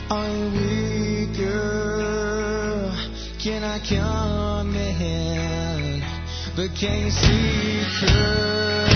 I'm weak, girl. Can I come in? But can you see, girl?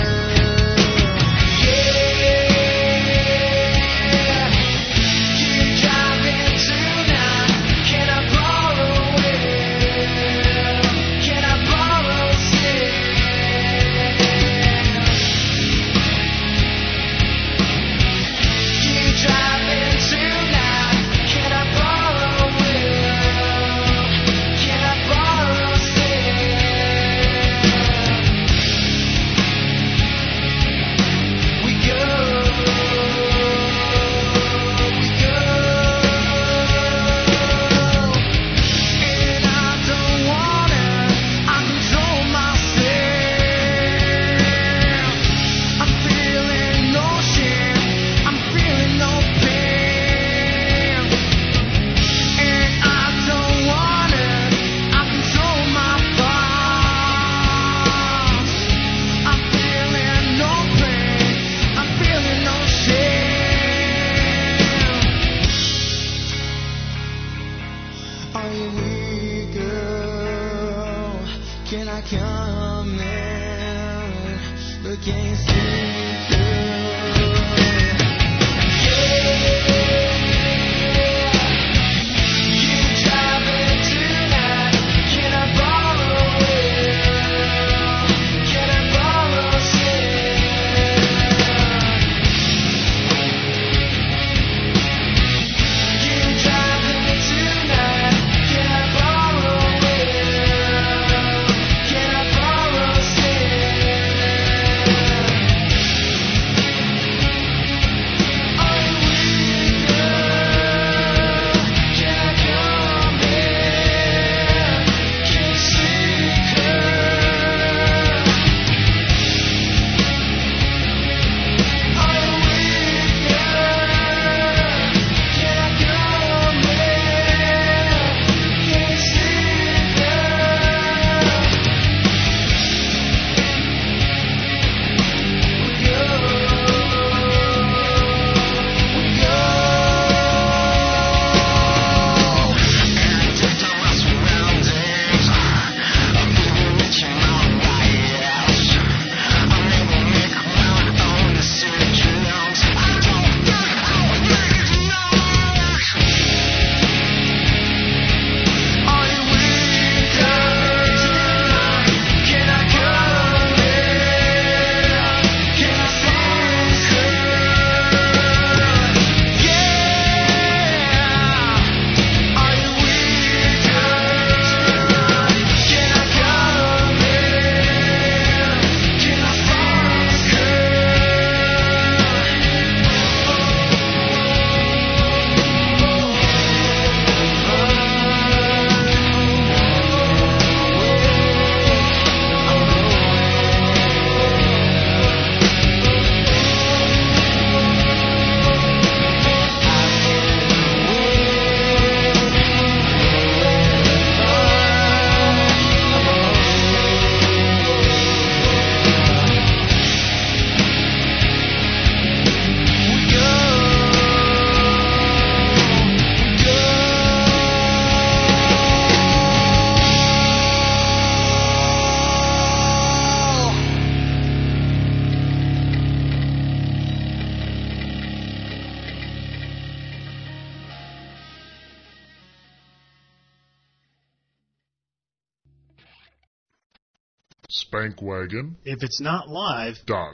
Spankwagon. If it's not live,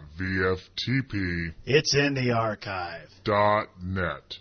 .vftp. It's in the archive. .net.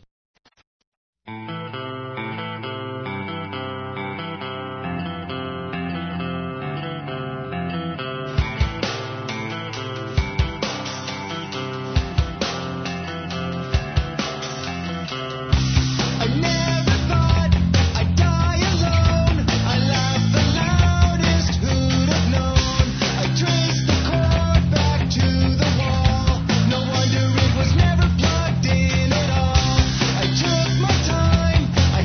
No wonder it was never plugged in at all. I took my time.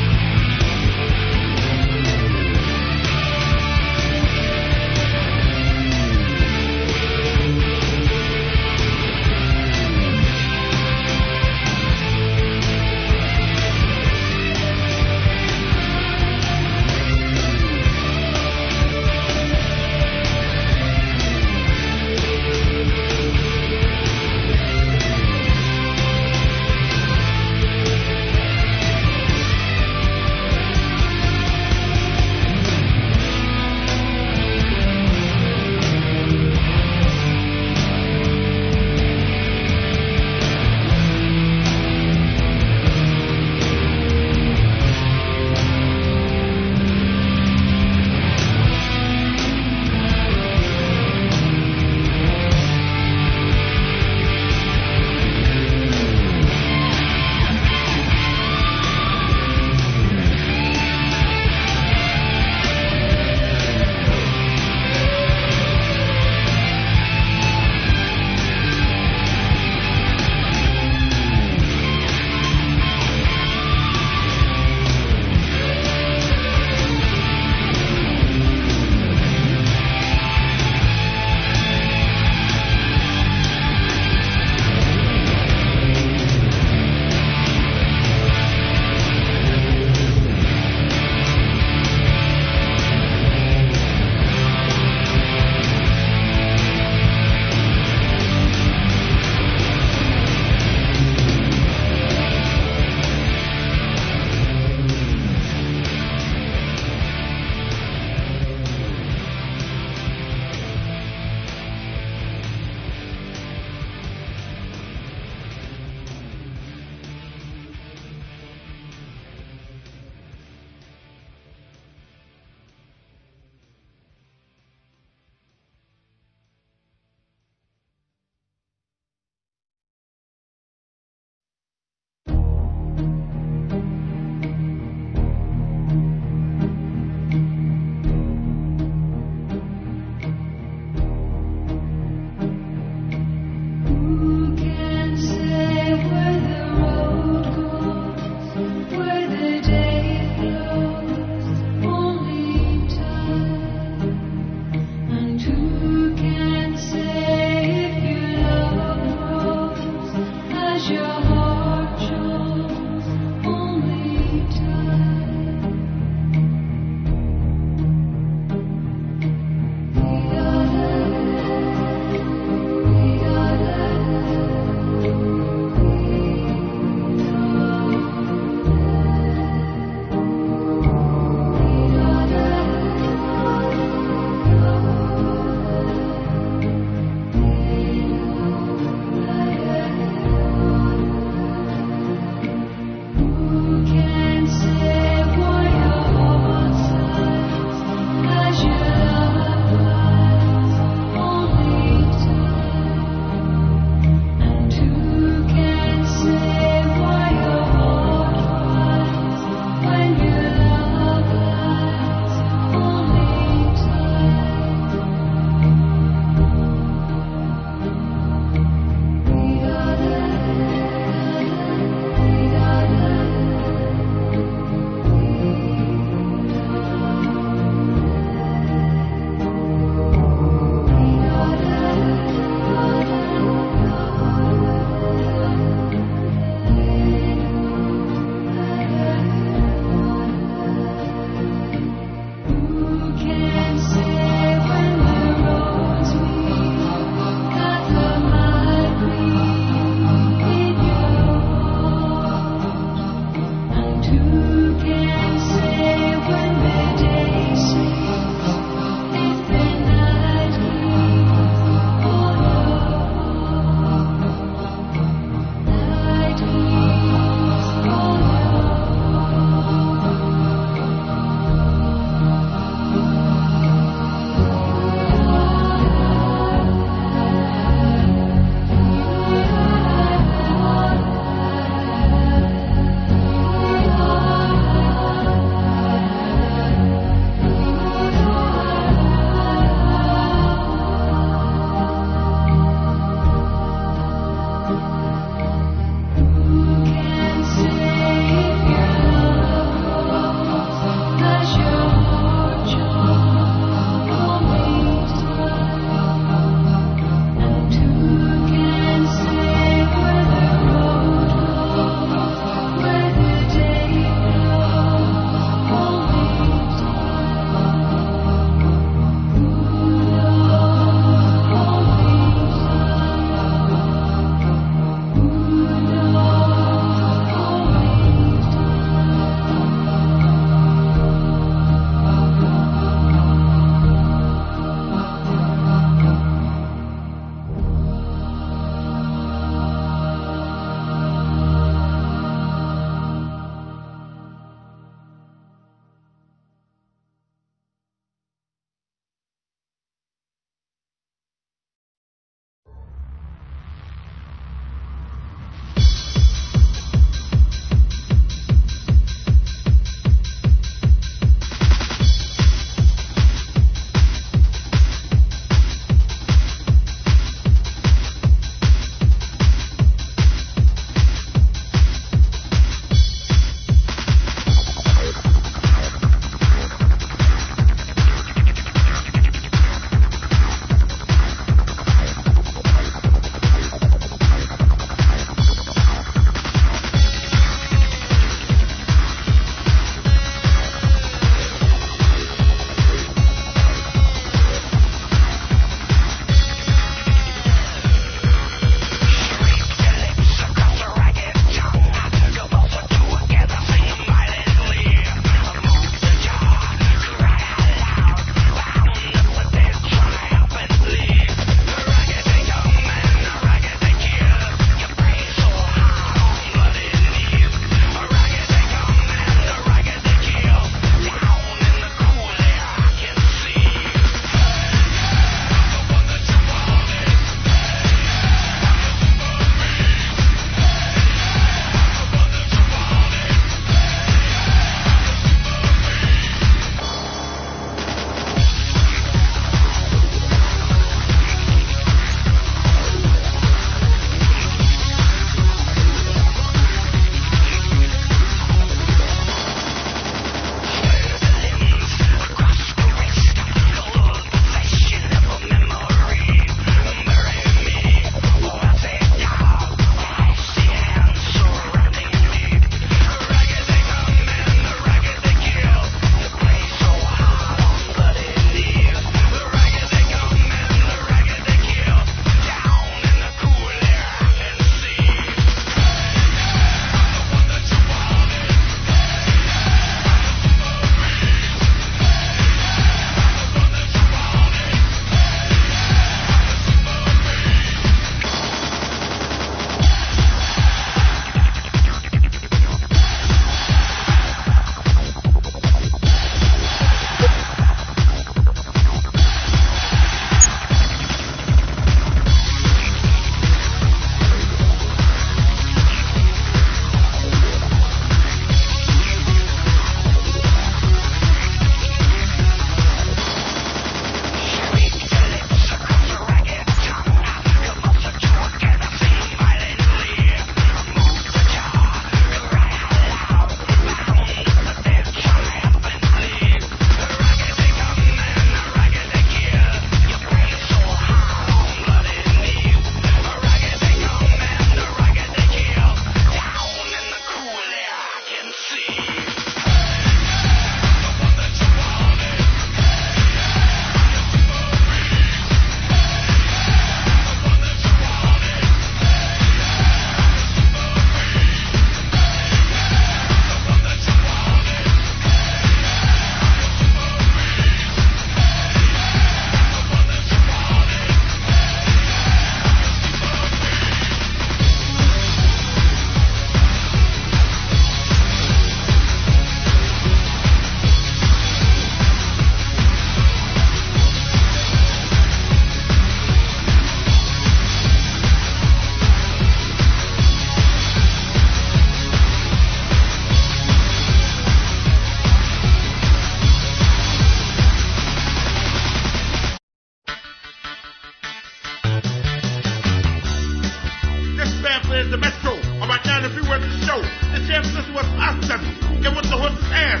bad players, the Metro. All right, now, if we were to show, the champion system was awesome. Get what the horse's ass.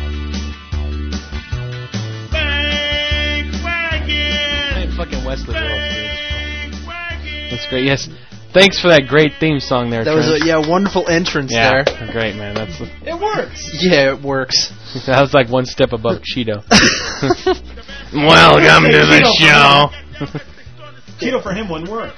Bank wagon. Hey, fucking Wesley World, dude. Bank wagon. That's great. Yes. Thanks for that great theme song there, That was Trent. a wonderful entrance Yeah, there. great, man. It works. Yeah, it works. That was like one step above Cheeto. Welcome to the show. Cheeto for him wouldn't work.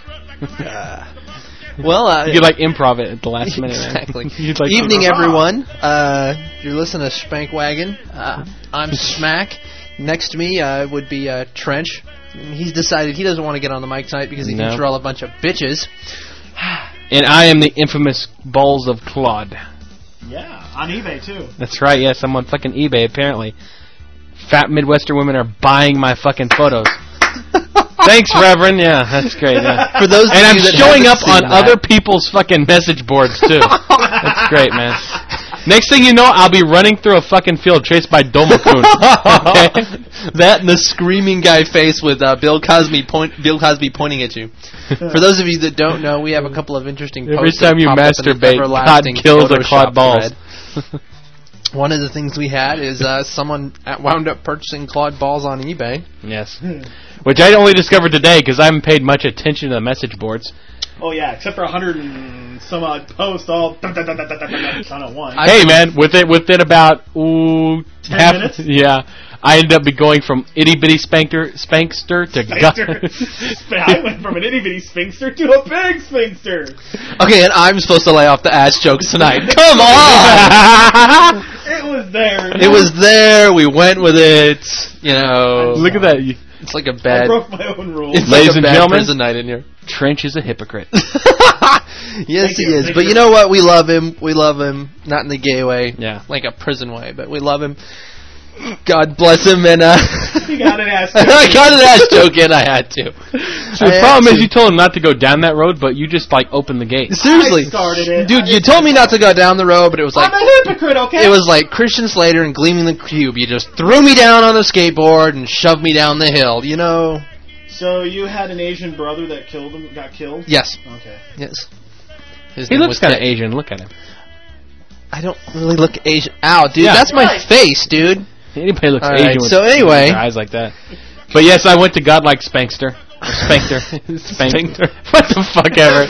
Well, You could like improv it at the last minute, man. exactly. You'd, like, Evening, everyone. You're listening to Spank Wagon. I'm Smack. Next to me would be Trench. He's decided he doesn't want to get on the mic tonight because he thinks we're all a bunch of bitches. And I am the infamous Balls of Claude. Yeah, on eBay too. That's right, yes, I'm on fucking eBay, apparently. Fat Midwestern women are buying my fucking photos. Thanks, Reverend. Yeah, that's great. Yeah. For those of And I'm you that showing haven't up on seen that. other people's fucking message boards, too. That's great, man. Next thing you know, I'll be running through a fucking field chased by Domokun. Okay? That and the screaming guy face with Bill Cosby pointing at you. For those of you that don't know, we have a couple of interesting Every posts that time you pop up in this masturbate, God everlasting kills a Photoshop Claude Balls. thread. One of the things we had is someone wound up purchasing Claude Balls on eBay. Yes. Which I only discovered today because I haven't paid much attention to the message boards. Oh yeah, except for 100 and some odd posts, all on at once. Hey, man, within about 10 minutes? Yeah, I ended up going from itty bitty spankster to I went from an itty bitty sphinxter to a big sphinxter. Okay, and I'm supposed to lay off the ass jokes tonight. Come on! It was there. It was there. We went with it. You know, Look at that. it's like a I bad. broke my own rules. It's Ladies like a and bad gentlemen. prison night in here. Trench is a hypocrite. Yes, he you. is. Thank But you. you know what? We love him. We love him. Not in the gay way. Yeah. Like a prison way. But we love him. God bless him. And You got an ass. I got an ass joke in. I had to. So the problem is you told him not to go down that road, but you just like opened the gate. Seriously, I started it. dude. I You just- told me not to go down the road, but it was like I'm a hypocrite, okay? it was like Christian Slater and Gleaming the Cube. You just threw me down on a skateboard and shoved me down the hill. You know. So you had an Asian brother that got killed? Yes. Okay. Yes. His He name looks was kind of Ted. Asian. Look at him. I don't really look Asian. Ow, dude. Yeah. That's my Right. face, dude. Anybody looks All Asian right, with so anyway. their eyes like that. But yes, I went to Godlike Spankster. Spankter. Spankter. What the fuck ever.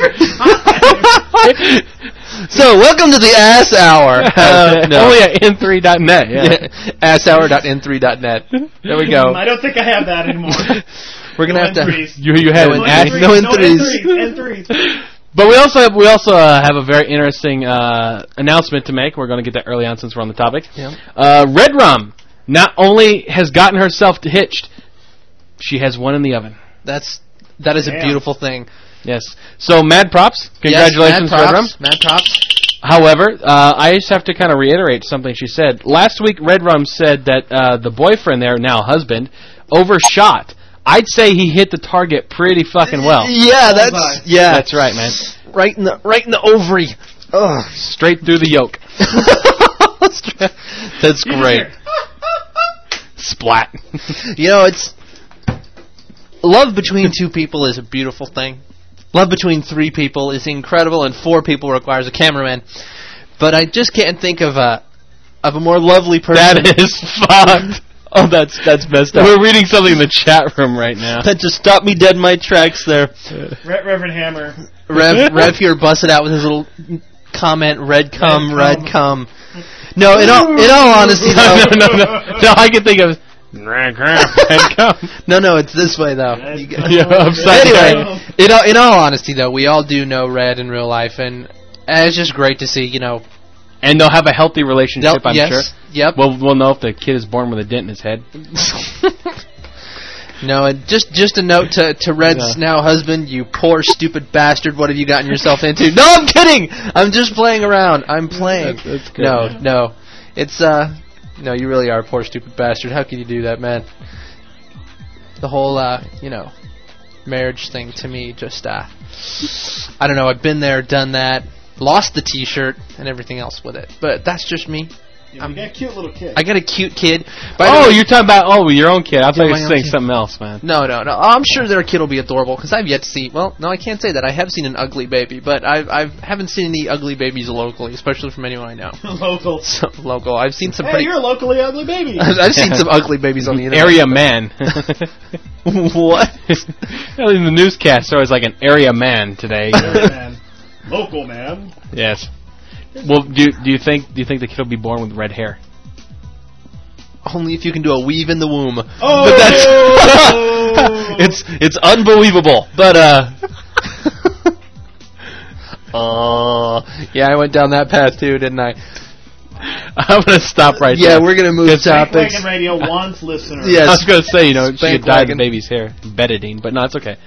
So, welcome to the Ass Hour. No. Only at n3.net. Yeah. Asshour.n3.net. There we go. I don't think I have that anymore. We're gonna have to. N3s. You had No an N3s. ass. No N3s. But we also have a very interesting announcement to make. We're going to get that early on since we're on the topic. Yeah. Red Rum not only has gotten herself hitched, she has one in the oven. That is a Damn. beautiful thing. Yes. So mad props. Congratulations, yes, Red Rum. Mad props. However, I just have to kind of reiterate something she said. Last week, Red Rum said that the boyfriend there, now husband, overshot. I'd say he hit the target pretty fucking well. Yeah, That's right, man. right in the ovary. Ugh. Straight through the yolk. That's great. Splat. You know, it's love between two people is a beautiful thing. Love between three people is incredible, and 4 people requires a cameraman. But I just can't think of a more lovely person. That is fucked. Oh, that's messed up. We're reading something in the chat room right now. That just stopped me dead in my tracks there. Reverend Hammer. Rev here busted out with his little comment, red cum. No, in all honesty, though. No, I can think of... No, it's this way, though. Yeah, upside Anyway, down. in all honesty, though, we all do know Red in real life, and it's just great to see, And they'll have a healthy relationship, I'm yes, sure. Yep. We'll know if the kid is born with a dent in his head. No, and just a note to Red's now husband, you poor stupid bastard, what have you gotten yourself into? No, I'm kidding! I'm just playing around. I'm playing. That's good. No. It's, no, you really are a poor stupid bastard. How can you do that, man? The whole, marriage thing to me just, I don't know, I've been there, done that, lost the t-shirt, and everything else with it. But that's just me. Yeah, you got a cute little kid. I got a cute kid. By the Oh, way- you're talking about your own kid. I thought you my were own saying kid. something else, man. No. I'm sure their kid will be adorable because I've yet to see. Well, no, I can't say that. I have seen an ugly baby, but I haven't seen any ugly babies locally, especially from anyone I know. Local. So, local. I've seen some Hey, pretty. you're a locally ugly baby. I've seen some ugly babies on the internet. Area man. What? In the newscast, there was like an area man today. Area man. Local man. Yes. Well, do you think the kid will be born with red hair? Only if you can do a weave in the womb. Oh! But that's it's unbelievable. But yeah, I went down that path too, didn't I? I'm gonna stop right there. Yeah, we're gonna move topics. Wagon Radio wants listeners. Yes. I was gonna say, she Spank could dye the wagon. baby's hair, betadine, but no, it's okay.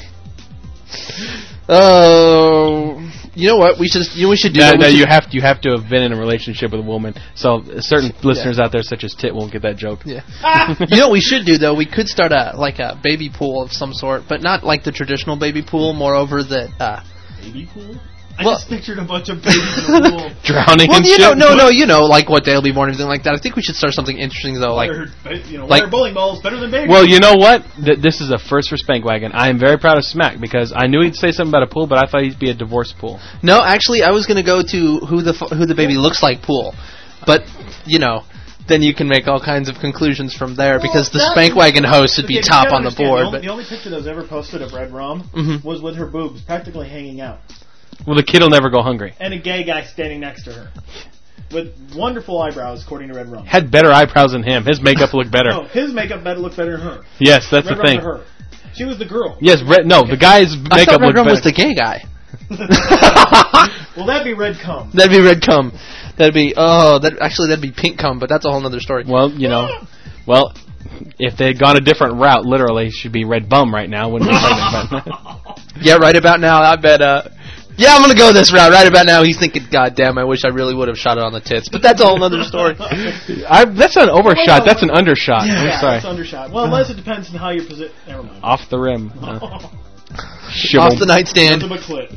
Oh, you know what? We should do. No, we should- you have to have been in a relationship with a woman. So certain listeners out there, such as Tit, won't get that joke. Yeah. You know what we should do though? We could start a baby pool of some sort, but not like the traditional baby pool. Moreover, that Baby pool? Well- I just pictured a bunch of babies in a pool. Drowning. well, and you know, shit. like what they'll be born, everything like that. I think we should start something interesting though, like. Why are bowling balls better than babies? Well, you know what? This is a first for Spank Wagon. I am very proud of Smack because I knew he'd say something about a pool, but I thought he'd be a divorce pool. No, actually, I was going to go to who the baby looks like pool, but then you can make all kinds of conclusions from there because the Spank Wagon host would be Okay, top you on the gotta board. understand, But the only picture that was ever posted of Red Rum Mhm. was with her boobs practically hanging out, Well, the kid will never go hungry. and a gay guy standing next to her with wonderful eyebrows, according to Red Rum. Had better eyebrows than him. His makeup looked better. No, his makeup looked better than her. Yes, that's Red the Rum thing. to her. She was the girl. Yes, the guy's I makeup thought Red looked Rum better. was the gay guy. Well, that'd be Red Cum. That'd be red cum. That'd be that'd be pink cum, but that's a whole other story. Well, if they had gone a different route, literally, she'd be red bum right now. Wouldn't be pregnant. But Yeah, right about now, I bet. Yeah, I'm gonna go this route. Right about now, he's thinking, "God damn, I wish I really would have shot it on the tits." But that's a whole other story. that's an overshot. That's an undershot. I'm Yeah, sorry. that's undershot. Well, unless it depends on how you position. Never mind. Off the rim. Off the nightstand. Into the clit.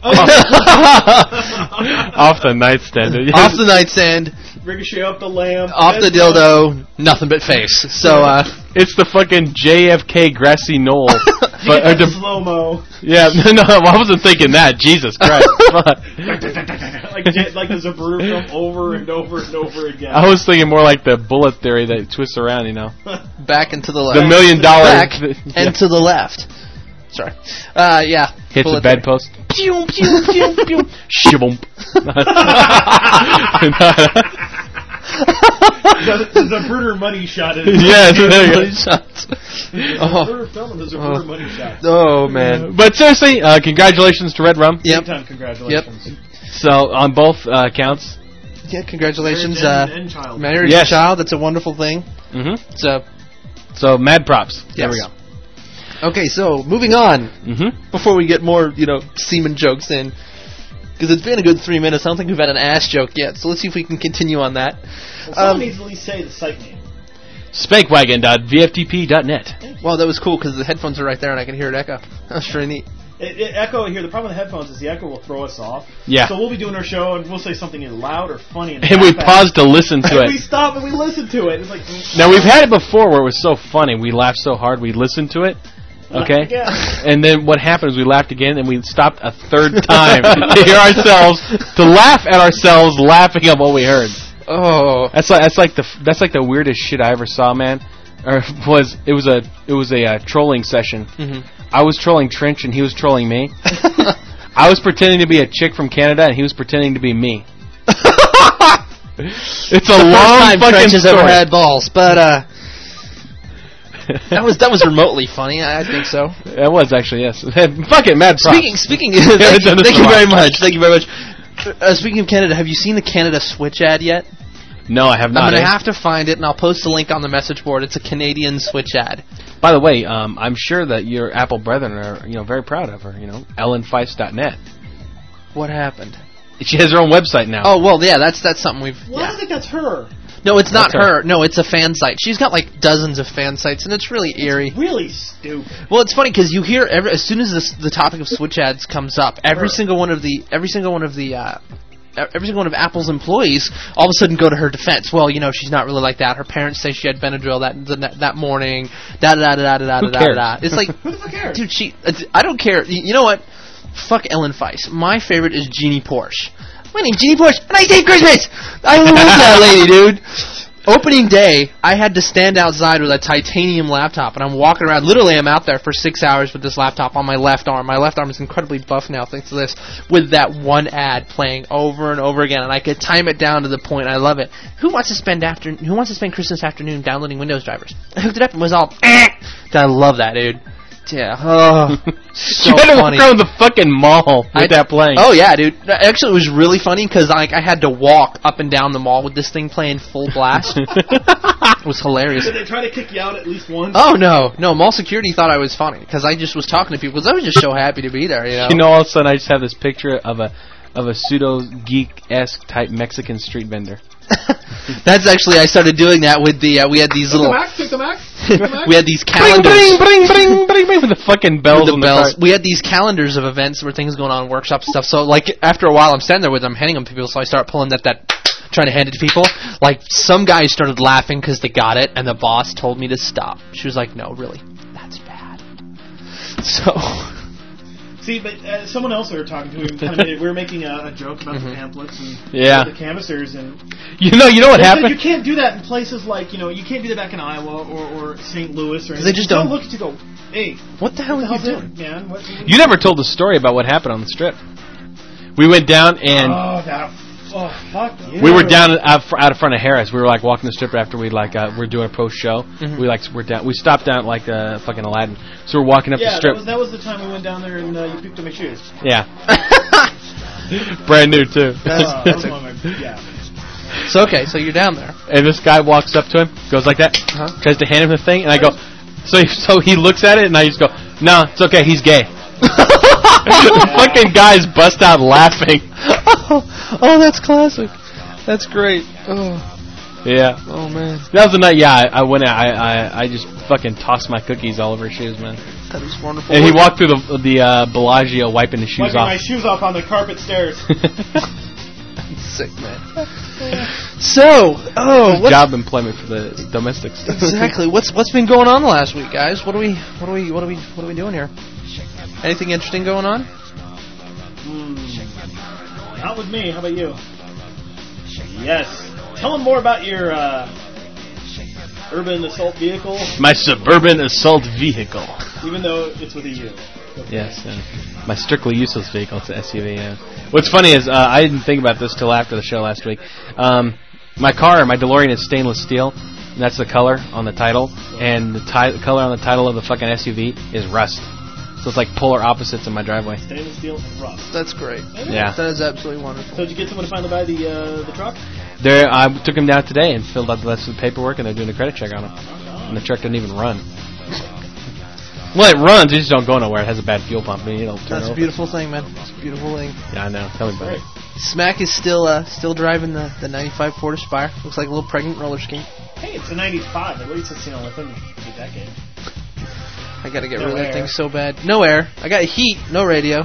Off the nightstand. Off the nightstand. Ricochet up the lamp. Off the head down. dildo. Nothing but face. So, It's the fucking JFK grassy knoll. But, But, slow mo. yeah, no, I wasn't thinking that. Jesus Christ. Fuck. like the Zabru film over and over and over again. I was thinking more like the bullet theory that twists around, back and to the left. The $1 million. Back Yeah. and to the left. Sorry. Yeah. Hits Bullet the theory. bedpost. Pew, pew, pew, pew. Shibump. The Zabruder money shot is. Yes, there you go. Shots. The Oh. Zabruder film and the Zabruder money shot. Oh, man. But seriously, congratulations to Red Rum. Yep. Big time congratulations. So on both counts. Yeah, congratulations. Marriage and child. Marriage Yes. and child, that's a wonderful thing. Mm-hmm. So, So mad props. There we Yes. go. okay, so moving on. Mm-hmm. Before we get more, semen jokes in. Because it's been a good 3 minutes. I don't think we've had an ass joke yet. So let's see if we can continue on that. Well, someone needs to at least say the site name. Spankwagon.vftp.net. Well, that was cool because the headphones are right there and I can hear it echo. That's pretty neat. Echo here. The problem with the headphones is the echo will throw us off. Yeah. So we'll be doing our show and we'll say something either loud or funny. And And we laugh at pause to listen to it. We it. stop and we listen to it. It's like. Now we've had it before where it was so funny. We laughed so hard we listened to it. Okay? again. And then what happened is we laughed again and we stopped a third time to hear ourselves, to laugh at ourselves laughing at what we heard. Oh. That's like the weirdest shit I ever saw, man. Or it was a trolling session. Mm-hmm. I was trolling Trench and he was trolling me. I was pretending to be a chick from Canada and he was pretending to be me. It's a long First time fucking Trench has ever story. had balls, but that was remotely funny. I think so. It was actually, yes. Fuck it, mad props. Speaking. done this Thank a you lot. very much. Thank you very much. Speaking of Canada, have you seen the Canada Switch ad yet? No, I have not. I'm going to eh? have to find it, and I'll post a link on the message board. It's a Canadian Switch ad. By the way, I'm sure that your Apple brethren are, very proud of her. EllenFeist.net. What happened? She has her own website now. Oh, well, yeah, that's something we've... Well, I yeah. don't think that's her. No, it's not That's her. her. No, it's a fan site. She's got like dozens of fan sites, and it's really eerie. Really stupid. Well, it's funny because you hear as soon as the topic of Switch ads comes up, every single one of the every single one of Apple's employees all of a sudden go to her defense. Well, you know, she's not really like that. Her parents say she had Benadryl that morning. Who cares? It's like, Who the fuck cares? dude, I don't care. You know what? Fuck Ellen Weiss. My favorite is Jeannie Porsche. My name's Jeannie Porsche, and I hate Christmas! I love that lady, dude. Opening day, I had to stand outside with a titanium laptop, and I'm walking around. Literally, I'm out there for 6 hours with this laptop on my left arm. My left arm is incredibly buff now thanks to this, with that one ad playing over and over again, and I could time it down to the point. I love it. Who wants to spend Christmas afternoon downloading Windows drivers? I hooked it up and was all, I love that, dude. Yeah. Oh, so you had to funny. walk around the fucking mall with that playing. Oh yeah, dude. Actually, it was really funny because I had to walk up and down the mall with this thing playing full blast. It was hilarious. Did they try to kick you out at least once? Oh no, mall security thought I was funny because I just was talking to people because I was just so happy to be there. You know, all of a sudden I just have this picture of a pseudo geek-esque type Mexican street vendor. That's actually, I started doing that with the we had these little Take the Mac. we had these calendars. Bring with the fucking bells. With the bells. We had these calendars of events where things going on, workshops and stuff. So like after a while, I'm standing there with them, handing them to people. So I start pulling that trying to hand it to people. Like some guys started laughing because they got it, and the boss told me to stop. She was like, "No, really, that's bad." So. See, but someone else we were talking to, we were making a joke about the pamphlets and the canvassers, and you know what happened? You can't do that in places like, you can't do that back in Iowa or St. Louis or anything. They just don't look at you and go, hey, what the hell are you doing, man? You never told the story about what happened on the strip. We went down and fuck you. We were down out in front of Harris. We were like walking the strip after we we're doing a post show. Mm-hmm. We're down. We stopped down at fucking Aladdin. So we're walking up the strip. That was the time we went down there and you picked up my shoes. Yeah. Brand new too. That's one of my, yeah. So okay, so you're down there, and this guy walks up to him, goes like that, tries to hand him the thing, and I go. So he looks at it, and I just go, "No, it's okay. He's gay." The fucking guys bust out laughing. Oh, that's classic. That's great. Oh. Yeah. Oh, man. That was the night, I went out. I just fucking tossed my cookies all over his shoes, man. That is wonderful. And he walked through the Bellagio wiping his shoes off. Wiping my shoes off on the carpet stairs. Sick, man. So, job employment for the domestics. Exactly. What's been going on the last week, guys? What are we doing here? Anything interesting going on? Not with me. How about you? Yes. Tell them more about your urban assault vehicle. My suburban assault vehicle. Even though it's with a U. Okay. Yes. My strictly useless vehicle. It's an SUV, yeah. What's funny is I didn't think about this till after the show last week. My DeLorean is stainless steel. And that's the color on the title. And the color on the title of the fucking SUV is rust. So it's like polar opposites in my driveway. Stainless steel and rust. That's great. Yeah. That is absolutely wonderful. So did you get someone to finally buy the truck? I took him down today and filled out the rest of the paperwork, and they're doing a credit check on him. And the truck didn't even run. Well, it runs, it just don't go nowhere. It has a bad fuel pump. It'll turn That's over. a beautiful thing, man. It's a beautiful thing. Yeah, I know. Tell me about it. Smack is still driving the 95 Ford Aspire. Looks like a little pregnant roller skate. Hey, it's a 95. At least it's, within a decade. I gotta get rid of that thing so bad. No air. I got heat. No radio.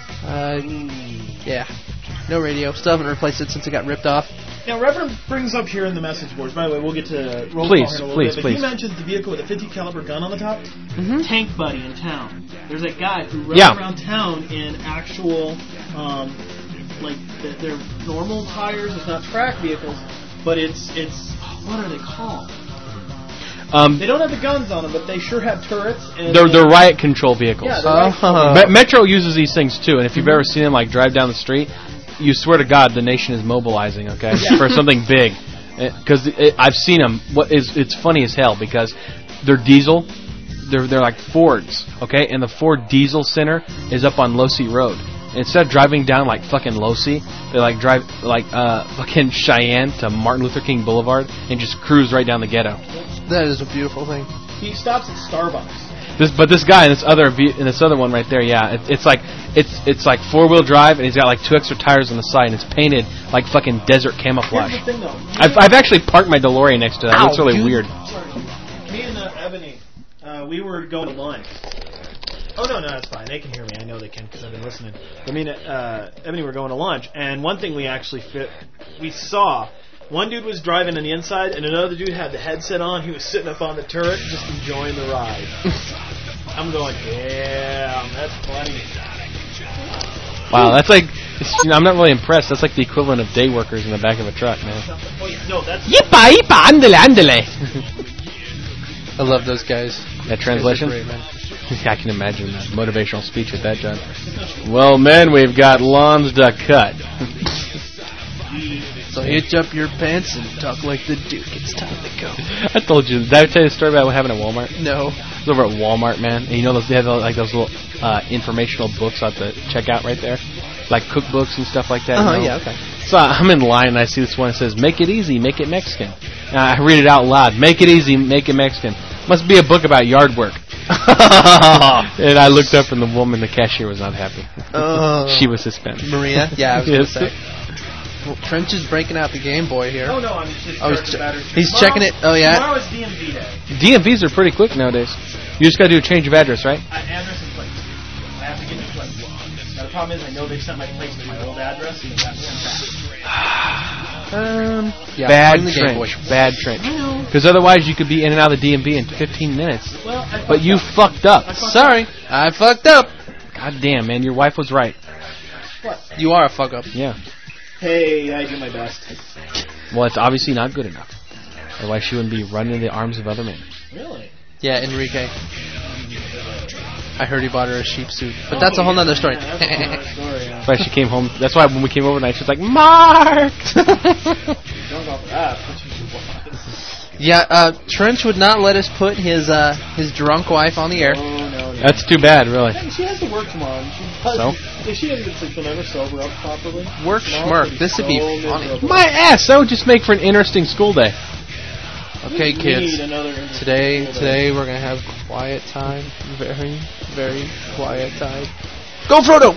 Yeah. No radio. Still haven't replaced it since it got ripped off. Now, Reverend brings up here in the message boards. By the way, we'll get to roll call here in a little bit. But he mentioned the vehicle with a 50 caliber gun on the top. Mm-hmm. Tank Buddy in town. There's that guy who runs around town in actual, they're normal tires. It's not track vehicles, but it's what are they called? They don't have the guns on them, but they sure have turrets. And they're riot control vehicles. Yeah, riot control. Metro uses these things too, and if you've ever seen them drive down the street, you swear to God the nation is mobilizing, okay, for something big. Because I've seen them. It's funny as hell because they're diesel. They're like Fords, okay, and the Ford Diesel Center is up on Losee Road. And instead of driving down fucking Losee, they drive fucking Cheyenne to Martin Luther King Boulevard and just cruise right down the ghetto. That is a beautiful thing. He stops at Starbucks. But this guy in this other one right there, yeah, it's like 4-wheel drive, and he's got 2 extra tires on the side, and it's painted like fucking desert camouflage. Here's the thing, though. I've actually parked my DeLorean next to that. It looks really weird. Sorry. Me and Ebony, we were going to lunch, Oh, no, that's fine. They can hear me. I know they can because I've been listening. I mean, Ebony, we're going to lunch, and one thing we saw, one dude was driving on the inside, and another dude had the headset on. He was sitting up on the turret, just enjoying the ride. I'm going, yeah, that's funny. Wow, that's like, I'm not really impressed. That's like the equivalent of day workers in the back of a truck, man. No, that's... Yipa, andale, andale. I love those guys. That translation? Great, man. I can imagine that motivational speech with that, John. Well, men, we've got lawns to cut. So hitch up your pants and talk like the Duke. It's time to go. I told you. Did I tell you the story about what happened at Walmart? No. I was over at Walmart, man. And you know they have like those little informational books at the checkout right there? Like cookbooks and stuff like that. Oh, you know? yeah, okay. So I'm in line and I see this one that says, "Make it easy, make it Mexican." And I read it out loud. Make it easy, make it Mexican. Must be a book about yard work. And I looked up and the woman, the cashier, was not happy. She was Hispanic. Maria? Yeah, I was Yes. going to say. Well, Trench is breaking out the Game Boy here. Oh, no, I'm just He's checking it. Oh, yeah. Tomorrow is DMV day. DMVs are pretty quick nowadays. You just got to do a change of address, right? Address and place. I have to get new place. Now, the problem is I know they sent my place to my old address, and they got me Yeah, Bad bring the Game Boy. trench. Bad trench. Because otherwise you could be in and out of the DMV in 15 minutes. Well, But you fucked up. Sorry, I fucked up. God damn, man. Your wife was right. You are a fuck up. Yeah. Hey, I do my best. Well, it's obviously not good enough. Otherwise she wouldn't be running in the arms of other men. Really? Yeah, Enrique. I heard he bought her a sheep suit. But that's a whole nother story. Yeah, that's a whole other story, yeah. That's why she came home. That's why when we came over tonight, she was like, "Mark!" Don't go for that. That's what you want. Yeah, Trench would not let us put his drunk wife on the air. No. That's too bad, really. And she has to work tomorrow. And if she doesn't get sleep, she'll never sober up properly. Work schmirk. This would be funny. miserable. My ass. That would just make for an interesting school day. Okay, We kids. need another interesting Today school day. we're gonna have quiet time. Very, very quiet time. Go, Frodo!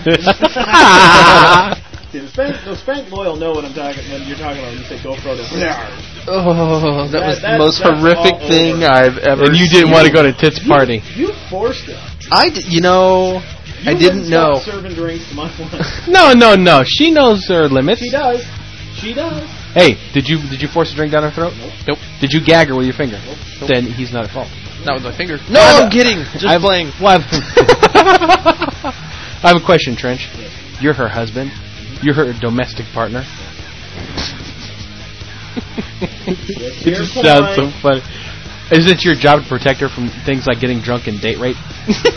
See, the Spank Loyal know what I'm talking when you're talking about when you say go Frodo. Oh, that was the That's- most that's horrific all thing over. I've ever And you didn't want to go to Tits party. You forced it. I didn't know. Stop serving drinks to my wife. No. She knows her limits. She does. She does. Hey, did you force a drink down her throat? Nope. Did you gag her with your finger? Nope. Then he's not at fault. Not with my finger. No, I'm kidding. Just playing. Well, I have a question, Trench. You're her husband. You're her domestic partner. It just sounds so funny. Is it your job to protect her from things like getting drunk and date rape?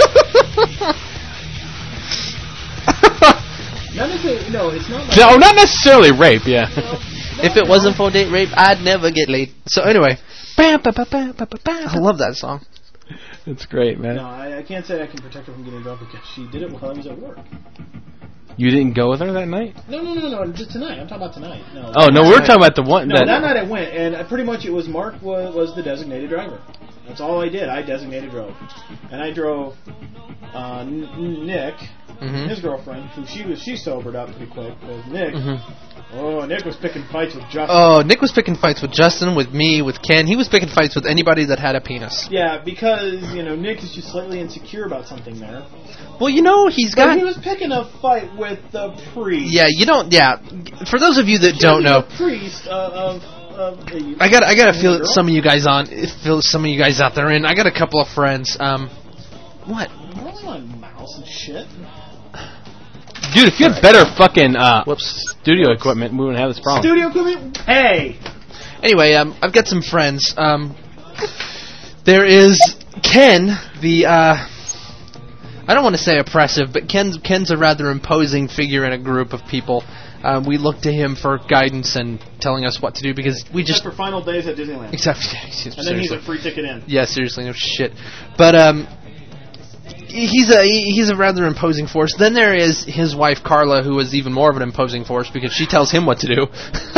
Not necessarily, no, it's not. No, not necessarily rape. Yeah. If it wasn't for date rape, I'd never get laid. So anyway, I love that song. It's great, man. No, I can't say I can protect her from getting drunk because she did it while I was at work. You didn't go with her that night? No, just tonight. I'm talking about tonight. No. Oh no, we're talking about the one No, that. that night I went, and pretty much it was Mark was the designated driver. That's all I did. I designated drove, and I drove Nick, his girlfriend, who she sobered up pretty quick. But Nick, Nick was picking fights with Justin. Oh, Nick was picking fights with Justin, with me, with Ken. He was picking fights with anybody that had a penis. Yeah, because Nick is just slightly insecure about something there. Well, he's But got. he was picking a fight with the priest. Yeah, you don't. Yeah, for those of you that don't know, The priest of I gotta feel some of you guys out there in. I got a couple of friends. What? Rolling on mouse and shit. Dude, if you had better fucking studio equipment, we wouldn't have this problem. Studio equipment. Hey. Anyway, I've got some friends. There is Ken, the I don't want to say oppressive, but Ken's a rather imposing figure in a group of people. We look to him for guidance and telling us what to do because we just for final days at Disneyland. Except, And then he's a free ticket in. Yeah, seriously, no shit. But he's a rather imposing force. Then there is his wife Carla, who is even more of an imposing force because she tells him what to do.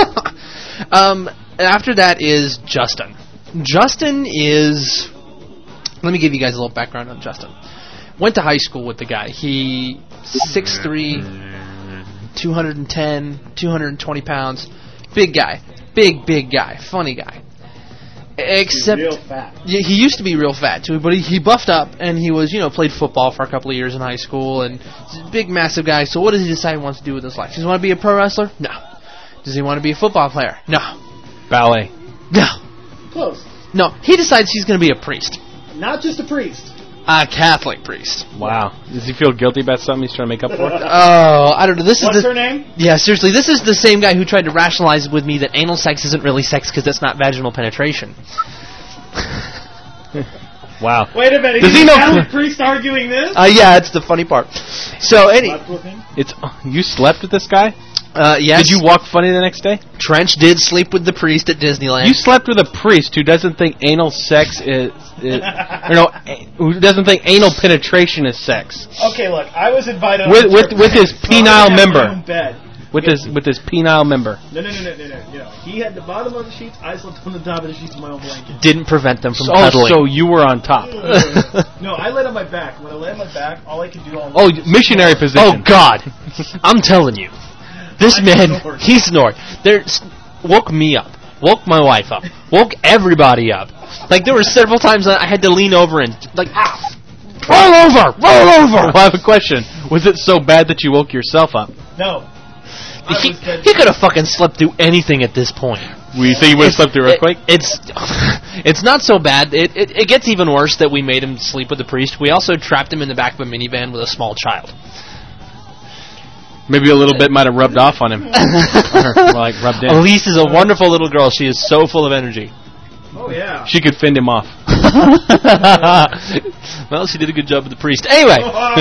After that is Justin. Justin is. Let me give you guys a little background on Justin. Went to high school with the guy. He 6'3", 210, 220 pounds. Big guy. Big guy. Funny guy. Except Real fat. yeah, he used to be real fat too, but he buffed up and he was, played football for a couple of years in high school and he's a big, massive guy. So what does he decide he wants to do with his life? Does he want to be a pro wrestler? No. Does he want to be a football player? No. Ballet. No. Close. No. He decides he's going to be a priest. Not just a priest. A Catholic priest. Wow. Does he feel guilty about something he's trying to make up for? Oh, I don't know. What's her name? Yeah, seriously, this is the same guy who tried to rationalize with me that anal sex isn't really sex because it's not vaginal penetration. Wow. Wait a minute. Does he know? Catholic priest arguing this? Yeah, it's the funny part. So, You slept with this guy? Yes. Did you walk funny the next day? Trench did sleep with the priest at Disneyland. You slept with a priest who doesn't think anal sex who doesn't think anal penetration is sex. Okay, look, I was invited with his penile member. Bed. With his penile member. No. He had the bottom of the sheets. I slept on the top of the sheets with my own blanket. Didn't prevent them from cuddling. So you were on top. No, I laid on my back. When I lay on my back, all I could do all missionary position. Oh God, I'm telling you, this man, he snored. Woke me up, woke my wife up, woke everybody up. Like there were several times that I had to lean over and roll over. Well, I have a question. Was it so bad that you woke yourself up? No. He could have fucking slept through anything at this point. You think he would have slept through earthquake? It's not so bad. It gets even worse that we made him sleep with the priest. We also trapped him in the back of a minivan with a small child. Maybe a little bit might have rubbed off on him. Or rubbed in. Elise is a wonderful little girl. She is so full of energy. Oh, yeah. She could fend him off. Well, she did a good job with the priest. Anyway.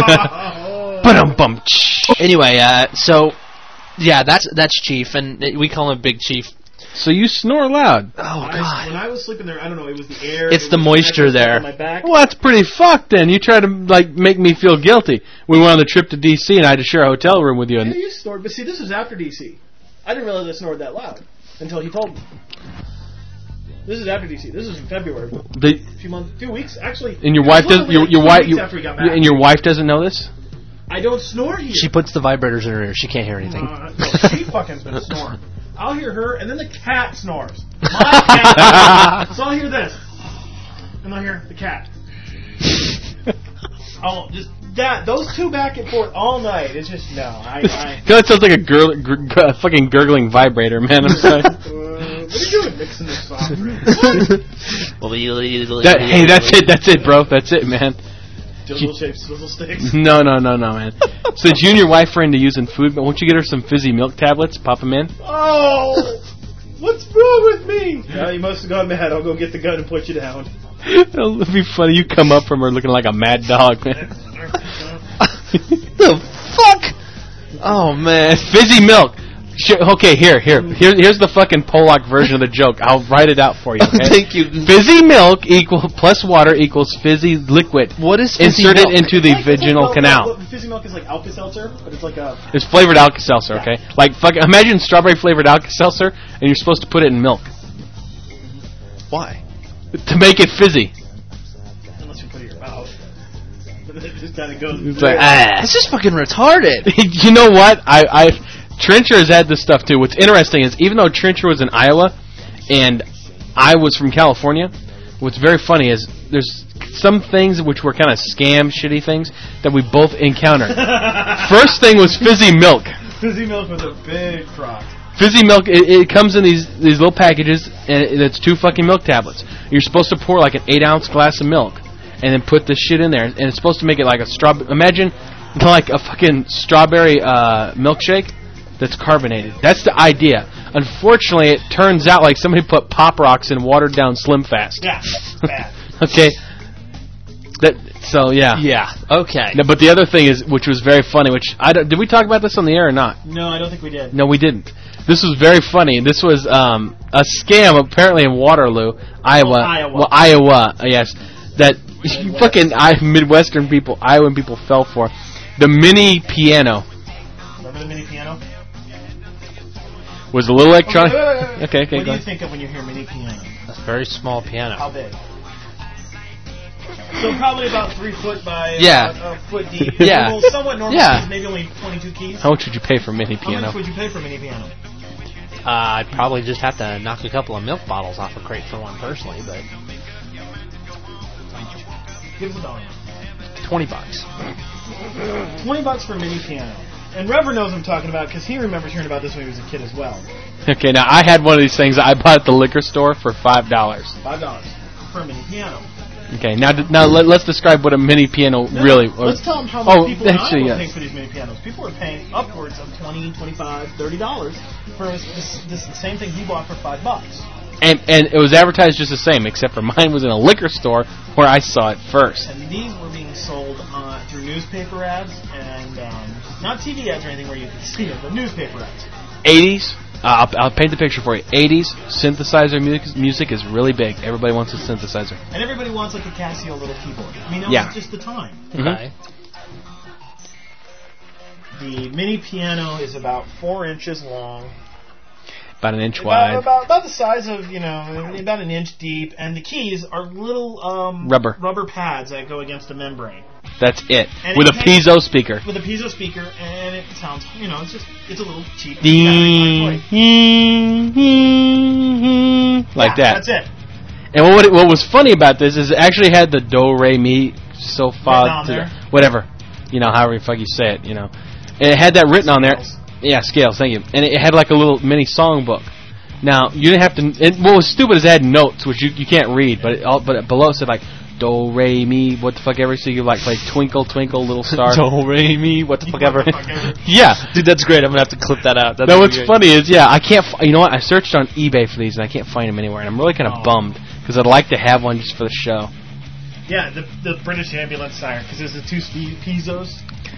Anyway, so... Yeah, that's Chief, and we call him Big Chief. So you snore loud. Oh, God. When I was sleeping there, I don't know, it was the air. It's the moisture there. On my back. Well, that's pretty fucked then. You tried to, make me feel guilty. We went on the trip to D.C., and I had to share a hotel room with you. Yeah, you snored, but see, this was after D.C. I didn't realize I snored that loud until he told me. This is after D.C. This is in February. A few weeks, actually. And your wife doesn't. After we got back. And your wife doesn't know this. I don't snore here. She puts the vibrators in her ear. She can't hear anything. No, she fucking's been snoring. I'll hear her, and then the cat snores. My cat. So I'll hear this, and I'll hear the cat. Oh, just that. Those two back and forth all night. It's just no. That sounds like a fucking gurgling vibrator, man. I'm sorry. What are you doing mixing this soft drink? Hey, that's it, bro. That's it, man. Dildo-shaped swizzle sticks? No, man. Since you and your wife are into using food, but won't you get her some fizzy milk tablets? Pop them in. Oh! What's wrong with me? Well, you must have gone mad. I'll go get the gun and put you down. It'll be funny. You come up from her looking like a mad dog, man. The fuck? Oh, man. Fizzy milk. Okay, here's the fucking Pollock version of the joke. I'll write it out for you, okay? Thank you. Fizzy milk plus water equals fizzy liquid. What is fizzy Inserted milk? into the vaginal canal. Fizzy milk is like Alka-Seltzer, but it's like a... It's flavored Alka-Seltzer, okay? Imagine strawberry flavored Alka-Seltzer, and you're supposed to put it in milk. Why? To make it fizzy. Unless you put it in your mouth. It just kind of goes... It's like, It's just fucking retarded. You know what? Trencher has had this stuff too. What's interesting is even though Trencher was in Iowa and I was from California, what's very funny is there's some things which were kind of scam, shitty things that we both encountered. First thing was fizzy milk. Fizzy milk was a big crock. Fizzy milk, it comes in these little packages, and it's 2 fucking milk tablets. You're supposed to pour like an 8-ounce glass of milk and then put this shit in there, and it's supposed to make it like a imagine like a fucking strawberry milkshake that's carbonated. That's the idea. Unfortunately, it turns out like somebody put Pop Rocks in watered down Slim Fast. Yeah, bad. Okay. Yeah. Yeah. Okay. No, but the other thing is, which was very funny, did we talk about this on the air or not? No, I don't think we did. No, we didn't. This was very funny. This was a scam apparently in Waterloo, Iowa. Well, Iowa, yes. That fucking Midwestern people, Iowan people fell for. The mini piano. Remember the mini piano? Was a little electronic. Okay, What do you think of when you hear mini piano? A very small piano. How big? So probably about 3 foot by a foot deep. Yeah. Somewhat normal Yeah. keys, maybe only 22 keys. How much would you pay for a mini How piano? much would you pay for a mini piano? I'd probably just have to knock a couple of milk bottles off a crate for one personally, but Give us a dollar. $20. $20 for a mini piano. And Rever knows what I'm talking about because he remembers hearing about this when he was a kid as well. Okay, now I had one of these things I bought at the liquor store for $5. $5 for a mini piano. Okay, now let's describe what a mini piano really. Let's tell them how much people in actually, Iowa yes. pay for these mini pianos. People are paying upwards of $20, $25, $30 for this same thing he bought for $5. And it was advertised just the same, except for mine was in a liquor store where I saw it first. And these were being sold through newspaper ads and not TV ads or anything where you could see it, but newspaper ads. 80s. I'll paint the picture for you. 80s synthesizer music is really big. Everybody wants a synthesizer. And everybody wants like a Casio little keyboard. I mean, that was just the time. Okay. The mini piano is about 4 inches long. About an inch wide. About the size of, about an inch deep. And the keys are little rubber pads that go against a membrane. That's it. And with a piezo speaker. With a piezo speaker, and it sounds, it's a little cheap. Like that. That's it. And what was funny about this is it actually had the do, re, mi, so, fa, whatever. However the fuck you say it, And it had that written on there. Yeah, scales, thank you. And it had like a little mini songbook. Now, you didn't have to... what was stupid is it had notes, which you can't read, but below it said like, do, re, mi, what the fuck ever, so you like play Twinkle, Twinkle, Little Star. Do, re, mi, what the fuck ever. Yeah. Dude, that's great. I'm going to have to clip that out. Now, what's funny is, I can't... you know what? I searched on eBay for these, and I can't find them anywhere, and I'm really kind of bummed, because I'd like to have one just for the show. Yeah, the British ambulance siren, because there's the 2 piezos.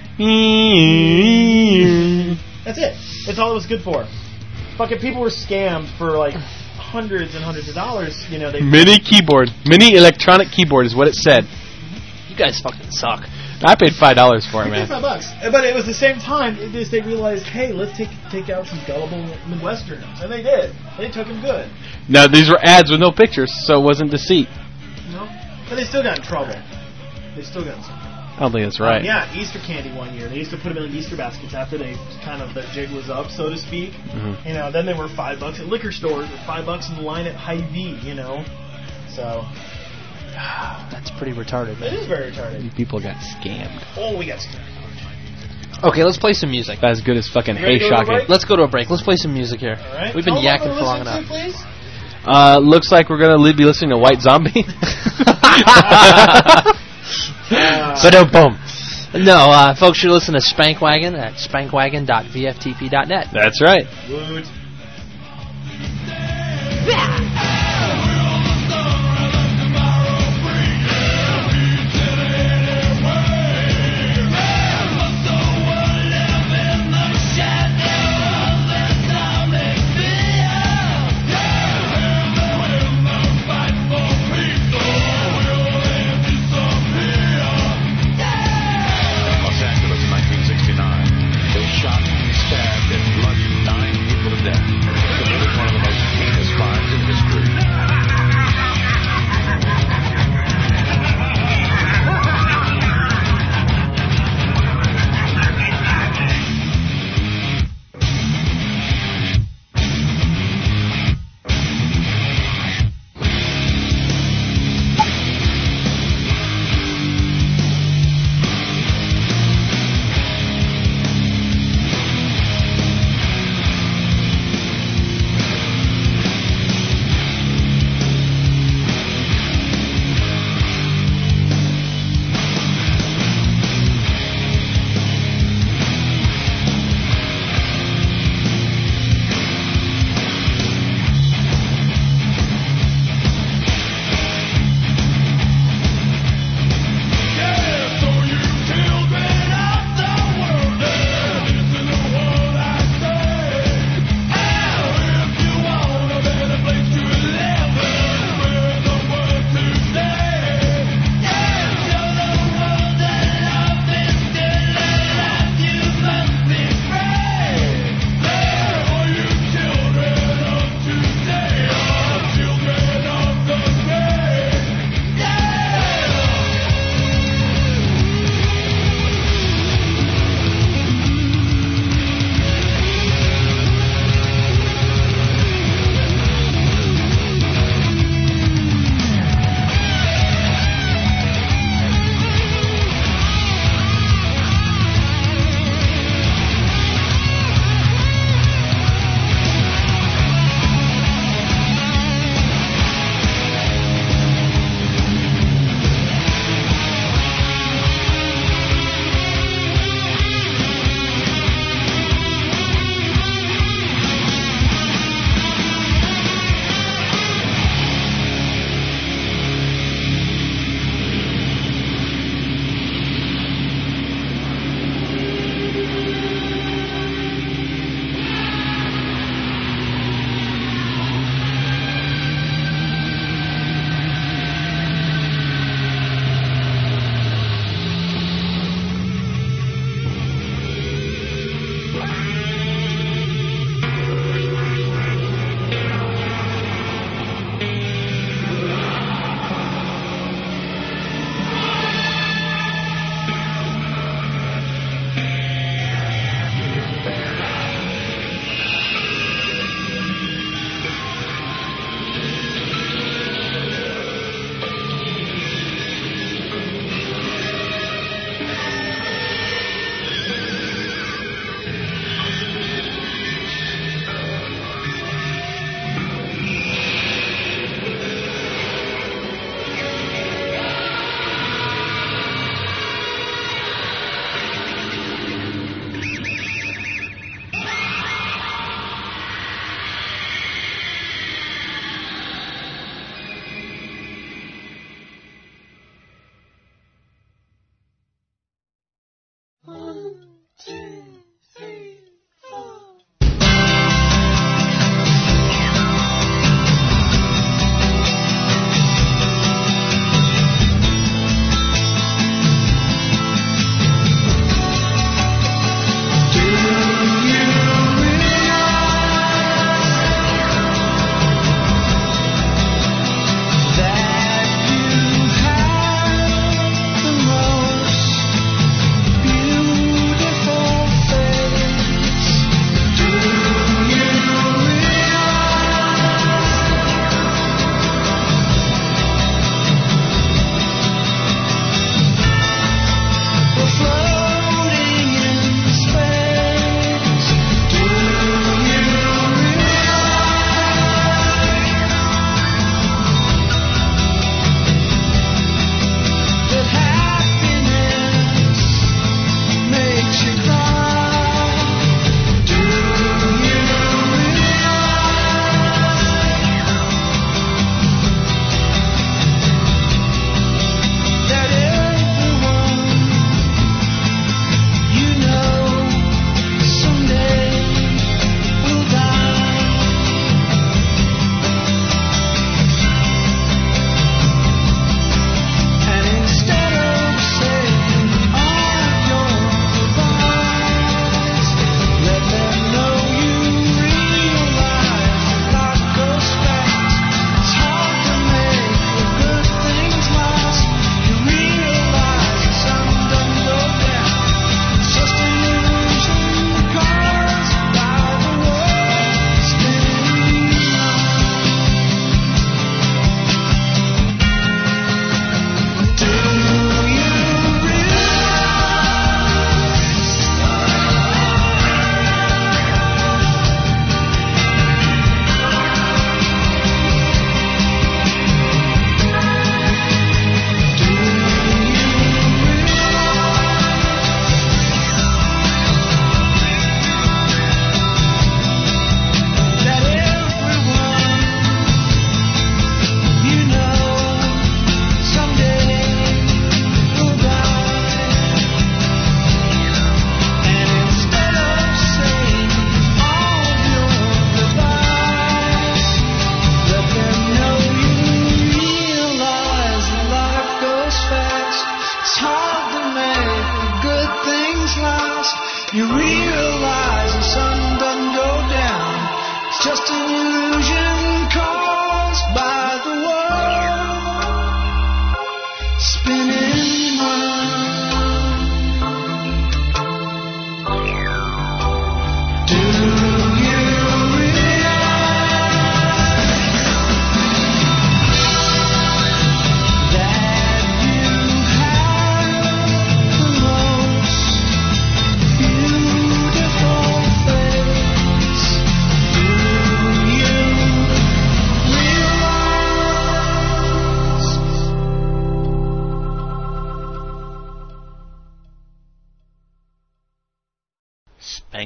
That's it. That's all it was good for. Fucking people were scammed for like hundreds and hundreds of dollars. Mini keyboard, mini electronic keyboard is what it said. You guys fucking suck. I paid $5 for it, man. $5. But it was the same time they realized, hey, let's take out some gullible Midwesterners, and they did. They took them good. Now these were ads with no pictures, so it wasn't deceit. No, but they still got in trouble. I don't think that's right. Easter candy one year. They used to put them in Easter baskets after they the jig was up, so to speak. Mm-hmm. Then they were $5 at liquor stores, or $5 in the line at Hy-Vee. So that's pretty retarded, man. It is very retarded. You people got scammed. Oh, we got scammed. Okay, let's play some music. That's as good as fucking hay shocking. Let's go to a break. Let's play some music here. All right. We've been yakking for long enough. Please? Looks like we're gonna be listening to White Zombie. Boom. No, folks should listen to Spankwagon at spankwagon.vftp.net. That's right. Woot. Stabbed and bludgeoned 9 people to death. Committed one of the most heinous crimes in history.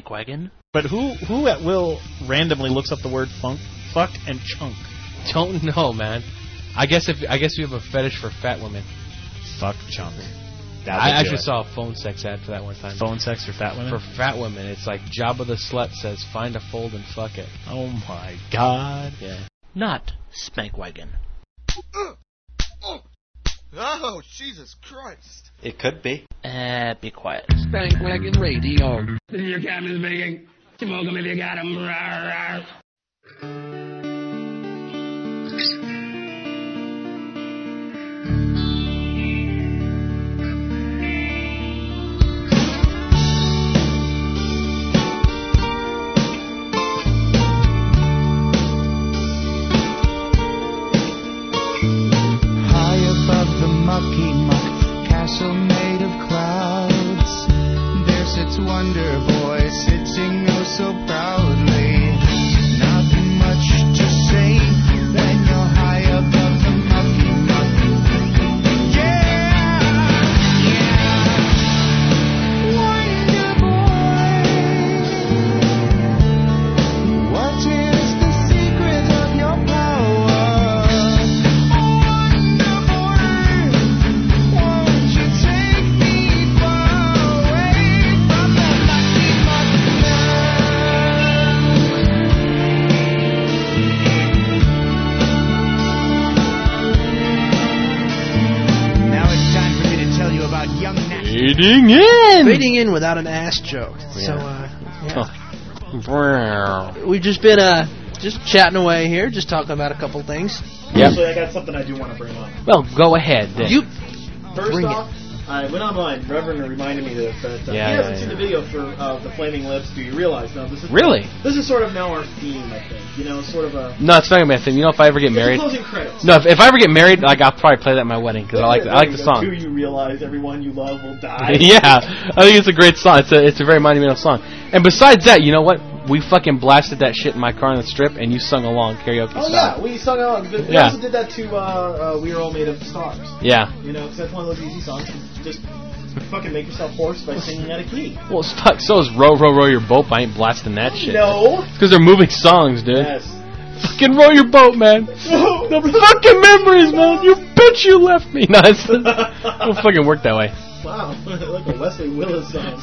Spankwagon. But who at will randomly looks up the word fuck and chunk? Don't know, man. I guess you have a fetish for fat women. Fuck chunk. I actually saw a phone sex ad for that one time. Phone sex for fat women? For fat women. It's like Jabba the Slut says, find a fold and fuck it. Oh my god. Yeah. Not Spankwagon. Oh, Jesus Christ. It could be. Be quiet. Spankwagon Radio. Your captain's speaking. Smoke 'em if you got 'em. Rawr, rawr. Mucky muck castle made of clouds. There sits Wonder Boy sitting oh so proudly. Nothing much to say when you're high above the mucky muck. Yeah, Wonder Boy, what is the secret of your power? Fading in without an ass joke. Yeah. So, we've just been just chatting away here, just talking about a couple things. Yep. Actually, I got something I do want to bring up. Well, go ahead then. First off, I went online. Reverend reminded me that he hasn't seen the video for the Flaming Lips. Do you realize? Now, this is This is sort of now our theme, I think. You know, sort of a. No, it's not gonna be a thing. You know, if I ever get married. Closing credits. No, if I ever get married, like I'll probably play that at my wedding because I like the song. Do you realize everyone you love will die? Yeah, I think it's a great song. It's a very monumental song. And besides that, you know what? We fucking blasted that shit in my car on the strip, and you sung along karaoke style. Oh yeah, we sung along. We also did that to "We Are All Made of Stars." Yeah. You know, because that's one of those easy songs. Just fucking make yourself hoarse by singing out of key. Well, fuck. So is "Row, Row, Row Your Boat." I ain't blasting that shit. No. Because they're moving songs, dude. Yes. Fucking row your boat, man. No fucking memories, man. You bitch, you left me. No, it don't fucking work that way. Wow, like a Wesley Willis song.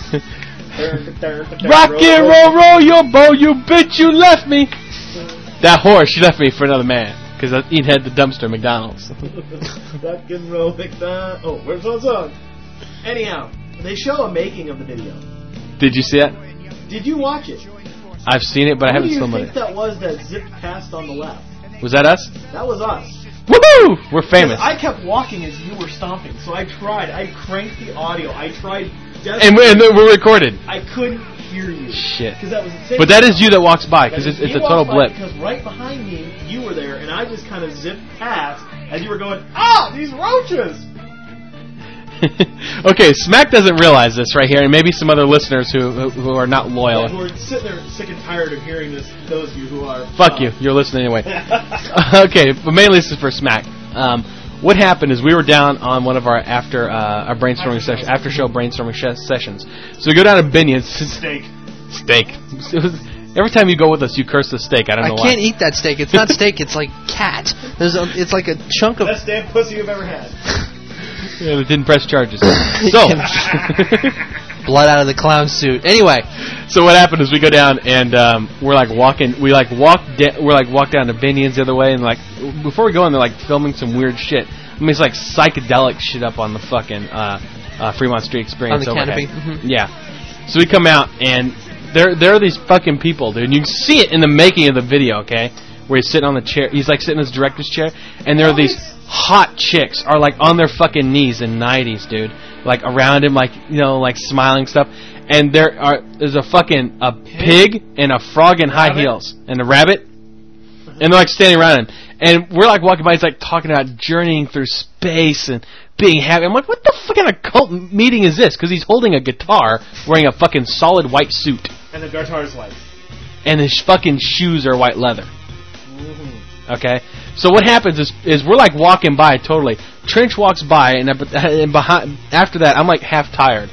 Rock and roll your boat, you bitch, you left me. That whore, she left me for another man. Because I eat at the dumpster at McDonald's. Rock and roll McDonald's. Oh, where's that song? Anyhow, they show a making of the video. Did you see it? Did you watch it? I've seen it, but I haven't filmed it. it. Who do you think that was that zipped past on the left? Was that us? That was us. Woohoo! We're famous. I kept walking as you were stomping, so I tried. I cranked the audio. I tried. And we're recorded. I couldn't hear you. Shit. That was insane. But that is you that walks by, because it's a total blip. Because right behind me, you were there, and I just kind of zipped past as you were going, these roaches! Okay, Smack doesn't realize this right here, and maybe some other listeners who are not loyal. Yeah, who are sitting there sick and tired of hearing this, those of you who are... Fuck you, you're listening anyway. Okay, but mainly this is for Smack. What happened is we were down on one of our after show brainstorming sessions. So we go down to Binion's. Steak. Every time you go with us, you curse the steak. I don't know why. I can't eat that steak. It's not steak. It's like cat. It's like a chunk of... Best damn pussy you've ever had. Yeah, they didn't press charges. So... Blood out of the clown suit. Anyway, so what happened is we go down and we're like walking. We like walk down to Binion's the other way, and like before we go in, they're like filming some weird shit. I mean, it's like psychedelic shit up on the fucking Fremont Street Experience on the overhead. canopy. Mm-hmm. Yeah. So we come out and there are these fucking people, dude. And you can see it in the making of the video, okay? Where he's sitting on the chair. He's like sitting in his director's chair, and there are these hot chicks are like on their fucking knees in 90s, dude. Like around him, like, you know, like smiling stuff. And there's a pig and a frog in high heels and a rabbit, and they're like standing around him. And we're like walking by. He's like talking about journeying through space and being happy. I'm like, what the fucking occult meeting is this? Because he's holding a guitar, wearing a fucking solid white suit, and the guitar's white, and his fucking shoes are white leather. Okay, so what happens is we're like walking by totally. Trench walks by, and behind, after that, I'm like half tired,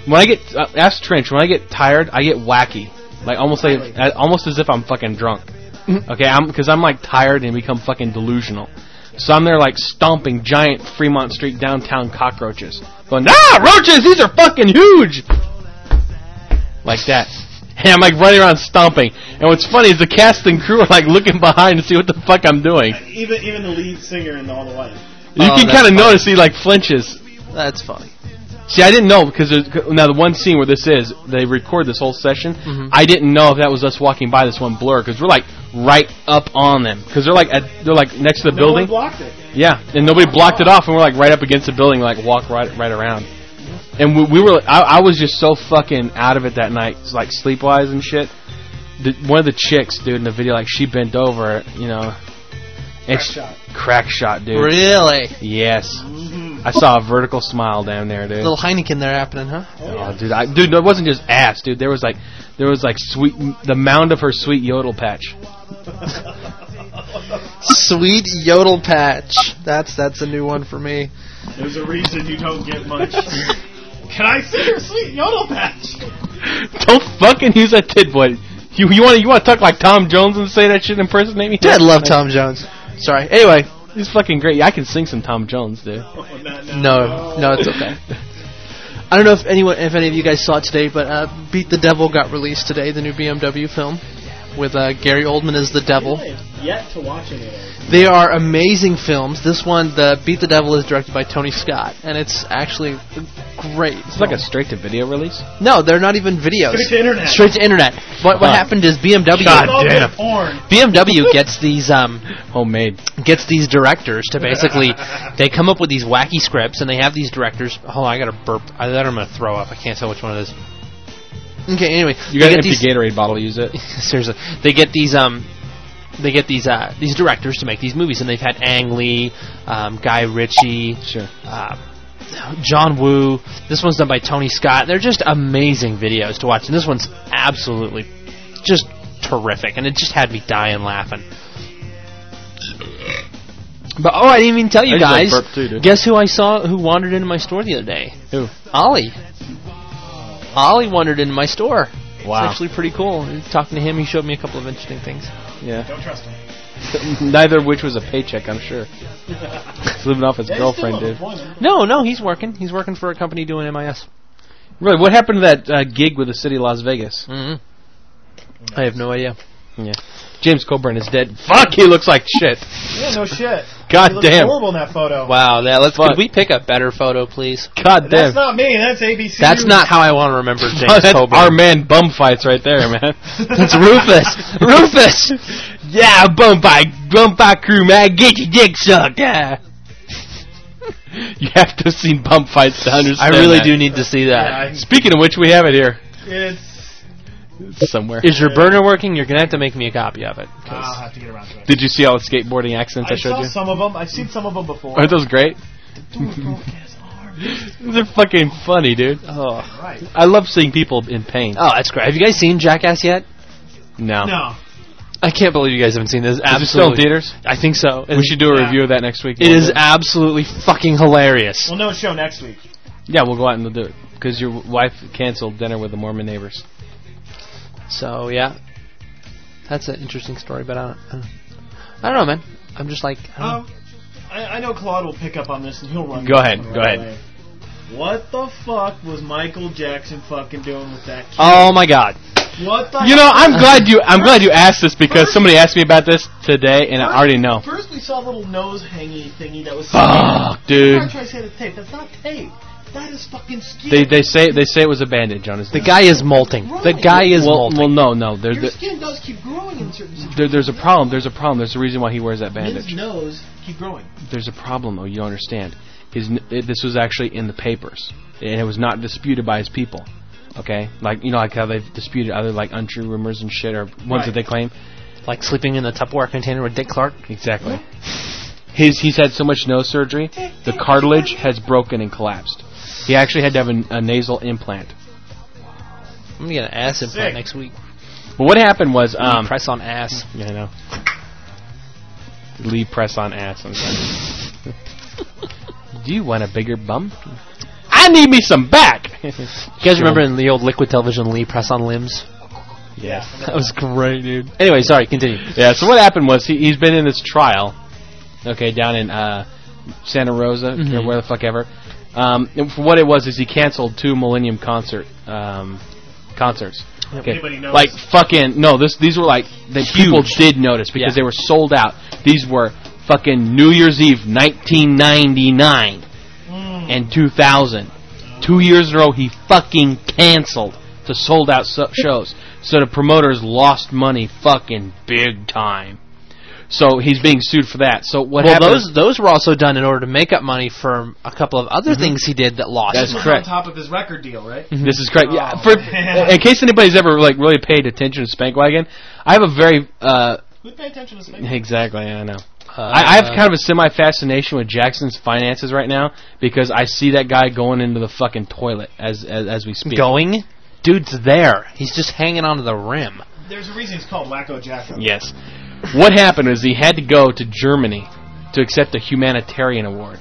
When I get ask Trench, when I get tired, I get wacky, like almost as if I'm fucking drunk. Okay, because I'm like tired and become fucking delusional. So I'm there like stomping giant Fremont Street downtown cockroaches, going, roaches! These are fucking huge, like that. And I'm like running around stomping. And what's funny is the cast and crew are like looking behind to see what the fuck I'm doing. Even the lead singer in All the White. You can kind of notice he like flinches. That's funny. See, I didn't know because now the one scene where this is, they record this whole session. Mm-hmm. I didn't know if that was us walking by this one blur because we're like right up on them because they're like next to the building. No one blocked it. Yeah, and nobody blocked it off, and we're like right up against the building, like walk right around. And we were. I was just so fucking out of it that night, like sleep-wise and shit. One of the chicks, dude, in the video, like she bent over, you know. Crack shot, dude. Really? Yes. I saw a vertical smile down there, dude. Little Heineken there happening, huh? Oh, dude, it wasn't just ass, dude. There was like sweet, the mound of her sweet yodel patch. Sweet yodel patch. That's a new one for me. There's a reason you don't get much. Can I see your sweet yodel patch? Don't fucking use that tit boy. You want to talk like Tom Jones and say that shit and impersonate me? Dude, I love Tom Jones. Sorry. Anyway, he's fucking great. I can sing some Tom Jones, dude. No, it's okay. I don't know if any of you guys saw it today, but Beat the Devil got released today, the new BMW film, with Gary Oldman as the devil. I have yet to watch any of those. They are amazing films. This one, the Beat the Devil, is directed by Tony Scott, and it's actually great. It's like a straight-to-video release? No, they're not even videos. Straight to internet. What happened is BMW... BMW gets these... homemade. Gets these directors to basically... They come up with these wacky scripts, and they have these directors... Hold on, I gotta burp. I thought I'm gonna throw up. I can't tell which one it is. Okay, anyway. You got an empty Gatorade bottle, use it. Seriously. They get these directors to make these movies, and they've had Ang Lee, Guy Ritchie, sure. John Woo. This one's done by Tony Scott. They're just amazing videos to watch, and this one's absolutely just terrific, and it just had me dying laughing. But I didn't even tell you guys. Too, guess who I saw who wandered into my store the other day? Who? Ollie. Ollie wandered into my store. Wow. It's actually pretty cool. Talking to him, he showed me a couple of interesting things. Yeah. Don't trust him. Neither of which was a paycheck, I'm sure. He's living off his girlfriend, dude. No, he's working. He's working for a company doing MIS. Really, what happened to that gig with the city of Las Vegas? Mm-hmm. I have no idea. Yeah. James Coburn is dead. Fuck, he looks like shit. Yeah, no shit. God he looks damn. horrible in that photo. Wow, could we pick a better photo, please? God damn. That's not me, that's ABC. That's not how I want to remember James That's Coburn. our man bum fights right there, man. That's Rufus. Rufus! Yeah, bum fight crew, man. Get your dick sucked. Yeah. You have to have seen bum fights to understand I really that. do need to see that. Yeah, Speaking of which, we have it here. It's somewhere. Is your burner working? You're going to have to make me a copy of it. I'll have to get around to it. Did you see all the skateboarding accidents I showed saw you? some of them. I've seen some of them before. Aren't those great? They're fucking funny, dude. Oh. Right. I love seeing people in pain. Oh, that's great. Have you guys seen Jackass yet? No. I can't believe you guys haven't seen this. Is it still in theaters? I think so. We should do a review of that next week. It is absolutely fucking hilarious. Well, no show next week. Yeah, we'll go out and we'll do it. Because your wife canceled dinner with the Mormon neighbors. So, yeah. That's an interesting story, but I don't know, man. I'm just like... I know Claude will pick up on this and he'll run. Go ahead. What the fuck was Michael Jackson fucking doing with that kid? Oh my god. What the I'm glad you asked this because somebody asked me about this today and I already know. First we saw a little nose hangy thingy that was dude. I'm trying to say the tape. That's not tape. That is fucking skin. They say it was a bandage on his The guy is molting. The guy is molting. Well, no. Your skin does keep growing in certain situations. There's a problem. There's a reason why he wears that bandage. His nose keep growing. There's a problem, though. You don't understand. This was actually in the papers, and it was not disputed by his people. Okay, like how they've disputed other like untrue rumors and shit or ones that they claim, like sleeping in the Tupperware container with Dick Clark. Exactly. He's had so much nose surgery, the cartilage has broken and collapsed. He actually had to have a nasal implant. I'm gonna get an ass implant next week. But what happened was press on ass. Yeah, I know. Lee press on ass. Do you want a bigger bum? I need me some back. You guys remember in the old Liquid Television Lee Press on Limbs? Yeah. That was great, dude. Anyway, sorry, continue. Yeah, so what happened was he's been in this trial, okay, down in Santa Rosa, or where the fuck ever. And for what it was is he canceled 2 Millennium concerts. Okay. Anybody notice? Like fucking no, these were like that people did notice because they were sold out. These were fucking New Year's Eve 1999 and 2000. 2 years in a row he fucking canceled the sold out shows. So the promoters lost money fucking big time. So he's being sued for that. So what happened? Those were also done in order to make up money for a couple of other things he did that lost. That's This was correct. on top of his record deal, right? This is correct. Yeah. Oh, In case anybody's ever like really paid attention to Spankwagon, I have a very Who'd pay attention to Spank? exactly. I know. I have kind of a semi-fascination with Jackson's finances right now because I see that guy going into the fucking toilet as we speak. Going? Dude's there. He's just hanging onto the rim. There's a reason it's called Wacko Jacko. Yes. What happened is he had to go to Germany to accept a humanitarian award.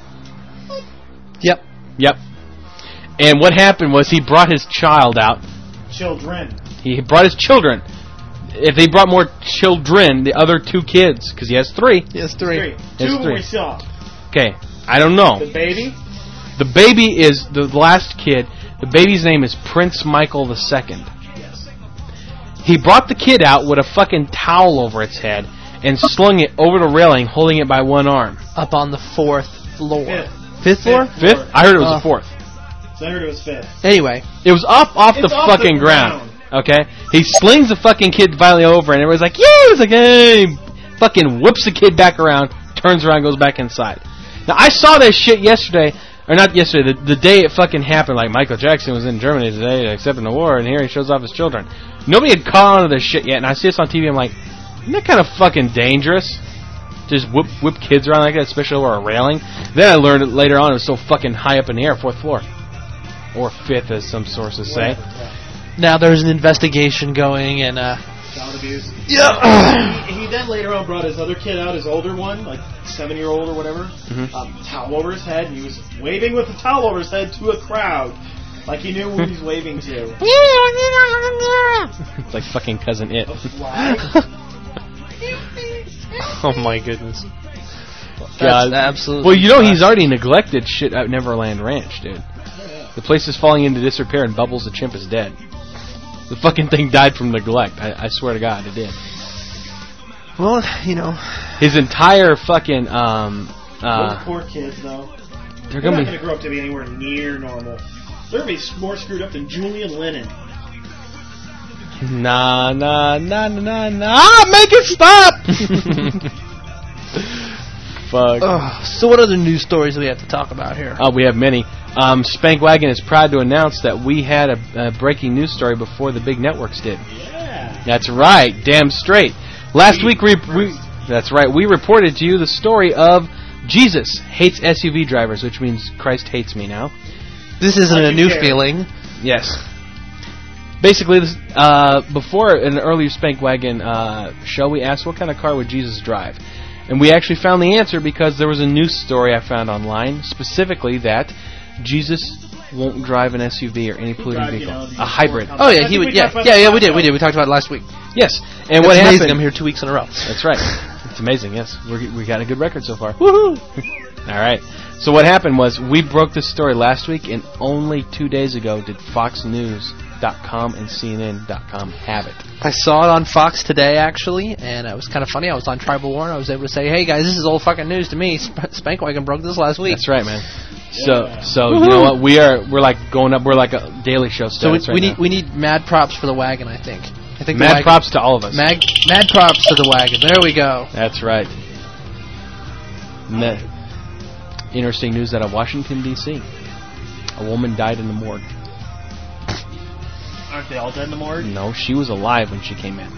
Yep. Yep. And what happened was he brought his child out. Children. He brought his children. If they brought more children, the other 2 kids, because he has 3. Yes, 3. Yes, 2 3. we saw. Okay, I don't know. The baby? The baby is the last kid. The baby's name is Prince Michael II. Yes. He brought the kid out with a fucking towel over its head and slung it over the railing, holding it by one arm. Up on the 4th floor. 5th. 5th floor? 5th? I heard it was the 4th. So I heard it was 5th. Anyway. It was off It's the off fucking the ground. Okay? He slings the fucking kid violently over, and everybody's like, yeah! He's like, hey! Fucking whips the kid back around, turns around, goes back inside. Now, I saw this shit yesterday, or not yesterday, the day it fucking happened. Like, Michael Jackson was in Germany today accepting an award, and here he shows off his children. Nobody had caught on to this shit yet, and I see this on TV, I'm like, isn't that kind of fucking dangerous? Just whip kids around like that, especially over a railing. Then I learned later on it was so fucking high up in the air, 4th floor. Or 5th, as some sources say. Now there's an investigation going, and Child abuse. yeah. He then later on brought his other kid out, his older one, like 7-year-old or whatever, towel over his head, and he was waving with the towel over his head to a crowd, like he knew who he was waving to. It's like fucking Cousin It. A flag. Oh my goodness. God. That's absolutely. Well, you know he's already neglected shit at Neverland Ranch, dude. The place is falling into disrepair, and Bubbles the chimp is dead. The fucking thing died from neglect. I swear to God, it did. Well, you know. His entire fucking Those poor kids, though. they're They're not gonna going to grow up to be anywhere near normal. They're going to be more screwed up than Julian Lennon. be nah. Make it stop. Fuck. So what other news stories do we have to talk about here? We have many. Spankwagon is proud to announce that we had a breaking news story before the big networks did. Yeah. That's right, damn straight. Last week that's right, we reported to you the story of Jesus hates SUV drivers, which means Christ hates me now. This isn't How'd a you new care? feeling. Yes. Basically, this, before an earlier Spankwagon show, we asked what kind of car would Jesus drive. And we actually found the answer because there was a news story I found online, specifically that Jesus won't drive an SUV or any polluting vehicle. A hybrid. Oh yeah, he would. Yeah, we did. We talked about it last week. Yes. And It's what amazing happened? I'm here 2 weeks in a row. That's right. It's amazing, yes. We got a good record so far. Woohoo! All right. So what happened was we broke this story last week, and only 2 days ago did FoxNews.com and CNN.com have it. I saw it on Fox today, actually, and it was kind of funny. I was on Tribal War, and I was able to say, hey, guys, this is old fucking news to me. Spankwagon broke this last week. That's right, man. So you know what? We're like going up. We're like a Daily Show status. So we need mad props for the wagon, I think. The mad wagon, props to all of us. Mad props to the wagon. There we go. That's right. Interesting news out of Washington, D.C. A woman died in the morgue. Aren't they all dead in the morgue? No, she was alive when she came in.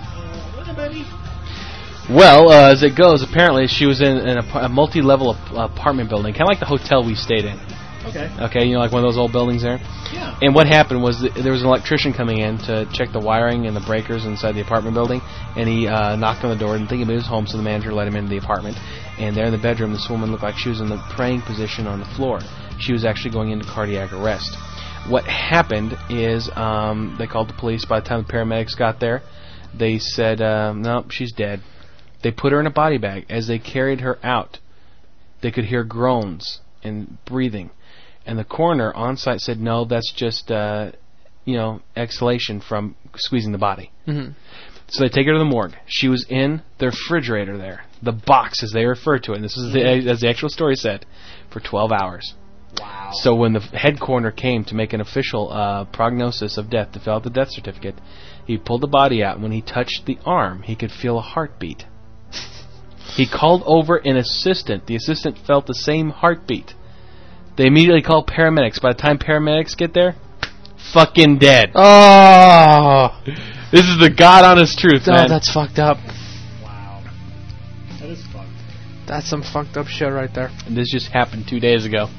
Well, as it goes, apparently she was in a multi-level apartment building, kind of like the hotel we stayed in. Okay. Okay, you know, like one of those old buildings there? Yeah. And what happened was there was an electrician coming in to check the wiring and the breakers inside the apartment building, and he knocked on the door, didn't think he was home, so the manager let him into the apartment. And there in the bedroom, this woman looked like she was in the praying position on the floor. She was actually going into cardiac arrest. What happened is they called the police. By the time the paramedics got there, they said, nope, she's dead. They put her in a body bag. As they carried her out, they could hear groans and breathing. And the coroner on site said, no, that's just, exhalation from squeezing the body. Mm-hmm. So they take her to the morgue. She was in the refrigerator there, the box as they refer to it, and this is as the actual story said, for 12 hours. Wow. So when the head coroner came to make an official prognosis of death, to fill out the death certificate, he pulled the body out, and when he touched the arm, he could feel a heartbeat. He called over an assistant. The assistant felt the same heartbeat. They immediately called paramedics. By the time paramedics get there, fucking dead. Oh, this is the God honest truth, man. Oh, that's fucked up. Wow. That is fucked. That's some fucked up shit right there. And this just happened 2 days ago.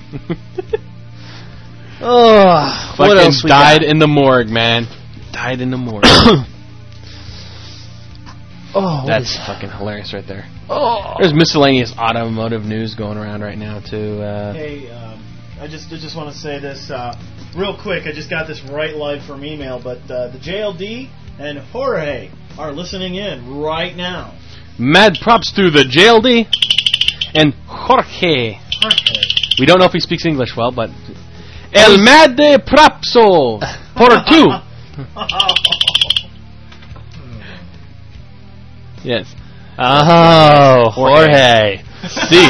Oh, what else we died got? in the morgue, man. Died in the morgue. Oh, that's fucking hilarious right there. Oh, there's miscellaneous automotive news going around right now too. Hey, I just want to say this real quick. I just got this right live from email, but the JLD and Jorge are listening in right now. Mad props to the JLD and Jorge. We don't know if he speaks English well, but El Mad de Propso por two. Yes. Oh, Jorge. See.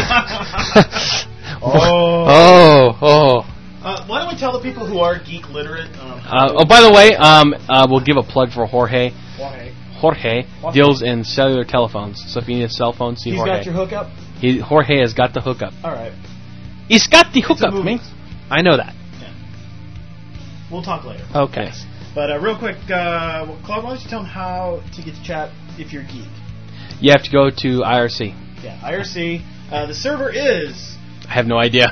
Why don't we tell the people who are geek literate? By the way, we'll give a plug for Jorge. Jorge deals in cellular telephones, so if you need a cell phone, see Jorge. He's got your hookup? Jorge has got the hookup. All right. He's got the hookup, man. I know that. Yeah. We'll talk later. Okay. Yes. But real quick, Claude, why don't you tell them how to get to chat if you're geek? You have to go to IRC. Yeah, IRC. The server is... I have no idea.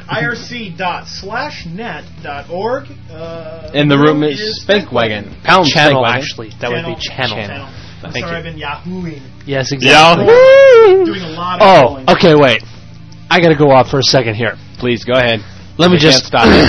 irc./net.org. And the room is Spankwagon. Pound channel, Spankwagon. actually. That would be channel. I'm Thank sorry, you. I've been yahooing. Yes, exactly. Doing a lot of calling. Okay, wait. I gotta go off for a second here. Please, go ahead. Let me just... stop it.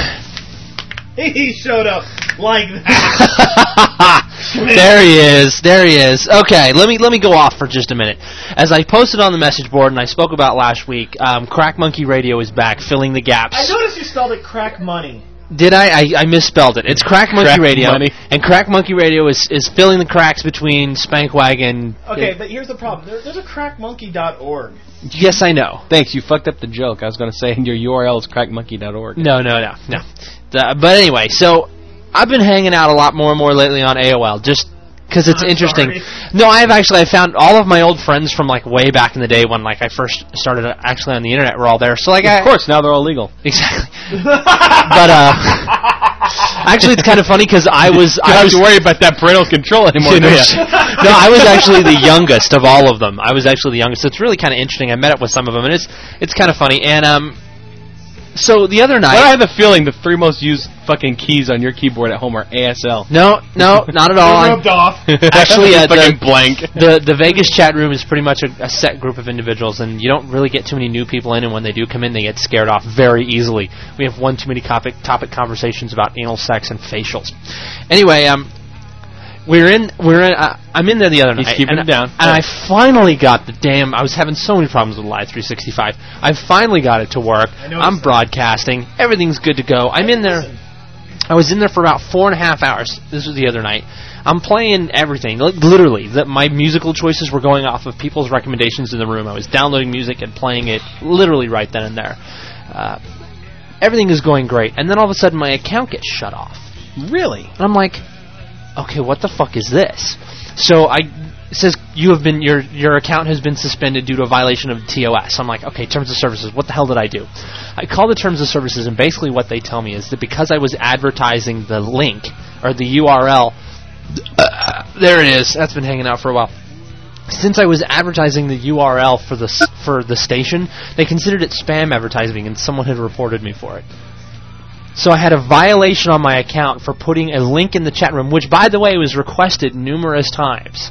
He showed up like that. There he is. Okay, let me go off for just a minute. As I posted on the message board and I spoke about last week, Crack Monkey Radio is back, filling the gaps. I noticed you spelled it crack money. Did I misspelled it. It's Crack Monkey Radio. Money. And Crack Monkey Radio is filling the cracks between Spankwagon. Okay, but here's the problem. There's a crackmonkey.org. Yes, I know. Thanks, you fucked up the joke. I was going to say your URL is crackmonkey.org. No. But anyway, so I've been hanging out a lot more and more lately on AOL, just because it's interesting. Sorry. No, I found all of my old friends from like way back in the day when like I first started actually on the internet were all there. So like, of course, now they're all legal. Exactly. But actually, it's kind of funny because I was have to worry about that parental control anymore. No, I was actually the youngest of all of them. So it's really kind of interesting. I met up with some of them, and it's kind of funny. And so the other night, I have the feeling the three most used fucking keys on your keyboard at home are ASL. No, not at all. Rubbed off. Actually, fucking blank. The Vegas chat room is pretty much a set group of individuals, and you don't really get too many new people in. And when they do come in, they get scared off very easily. We have one too many topic conversations about anal sex and facials. Anyway, I'm in there the other night. He's keeping it down. And I finally got I was having so many problems with Live 365. I finally got it to work. I'm broadcasting. Everything's good to go. I'm in there. I was in there for about 4.5 hours. This was the other night. I'm playing everything. Literally, my musical choices were going off of people's recommendations in the room. I was downloading music and playing it literally right then and there. Everything is going great. And then all of a sudden my account gets shut off. Really? And I'm like, okay, what the fuck is this? So it says your account has been suspended due to a violation of TOS. I'm like, okay, terms of services. What the hell did I do? I call the terms of services, and basically what they tell me is that because I was advertising the link or the URL, there it is. That's been hanging out for a while. Since I was advertising the URL for the station, they considered it spam advertising, and someone had reported me for it. So I had a violation on my account for putting a link in the chat room, which, by the way, was requested numerous times.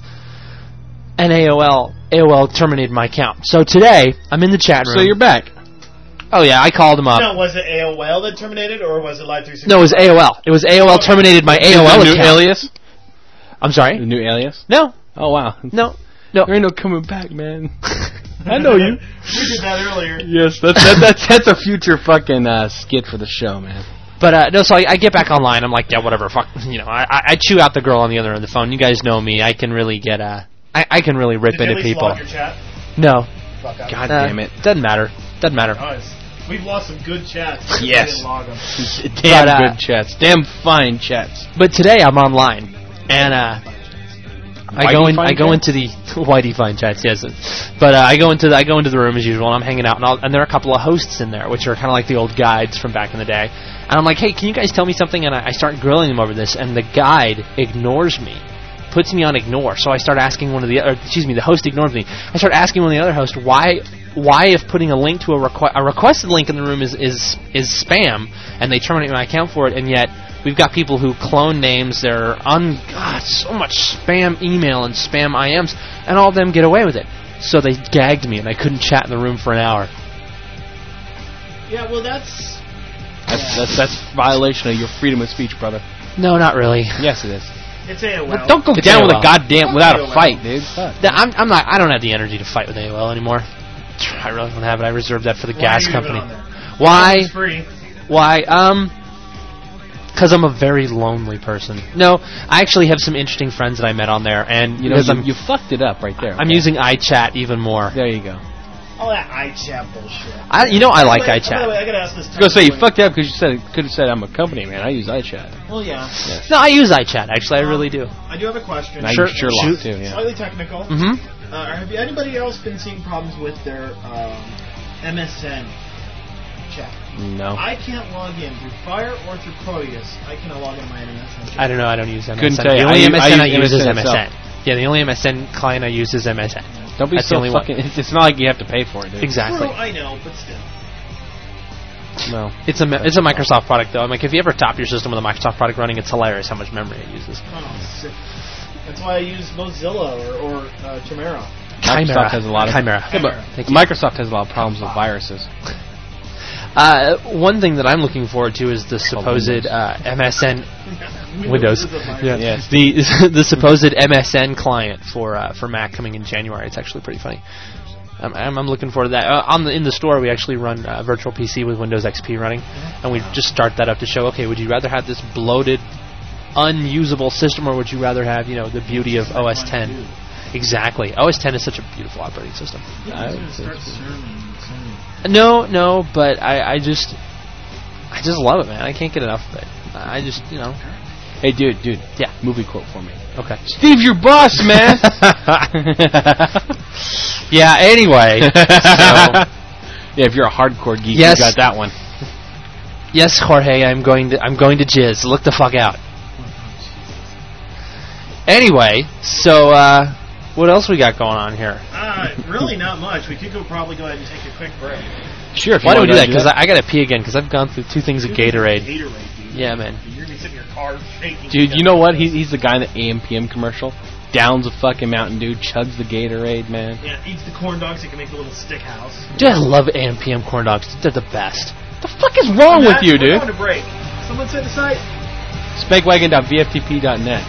And AOL terminated my account. So today, I'm in the chat room. So you're back. Oh yeah, I called him up. No, was it AOL that terminated, or was it Live 365? No, it was AOL. It was AOL terminated my AOL the new account. alias? I'm sorry? The new alias? No. Oh, wow. No. There ain't no coming back, man. I know you. We did that earlier. Yes, that's a future fucking skit for the show, man. But, no, so I get back online. I'm like, yeah, whatever, fuck. You know, I chew out the girl on the other end of the phone. You guys know me. I can really get, I can really rip Did into you at least people. log your chat? No. Fuck out. God damn it. Doesn't matter. Doesn't matter. Nice. We've lost some good chats. because we Yes. didn't log them. Damn But, good chats. Damn fine chats. But today I'm online, and I go into the Whitey Fine chats, yes. But I go into the room as usual, and I'm hanging out, and there are a couple of hosts in there, which are kind of like the old guides from back in the day. And I'm like, hey, can you guys tell me something? And I start grilling them over this, and the guide ignores me, puts me on ignore. So I start asking the host ignores me. I start asking one of the other hosts why if putting a link to a requested link in the room is spam, and they terminate my account for it, and yet we've got people who clone names. They're so much spam email and spam IMs, and all of them get away with it. So they gagged me, and I couldn't chat in the room for an hour. Yeah, well, that's violation of your freedom of speech, brother. No, not really. Yes, it is. it's AOL. Well, don't go It's down with AOL. a goddamn without a AOL. fight, dude. Fuck. I'm not. I don't have the energy to fight with AOL anymore. I really don't have it. I reserve that for the Why gas are you company. even on there? Why? It's free. Why? Because I'm a very lonely person. No, I actually have some interesting friends that I met on there, and You know, because you fucked it up right there. I'm using iChat even more. There you go. All that iChat bullshit. I like By the way, iChat. I gotta ask this. I was gonna say you fucked it up because you could have said I'm a company man. I use iChat. Well, yeah. No, I use iChat. Actually, I really do. I do have a question. And I Sure. use Sherlock Shoot. too. Yeah. Slightly technical. Mm-hmm. Have anybody else been seeing problems with their MSN chat? No. I can't log in through Fire or through Proteus. I cannot log in my MSN chat. I don't know. I don't use MSN. Couldn't tell you. The only I MSN I use use is MSN MSN. itself. Yeah, the only MSN client I use is MSN. Don't be That's the so only one. fucking. It's not like you have to pay for it, dude. Exactly. True, I know, but still. No. It's a Microsoft product though. I'm like, if you ever top your system with a Microsoft product running, it's hilarious how much memory it uses. Oh, sick. That's why I use Mozilla or Chimera. Microsoft has a lot of Chimera. Yeah, but Thank you. Microsoft has a lot of problems with viruses. One thing that I'm looking forward to is the supposed MSN Windows. Yeah. Yes. The supposed MSN client for Mac coming in January. It's actually pretty funny. I'm looking forward to that. In the store, we actually run virtual PC with Windows XP running, and we just start that up to show. Okay, would you rather have this bloated, unusable system, or would you rather have the beauty of OS 10? Exactly. OS 10 is such a beautiful operating system. No, but I just love it, man. I can't get enough of it. I just. Hey, dude. Yeah. Movie quote for me. Okay. Steve, your boss, man. Yeah. Anyway. So, Yeah, if you're a hardcore geek, Yes. you got that one. yes, Jorge. I'm going to jizz. Look the fuck out. Anyway, so what else we got going on here? Really not much. We could probably go ahead and take a quick break. Sure. If Why you do we wanna do that? Because I got to pee again. Because I've gone through 2 things of Gatorade. Gatorade, dude. Yeah, man. You're gonna be sitting in your car shaking. Dude, you know what? He's the guy in the AM/PM commercial. Downs a fucking Mountain Dew, chugs the Gatorade, man. Yeah, eats the corn dogs so you can make a little stick house. Dude, I love AM/PM corn dogs. They're the best. What the fuck is wrong with you, We're dude? going to break. Someone say the site. Spankwagon.vftp.net.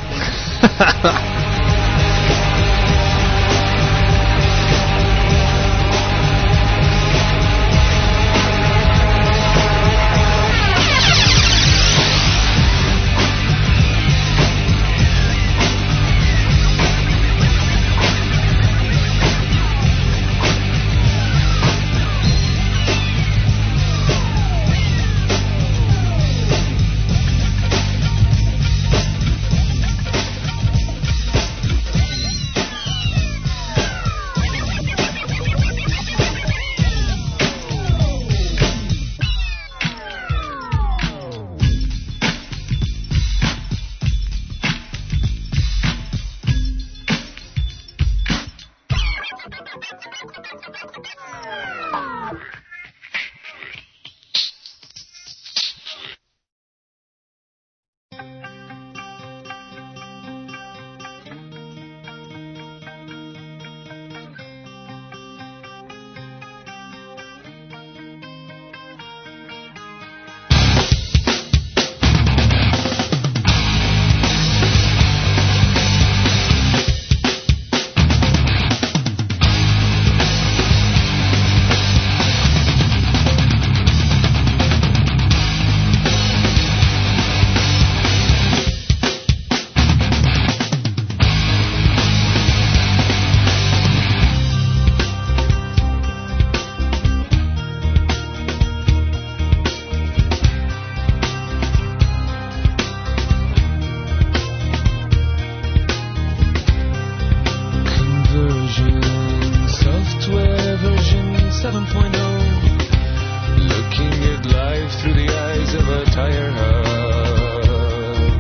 version, software version 7.0. Looking at life through the eyes of a tire hub.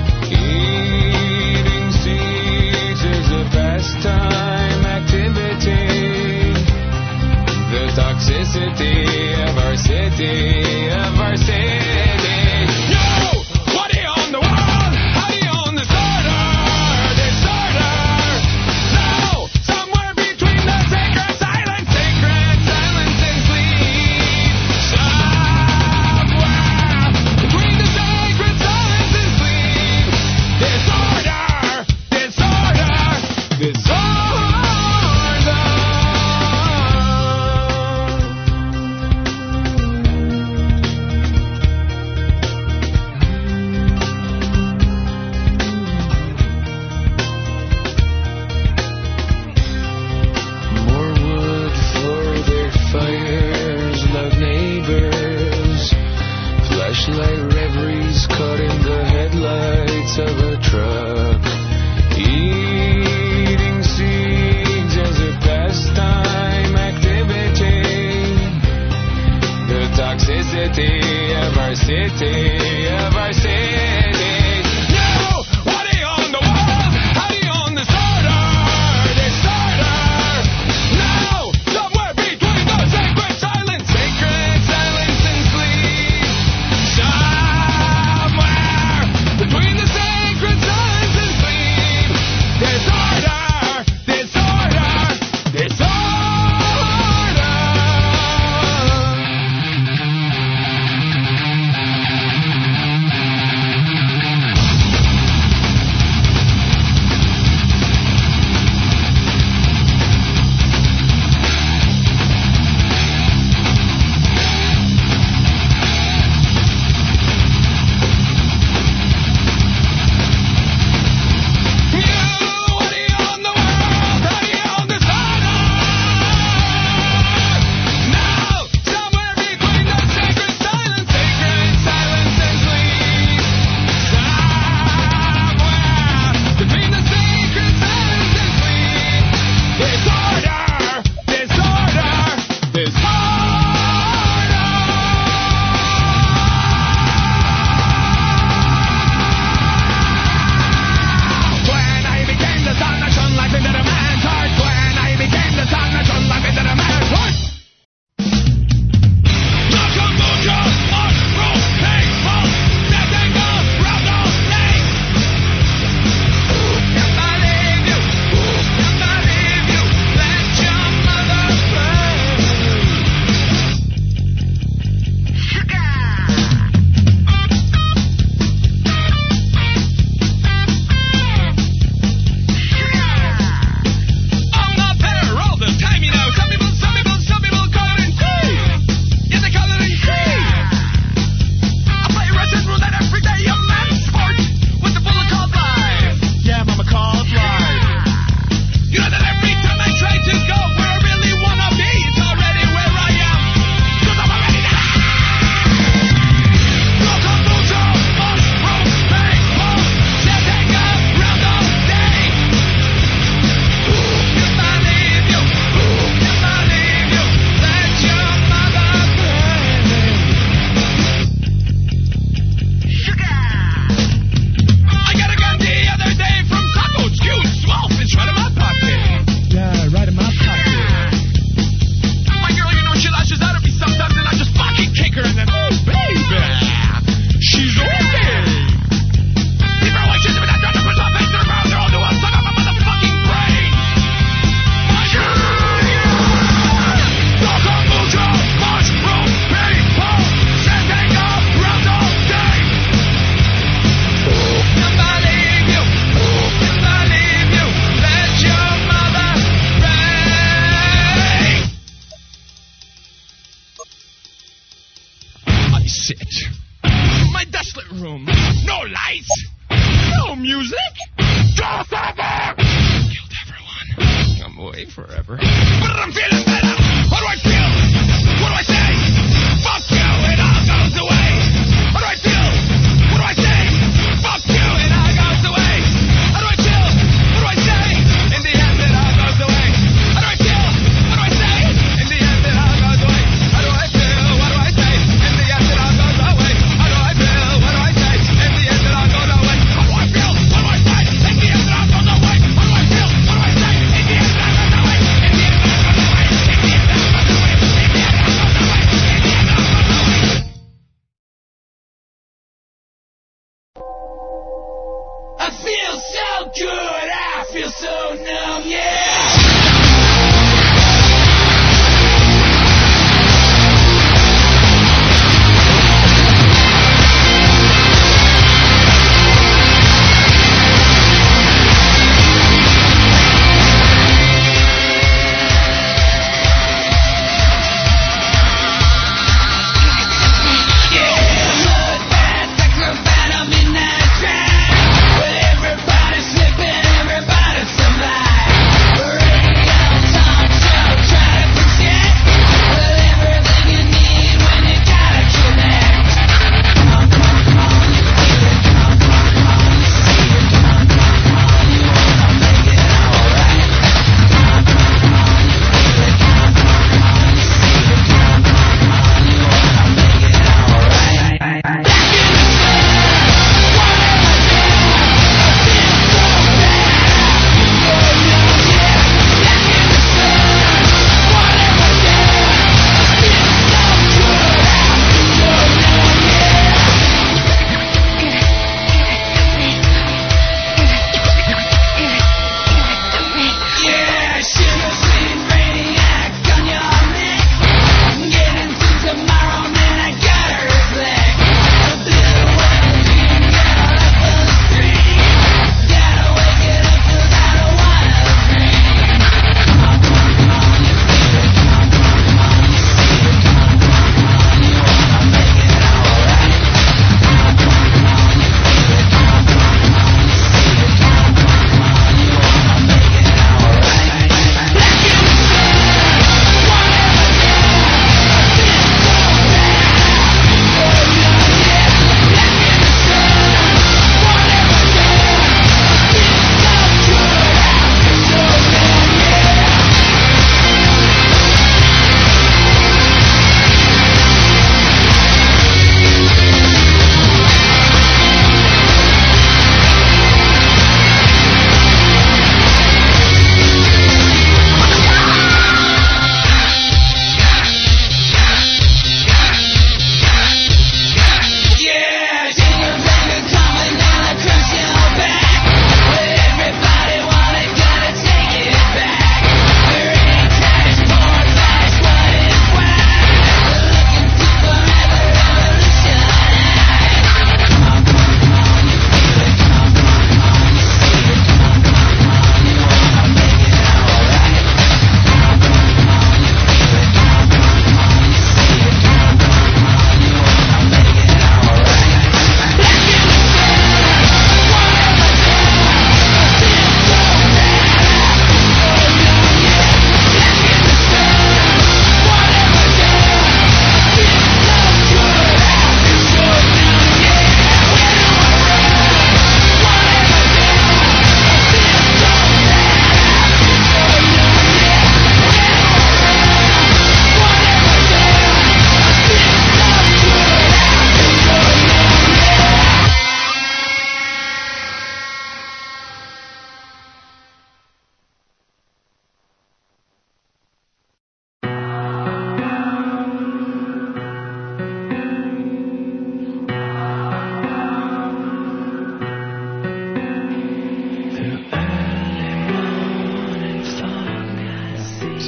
Eating seeds is a pastime activity. The toxicity of our city, of our city. Yo! What do you own the world? How do you own disorder? Disorder! No! Somewhere between the sacred silence and sleep. Somewhere between the sacred silence and sleep. Disorder! Disorder! Disorder! More wood for their fires, loud neighbors. Flashlight reveries caught in the headlights of a truck. Eating seeds as a pastime activity. The toxicity of our city, of our city. No! What do you own the world? How do you own disorder? Disorder! No! Somewhere between the sacred silence and sleep. Somewhere between the sacred silence and sleep. Disorder! Disorder! Disorder! away forever. But I'm feeling better. What do I feel? What do I say? Fuck you, it all goes away. What do I feel? What do I say? Fuck you, it all goes away. How do I feel? What do I say? In the end, it all goes away.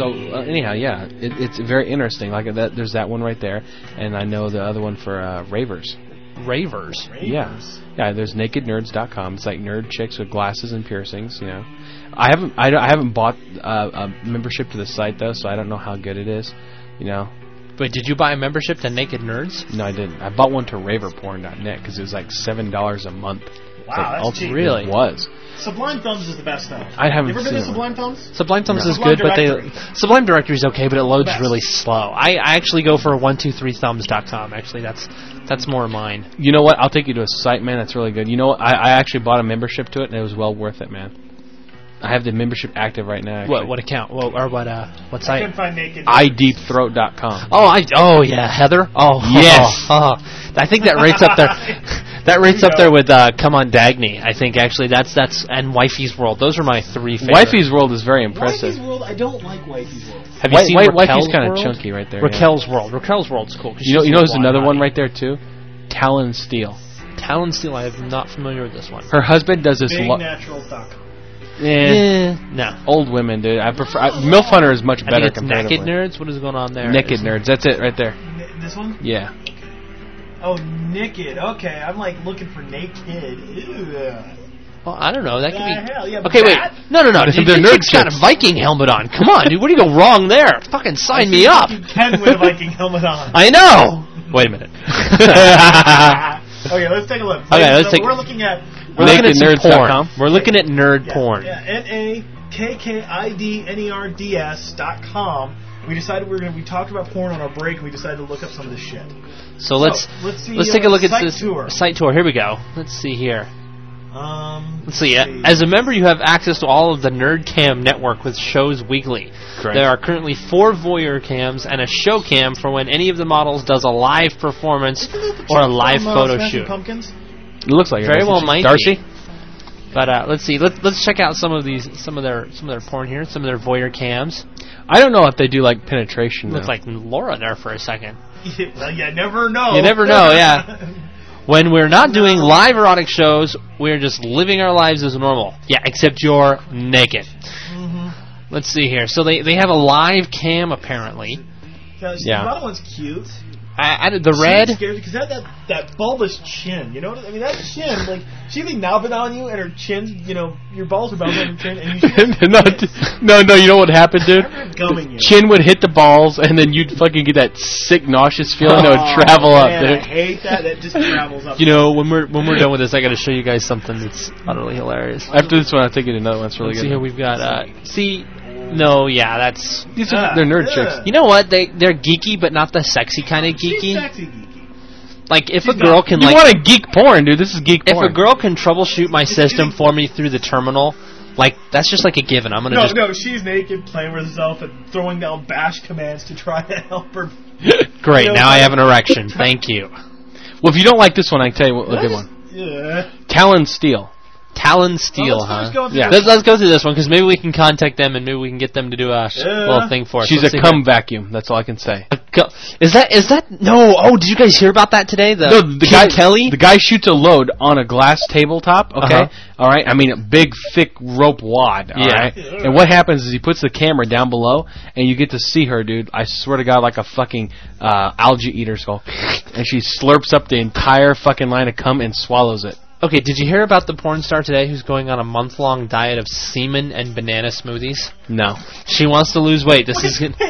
So anyhow, yeah, it's very interesting. Like that, there's that one right there, and I know the other one for ravers. Ravers. Yeah. There's nakednerds.com. It's like nerd chicks with glasses and piercings. You know, I haven't bought a membership to the site though, so I don't know how good it is. You know. Wait, did you buy a membership to Naked Nerds? No, I didn't. I bought one to raverporn.net because it was like $7 a month. Wow, that's cheap. Really? It was. Sublime Thumbs is the best though. I haven't You ever been seen to Sublime Thumbs? Sublime Thumbs is Sublime good, but Sublime Directory is okay, but it loads Best. really slow. I actually go for 123thumbs.com. Actually, that's more mine. You know what? I'll take you to a site, man. That's really good. You know what? I actually bought a membership to it, and it was well worth it, man. I have the membership active right now. Actually. What account? What I site? couldn't find naked. iDeepthroat.com. Oh yeah, Heather. Oh yes. I think that rates up there. That rates up there with Come On Dagny. I think actually that's and Wifey's World. Those are my three favorites. Wifey's World is very impressive. Wifey's World, I don't like Wifey's World. Have you seen Wifey's kind of World? chunky right there. Raquel's World. Raquel's World's cool. You know, there's another one right there too. Talon Steel. Talon Steel. I am not familiar with this one. Her husband does this. BigNaturals.com. No. Old women, dude. I prefer MILF Hunter is much I better think it's comparatively. Naked Nerds. What is going on there? Naked Nerds. That's it right there. This one? Yeah. Oh, naked. Okay, I'm like looking for naked. Ew. Well, I don't know. That could be. Hell? Yeah, Okay, wait. that? No. They're The nerd chick's got a chicks. Viking helmet on. Come on, dude. What do you go wrong there? Fucking sign me up. You can with a Viking helmet on. I know. Wait a minute. Okay, let's take a look. Okay, let's take. We're looking at. We're looking at some NakedNerds.com. porn. We're looking at nerd porn. Yeah, NAKKIDNERDS.com. We decided we talked about porn on our break, and we decided to look up some of this shit. So let's see, take a look at site this tour. site tour. Here we go. Let's see here. Let's see. As a member, you have access to all of the NerdCam network with shows weekly. Correct. There are currently 4 voyeur cams and a show cam for when any of the models does a live performance or a live photo shoot. Pumpkins? It looks like Very it. well might Darcy? be. But let's see. Let's check out some of their porn here. Some of their voyeur cams. I don't know if they do like penetration. Looks like Laura there for a second. Well, you never know. You never know. Yeah. When we're not doing live erotic shows, we're just living our lives as normal. Yeah, except you're naked. Mm-hmm. Let's see here. So they have a live cam apparently. Yeah. The other one's cute. The red. Because that bulbous chin, you know what I mean? That chin, like, she be knobbing on you, and her chin, you know, your balls are bouncing on her chin, and you no, you know what happened, dude? Gumming you. Chin would hit the balls, and then you'd fucking get that sick, nauseous feeling that would travel up, man, dude. I hate that. That just travels up. You know, when we're done with this, I got to show you guys something that's utterly hilarious. After this one, I'll take you to another one that's really Let's good. see here, we've got that's these are they're nerd chicks. You know what? They're geeky, but not the sexy kind of geeky. She's sexy geeky. Like if a girl can You want a geek porn, dude? This is geek porn. If a girl can troubleshoot my system for me through the terminal, like that's just like a given. I'm gonna No, she's naked, playing with herself, and throwing down bash commands to try to help her. Great, now I have an erection. Thank you. Well, if you don't like this one, I can tell you a good one. Yeah. Talon Steel. Talon Steel, let's huh? Yeah. Let's go through this one because maybe we can contact them and maybe we can get them to do a little thing for us. She's a cum vacuum. That's all I can say. Is that no? Oh, did you guys hear about that today? The guy Kelly. The guy shoots a load on a glass tabletop. Okay, all right. I mean, a big, thick rope wad. All right. And what happens is he puts the camera down below, and you get to see her, dude. I swear to God, like a fucking algae eater skull, and she slurps up the entire fucking line of cum and swallows it. Okay, did you hear about the porn star today who's going on a month-long diet of semen and banana smoothies? No. She wants to lose weight. This is good.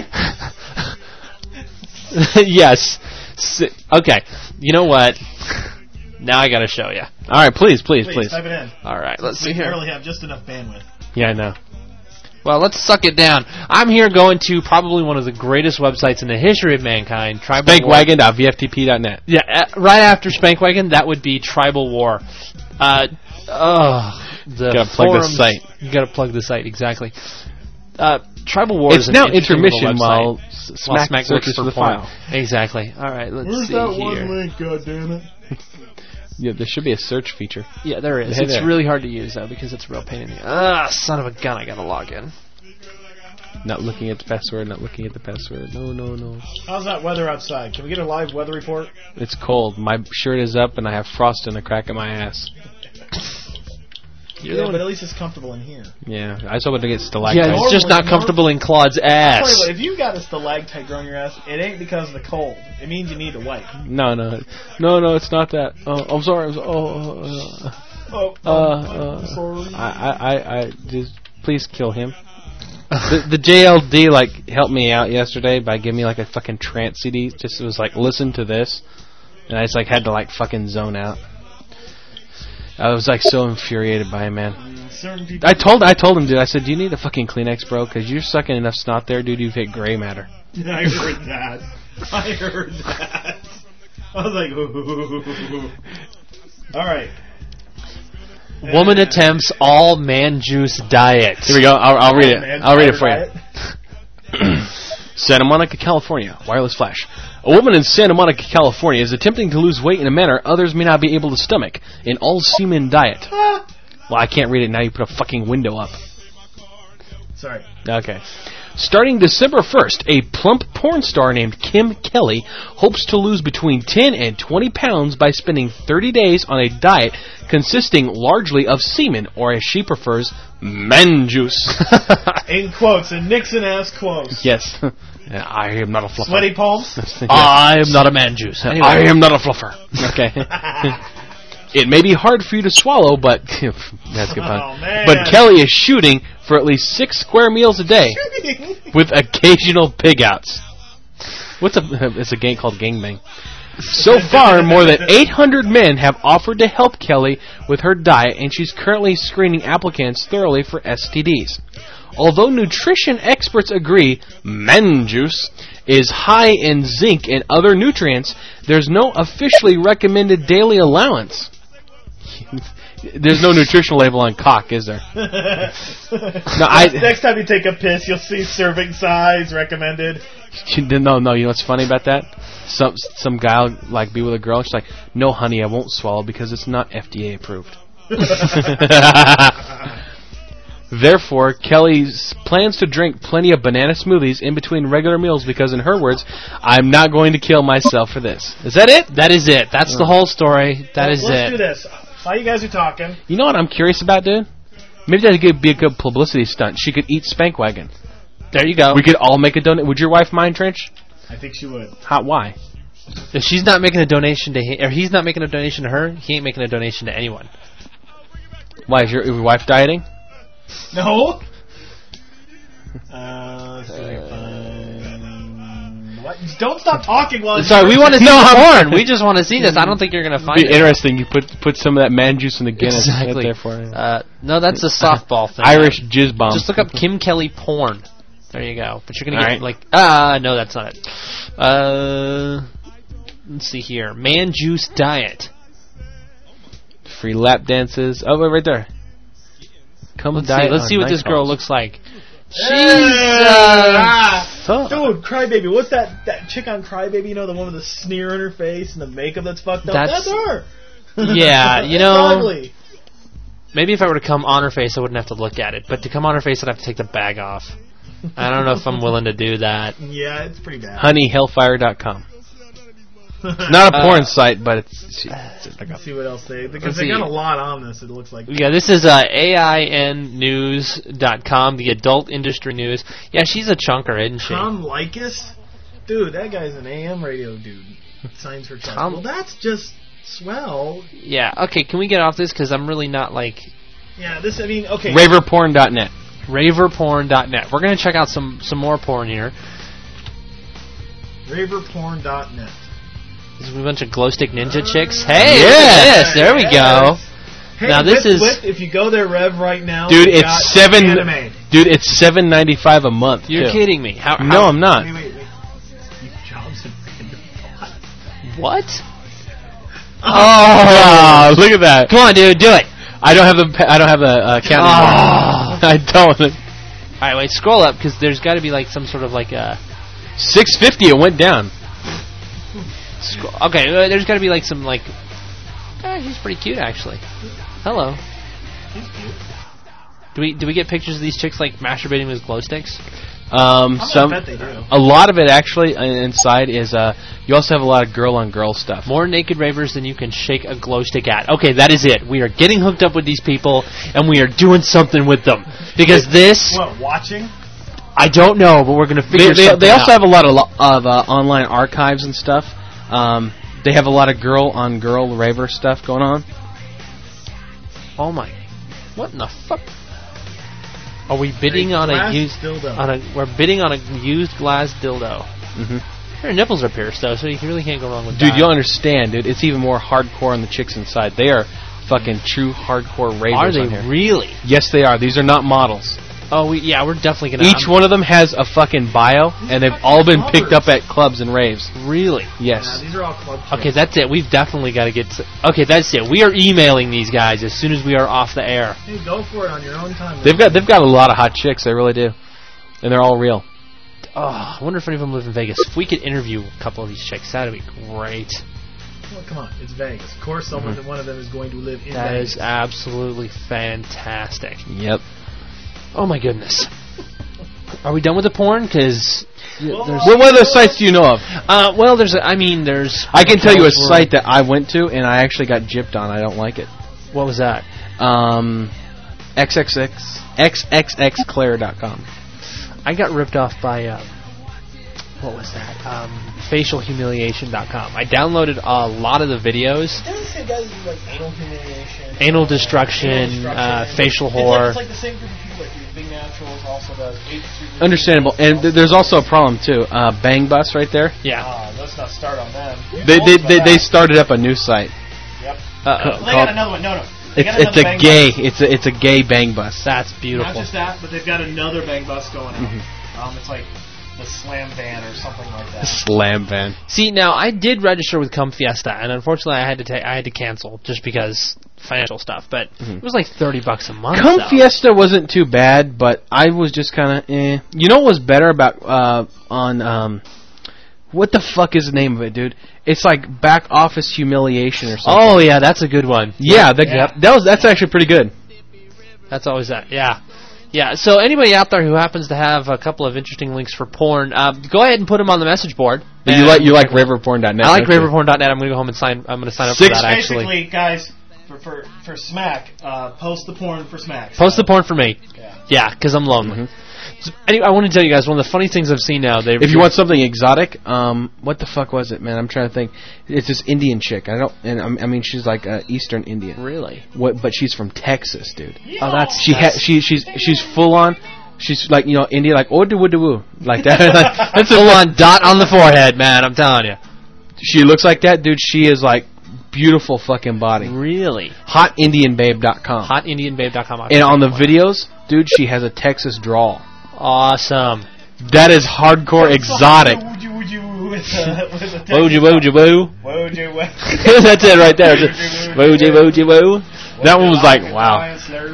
Yes. Okay. You know what? Now I gotta show you. All right, please. Type it in. All right, let's see We here. barely have just enough bandwidth. Yeah, I know. Well, let's suck it down. I'm here going to probably one of the greatest websites in the history of mankind, Tribal War. Spankwagon.vftp.net. Yeah, right after Spankwagon, that would be Tribal War. The gotta plug the site. You gotta plug the site, exactly. Tribal War It's is an now interesting little intermission website. while Smack searches looks for the porn. file. Exactly. All right, let's Where's see that here. one link, goddammit? Yeah, there should be a search feature. Yeah, there is. Hey It's there. really hard to use, though, because it's a real pain in the... son of a gun, I gotta log in. Not looking at the password, No. How's that weather outside? Can we get a live weather report? It's cold. My shirt is up and I have frost in the crack of my ass. Yeah, but at least it's comfortable in here. Yeah, I was hoping to get stalactites. Yeah, it's just not comfortable in Claude's I'll tell you ass. what, if you got a stalactite growing your ass, it ain't because of the cold. It means you need to wipe. No, it's not that. I'm sorry. I'm sorry. I just please kill him. The JLD like helped me out yesterday by giving me like a fucking trance CD. Just it was like listen to this, and I just like had to like fucking zone out. I was like so infuriated by him, man. Certain people. I told him, dude. I said, "Do you need a fucking Kleenex, bro? Because you're sucking enough snot there, dude. You've hit gray matter." I heard that. I was like, ooh. All right. Woman attempts all man juice diet. Here we go. I'll read it. I'll read it for you. Santa Monica, California. Wireless flash. A woman in Santa Monica, California is attempting to lose weight in a manner others may not be able to stomach. An all-semen diet. Well, I can't read it now. You put a fucking window up. Sorry. Okay. Starting December 1st, a plump porn star named Kim Kelly hopes to lose between 10 and 20 pounds by spending 30 days on a diet consisting largely of semen, or as she prefers, man juice. In quotes, in Nixon-ass quotes. Yes. I am not a fluffer. Sweaty palms? Yes. I am not a man juice. Anyway. I am not a fluffer. Okay. It may be hard for you to swallow, but that's a good pun. Oh, man. But Kelly is shooting for at least 6 square meals a day, with occasional pig outs. It's a game called gangbang. So far, more than 800 men have offered to help Kelly with her diet, and she's currently screening applicants thoroughly for STDs. Although nutrition experts agree man juice is high in zinc and other nutrients, there's no officially recommended daily allowance. There's no nutritional label on cock, is there? Next time you take a piss, you'll see serving size recommended. No, you know what's funny about that? Some guy will, like, be with a girl, and she's like, no, honey, I won't swallow because it's not FDA approved. Therefore, Kelly plans to drink plenty of banana smoothies in between regular meals because, in her words, I'm not going to kill myself for this. Is that it? That is it. That's the whole story. Let's do this. While you guys are talking. You know what I'm curious about, dude? Maybe that could be a good publicity stunt. She could eat Spankwagon. There you go. We could all make a donation. Would your wife mind, Trench? I think she would. Why? If she's not making a donation to him, or he's not making a donation to her, he ain't making a donation to anyone. Why? Is your wife dieting? No. What? Don't stop talking while. Sorry, we want to see porn. We just want to see this. I don't think you're going to find it. It'd be interesting. You put some of that man juice in the Guinness. Exactly. Right there for you. No, that's a softball thing. Irish jizz bomb. Just look up Kim Kelly porn. There you go. But you're going to get right. no, that's not it. Let's see here. Man juice diet. Free lap dances. Oh, right there. Let's see what this girl looks like. She's dude, Crybaby. What's that chick on Crybaby? You know, the one with the sneer on her face and the makeup that's fucked up. That's her. Yeah, you know. Probably. Maybe if I were to come on her face, I wouldn't have to look at it. But to come on her face, I'd have to take the bag off. I don't know if I'm willing to do that. Yeah, it's pretty bad. Honeyhellfire.com. Not a porn site, but it's let's see what else because they got a lot on this. It looks like. Yeah, this is AINnews.com, the adult industry news. Yeah, she's a chunker, isn't she? Tom Likas, dude, that guy's an AM radio dude. Signs for chest. Well, that's just swell. Yeah. Okay, can we get off this because I'm really not like. Yeah, this. I mean, okay. Raverporn.net. Raverporn.net. We're gonna check out some more porn here. Raverporn.net. There's a bunch of glow stick ninja chicks. Hey, yes, there we go. Hey, now this is if you go there, Rev, right now, dude. It's $7.95 a month. You're kidding me? How? No, I'm not. Wait. Jobs in what? Oh, look at that! Come on, dude, do it. I don't have the account anymore. I don't. All right, wait. Scroll up because there's got to be like some sort of like a $6.50. It went down. Okay, there's got to be like some like. He's pretty cute actually. Hello. He's cute. Do we get pictures of these chicks like masturbating with glow sticks? bet they do. A lot of it actually inside is you also have a lot of girl-on-girl stuff. More naked ravers than you can shake a glow stick at. Okay, that is it. We are getting hooked up with these people, and we are doing something with them. Because this... What, watching? I don't know, but we're going to figure something out. They also have a lot of online archives and stuff. They have a lot of girl-on-girl raver stuff going on. Oh my... What in the fuck? Are we bidding on a used dildo? We're bidding on a used glass dildo. Mm-hmm. Your nipples are pierced though, so you really can't go wrong with that. Dude, you'll understand, dude. It's even more hardcore on the chicks inside. They are fucking true hardcore ravers. Are they on here. really? Yes, they are. These are not models. Oh, we're definitely gonna. Each one of them has a fucking bio, and they've all been picked up at clubs and raves. Really? Yes. Yeah, these are all club chicks. Okay, that's it. We've definitely got to get. Okay, that's it. We are emailing these guys as soon as we are off the air. Hey, go for it on your own time. They've got a lot of hot chicks. They really do, and they're all real. Oh, I wonder if any of them live in Vegas. If we could interview a couple of these chicks, that'd be great. Well, come on, it's Vegas. Of course, one of them is going to live in Vegas. That is absolutely fantastic. Yep. Oh my goodness. Are we done with the porn? Because what other sites do you know of? Well, there's. I can tell you a site that I went to and I actually got gypped on. I don't like it. What was that? XXXClaire.com. I got ripped off by what was that? Facialhumiliation.com. I downloaded a lot of the videos. Didn't the guys do like anal humiliation, anal destruction, facial horror. It's like the same group of people that do Big Naturals also does. Understandable, and there's also a problem too. Bang Bus right there. Yeah. Let's not start on them. They started up a new site. Yep. They got another one. No. It's a gay Bang Bus. That's beautiful. Not just that, but they've got another Bang Bus going on. It's like the Slam Van or something like that. Slam Van. See, now I did register with Cum Fiesta, and unfortunately I had to cancel just because financial stuff. But it was like $30 a month. Cum Fiesta wasn't too bad, but I was just kind of You know what was better about on what the fuck is the name of it, dude? It's like Back Office Humiliation or something. Oh yeah, that's a good one. Yeah, that's actually pretty good. That's always that. Yeah. Yeah, so anybody out there who happens to have a couple of interesting links for porn, go ahead and put them on the message board. You like raverporn.net. I like raverporn.net. I'm going to go home and sign up for that, actually. Basically, guys, for Smack, post the porn for Smack. Post the porn for me. Yeah, because I'm lonely. So, anyway, I want to tell you guys one of the funny things I've seen now. If you want something exotic, what the fuck was it, man? I'm trying to think. It's this Indian chick. I mean, she's like Eastern Indian. Really? But she's from Texas, dude. Oh, that's she's full on. She's like India, like oh do like that. That's a full on dot on the forehead, man. I'm telling you. She looks like that, dude. She is like beautiful fucking body. Really? HotIndianBabe.com. HotIndianBabe.com. And on the videos, dude, she has a Texas drawl. Awesome. That is hardcore exotic. That's it right there. That one was like, wow.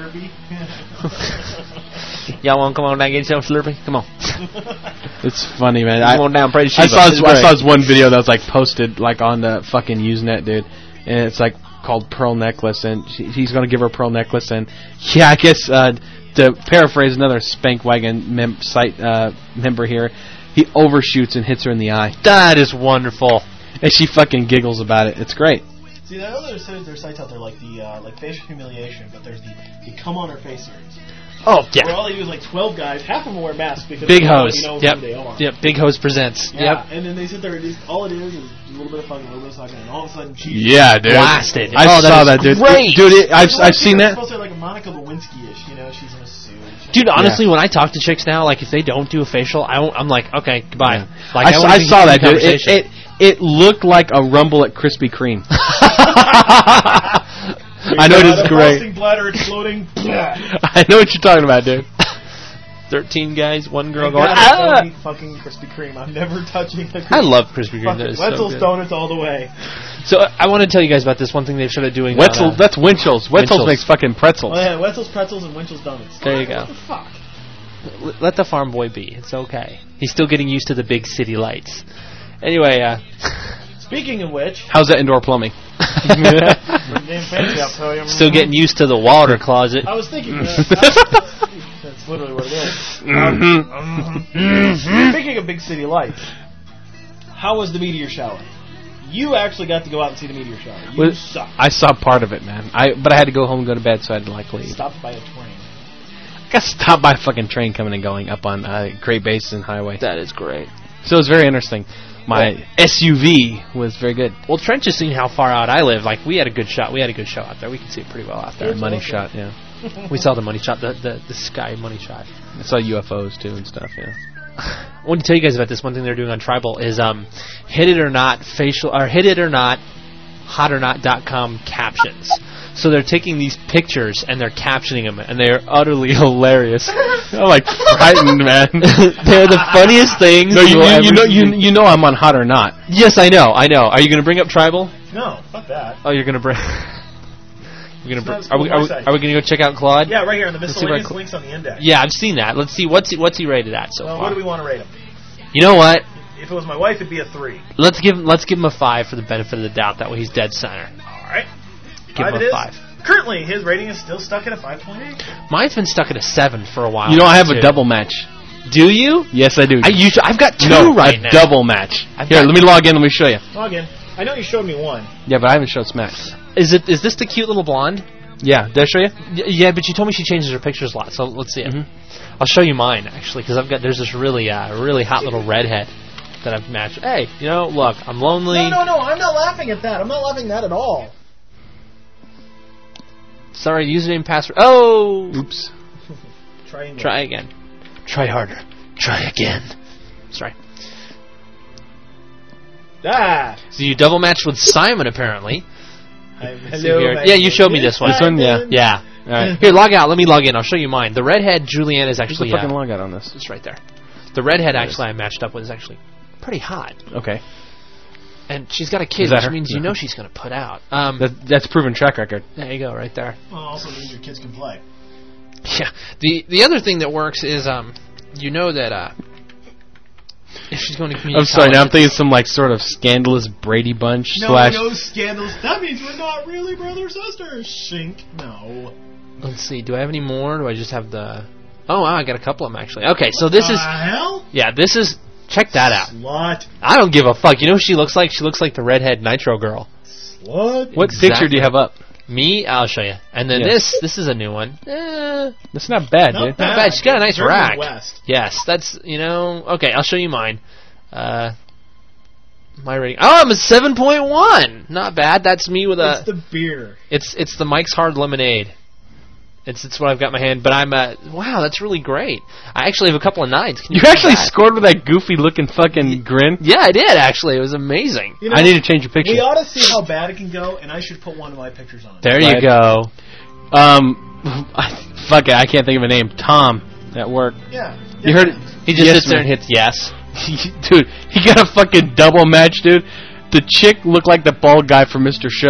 Y'all want to come on down and get yourself a Slurpee? Come on. It's funny, man. Come on down, praise I saw this one video that was like posted like on the fucking Usenet, dude. And it's like called Pearl Necklace, and he's going to give her a pearl necklace, and yeah, I guess to paraphrase another Spank Wagon site member here, he overshoots and hits her in the eye. That is wonderful. And she fucking giggles about it. It's great. See, I know there's sites out there like the Facial Humiliation, but there's the Come On Her Face series. Oh, yeah. Where all they do is like 12 guys, half of them wear masks because Big Hose. Who they are. Yep, Big Hose presents. Yeah, yep. And then they sit there and all it is a little bit of fucking, a little bit of sucking, and all of a sudden she's dude. Blasted. I saw that, dude. Great. Dude, I've seen that. It's supposed to be like a Monica Lewinsky-ish, she's in a suit. Dude, honestly, when I talk to chicks now, like if they don't do a facial, I'm like, okay, goodbye. Yeah. Like I saw that, dude. It looked like a Rumble at Krispy Kreme. I know it is great. Bladder exploding. I know what you're talking about, dude. 13 guys, one girl going, don't eat fucking Krispy Kreme. I'm never touching a I love Krispy Kreme. Wetzel's Donuts all the way. So I want to tell you guys about this one thing they've started doing. Wetzel, that's Winchell's. Wetzel's makes fucking pretzels. Oh, yeah, Wetzel's Pretzels and Winchell's Donuts. There you go. What the fuck? Let the farm boy be. It's okay. He's still getting used to the big city lights. Anyway, speaking of which, how's that indoor plumbing? Still getting used to the water closet. I was thinking That's literally what it is. Mm-hmm. Speaking of big city lights, how was the meteor shower? You actually got to go out and see the meteor shower. You suck. I saw part of it, man. But I had to go home and go to bed, so I had to leave. Stopped by a train. I got stopped by a fucking train coming and going up on Great Basin Highway. That is great. So it was very interesting. My SUV was very good. Well, Trent just seen how far out I live. Like, we had a good shot. We had a good show out there. We could see it pretty well out there. Money shot, yeah. We saw the money shot, the sky money shot. I saw UFOs, too, and stuff, yeah. I want to tell you guys about this. One thing they're doing on Tribal is hit it or not hotornot.com captions. So they're taking these pictures and they're captioning them, and they're utterly hilarious. I'm like frightened, man. They're the funniest things. No, you know I'm on Hot or Not. Yes, I know. Are you going to bring up Tribal? No, fuck that. Oh, you're going to bring. Are we going to go check out Claude? Yeah, right here in the miscellaneous links on the index. Yeah, I've seen that. Let's see what's he rated at so far. What do we want to rate him? You know what? If it was my wife, it'd be a 3. Let's give him a 5 for the benefit of the doubt. That way he's dead center. All right. Give him a 5. Currently, his rating is still stuck at a 5.8. Mine's been stuck at a 7 for a while. You know, I have a double match. Do you? Yes, I do. I've got 2 right now. A double match. Here, let me log in. Let me show you. Log in. I know you showed me one. Yeah, but I haven't showed Smack. Is this the cute little blonde? Yeah, did I show you? Yeah, but you told me she changes her pictures a lot, so let's see it. I'll show you mine, actually, because there's this really hot little redhead that I've matched. Hey, look, I'm lonely. No, I'm not laughing at that. I'm not laughing at that at all. Sorry, username, password. Oh! Oops. Try again. Try harder. Try again. Sorry. Ah! So you double matched with Simon, apparently. Hello, yeah, you showed me this one. This one, yeah. Yeah. All right. Here, log out. Let me log in. I'll show you mine. The redhead Julianne is actually... There's a fucking log out on this. It's right there. The redhead actually I matched up with is actually pretty hot. Okay. And she's got a kid, which means you know she's going to put out. That's proven track record. There you go, right there. Well, also means your kids can play. Yeah. The other thing that works is, you know that if she's going to community I'm sorry, college, now I'm thinking some like sort of scandalous Brady Bunch / No scandals. That means we're not really brother sisters. Shink. No. Let's see. Do I have any more? Do I just have the... Oh, wow, I got a couple of them, actually. Okay, so this is... hell? Yeah, this is... Check that out. Slut. I don't give a fuck. You know who she looks like? She looks like the redhead Nitro girl. Slut. What picture do you have up? Me? I'll show you. And then this is a new one. That's not bad, dude. Not bad. She's got a nice rack. West. Yes, that's, okay, I'll show you mine. My rating. Oh, I'm a 7.1. Not bad. That's me with a... It's the beer. It's the Mike's Hard Lemonade. It's what I've got in my hand, but I'm wow, that's really great. I actually have a couple of 9s. You actually scored with that goofy looking fucking grin? Yeah, I did, actually. It was amazing. I need to change your picture. We ought to see how bad it can go, and I should put one of my pictures on. There you go. Fuck it, I can't think of a name. Tom, at work. Yeah. You heard it? He just sits there and hits yes. Dude, he got a fucking double match, dude. The chick looked like the bald guy from Mr. Show.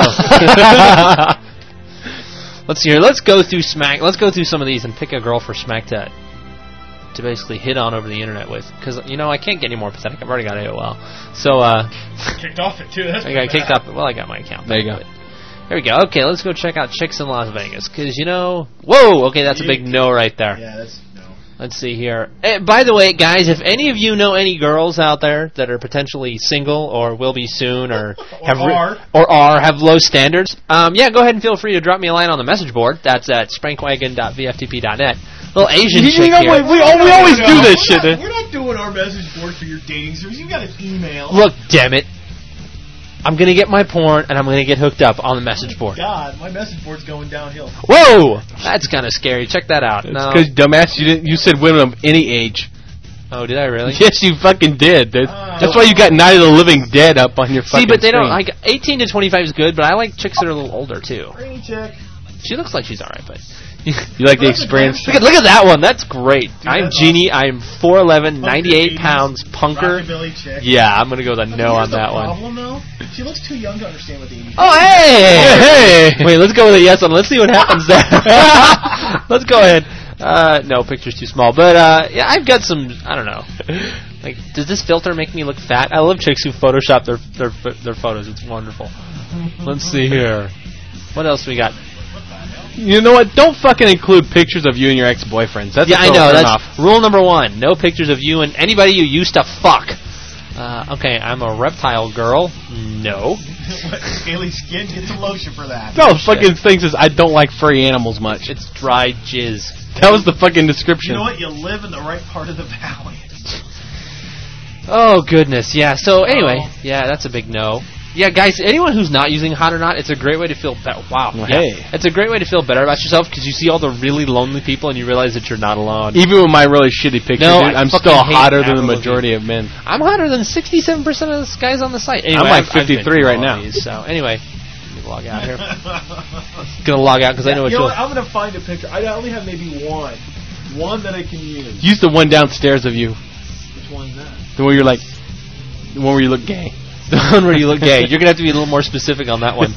Let's see here. Let's go through Smack. Let's go through some of these and pick a girl for Smack to basically hit on over the internet with. Because, I can't get any more pathetic. I've already got AOL. So, kicked off it, too. That's I got kicked off. Well, I got my account. There you go. There we go. Okay, let's go check out chicks in Las Vegas. Because, whoa! Okay, that's a big no right there. Yeah, that's no. Let's see here. By the way, guys, if any of you know any girls out there that are potentially single or will be soon or have low standards, go ahead and feel free to drop me a line on the message board. That's at sprankwagon.vftp.net. Little Asian chick here. We always do this shit. We're not doing our message board for your dating service. You got an email. Look, damn it. I'm going to get my porn, and I'm going to get hooked up on the message board. God, my message board's going downhill. Whoa! That's kind of scary. Check that out. No. Because, dumbass, you said women of any age. Oh, did I really? Yes, you fucking did. That's why you got Night of the Living Dead up on your fucking See, but they don't... screen. 18 to 25 is good, but I like chicks that are a little older, too. Pretty chick. She looks like she's alright, but... You like the experience? Look at that one. That's great. Dude, I'm Jeannie. I'm 4'11", 98 pounds, punker. Chick. Yeah, I'm going to go with a no on that one. Problem, though? She looks too young to understand what the 80s. Oh, hey! Wait, let's go with a yes on. Let's see what happens there. Let's go ahead. No, picture's too small. But, yeah, I've got some, I don't know. Like, does this filter make me look fat? I love chicks who Photoshop their photos. It's wonderful. Let's see here. What else we got? You know what? Don't fucking include pictures of you and your ex-boyfriends. That's Yeah, a I know. turn That's off. rule number 1. No pictures of you and anybody you used to fuck. Okay, I'm a reptile girl. No. Scaly skin, get some lotion for that. No, fucking thing says I don't like furry animals much. It's dry jizz. That was the fucking description. You know what? You live in the right part of the valley. Oh, goodness. Yeah, so anyway. Yeah, that's a big no. Yeah, guys, anyone who's not using Hot or Not, it's a great way to feel better. Wow. Well, yeah. hey. It's a great way to feel better about yourself because you see all the really lonely people and you realize that you're not alone. Even with my really shitty picture, No, dude, I I'm fucking still hate hotter than the Avril majority of men. I'm hotter than 67% of the guys on the site. Anyway, I'm like I've been 53 through right all now. these, so anyway, let me log out here. Gonna log out because I know what You know you'll... what? I'm gonna find a picture. I only have maybe one that I can use. Use the one downstairs of you. Which one's that? The one you're like, the one where you look gay. The one where you look gay. You're gonna have to be a little more specific on that one.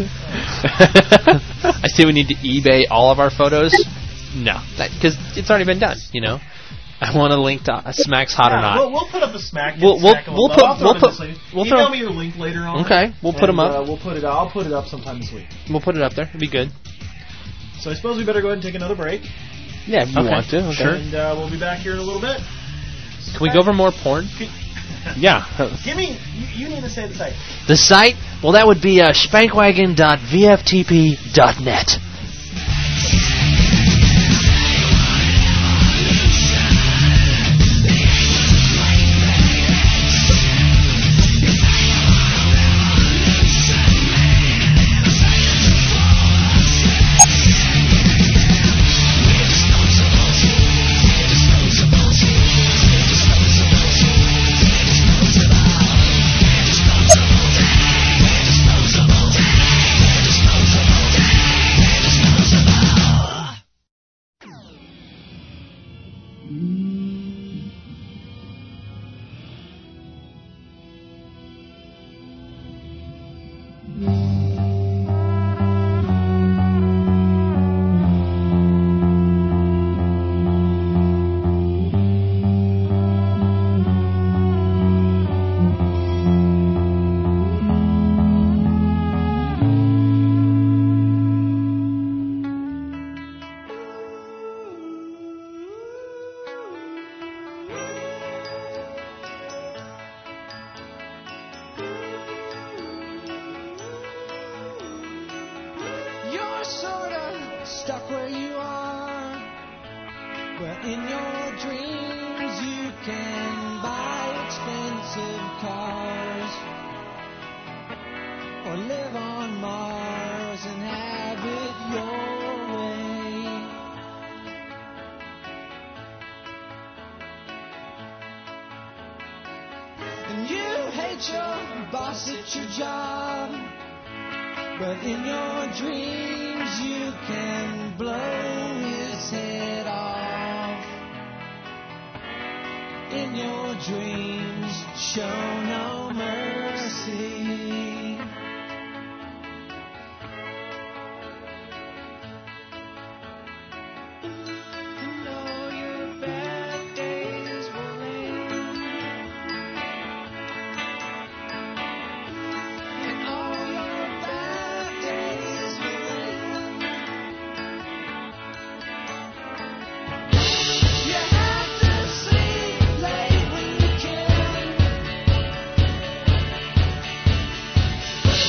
I say we need to eBay all of our photos. No, because it's already been done. You know, I want a link to Smack's Hot or Not. We'll put up a Smack. We'll Email me your link later on. Okay, we'll put them up. I'll put it up sometime this week. We'll put it up there. It'll be good. So I suppose we better go ahead and take another break. Yeah, if you want to. Okay. Sure. And we'll be back here in a little bit. Can we go over more porn? Yeah. Give me. You need to say the site. The site? Well, that would be spankwagon.vftp.net. You're sorta stuck where you are. Well, in your dreams you can buy expensive cars or live on Mars and have it your way. And you hate your boss at your job. But in your dreams you can blow his head off. In your dreams show no mercy. You know your bad days will end. And all your bad days will end. You have to sleep late when you can.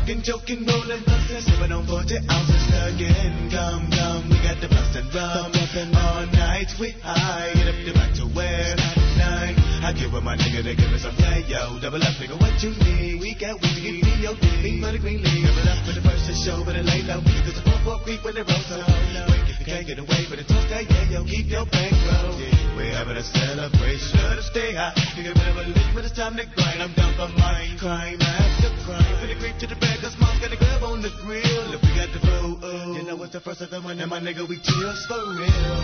smoking, joking, rolling blunts and sipping on 40 ounces again. Come, we got the blunts and rum. All night we high, get up the back to where 9. I give up my nigga, they give us some play, yo. Double up, nigga, what you need? We got weed to get D.O.D. Lean for the green league. Double up for the first to show, but it lay low. Cause the 4-4 creep when it rolls so low. Wait, if you can't get away, but the toast guy, yeah, yo, keep your bankroll. We're having a celebration, to stay high. You can never leave when it's time to grind. I'm down for mine, crime after crime. For the creep to the bag, cause mom's got a grab on the grill. If we got the flow, you know it's the first of the one, and my nigga, we chills for real.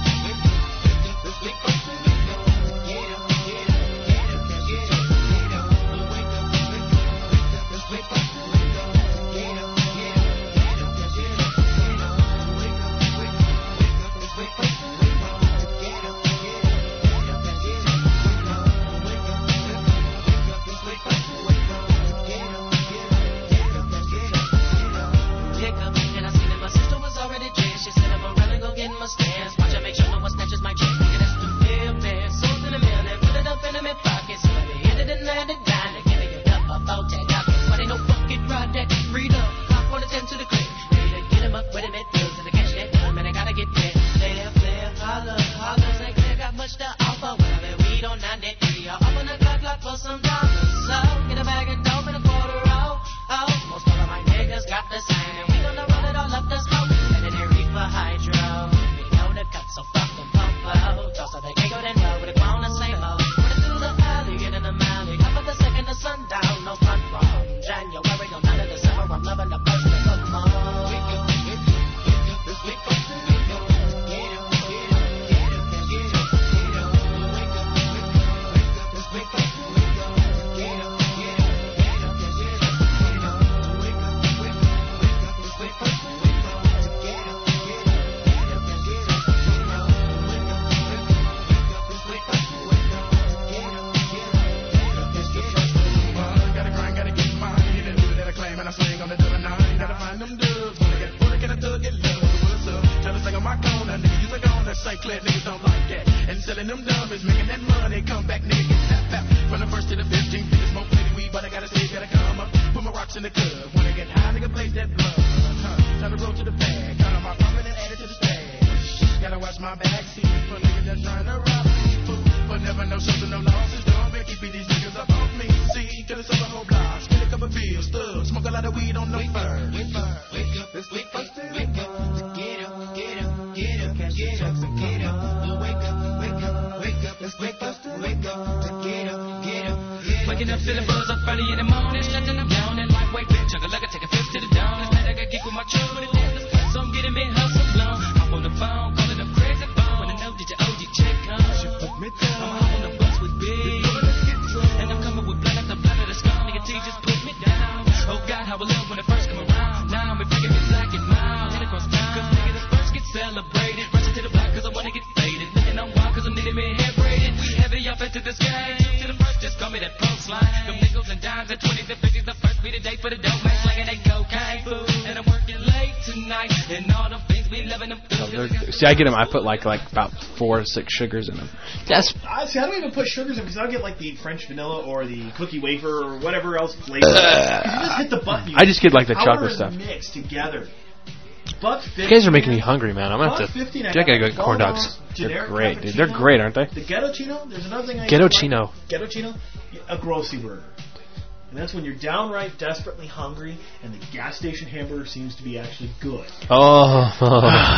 See, I get them. I put like about 4 to 6 sugars in them. That's. See, I don't even put sugars in because I get like the French vanilla or the cookie wafer or whatever else flavor. You just hit the button. I just get like the chocolate stuff. Mixed together. $1.50. You guys are making me hungry, man. I'm gonna have to. I gotta go get corn dogs. They're great, dude. They're great, aren't they? The Ghetto Chino. There's another thing. Ghetto Chino. Ghetto Chino. A grocery burger. And that's when you're downright desperately hungry, and the gas station hamburger seems to be actually good. Oh. So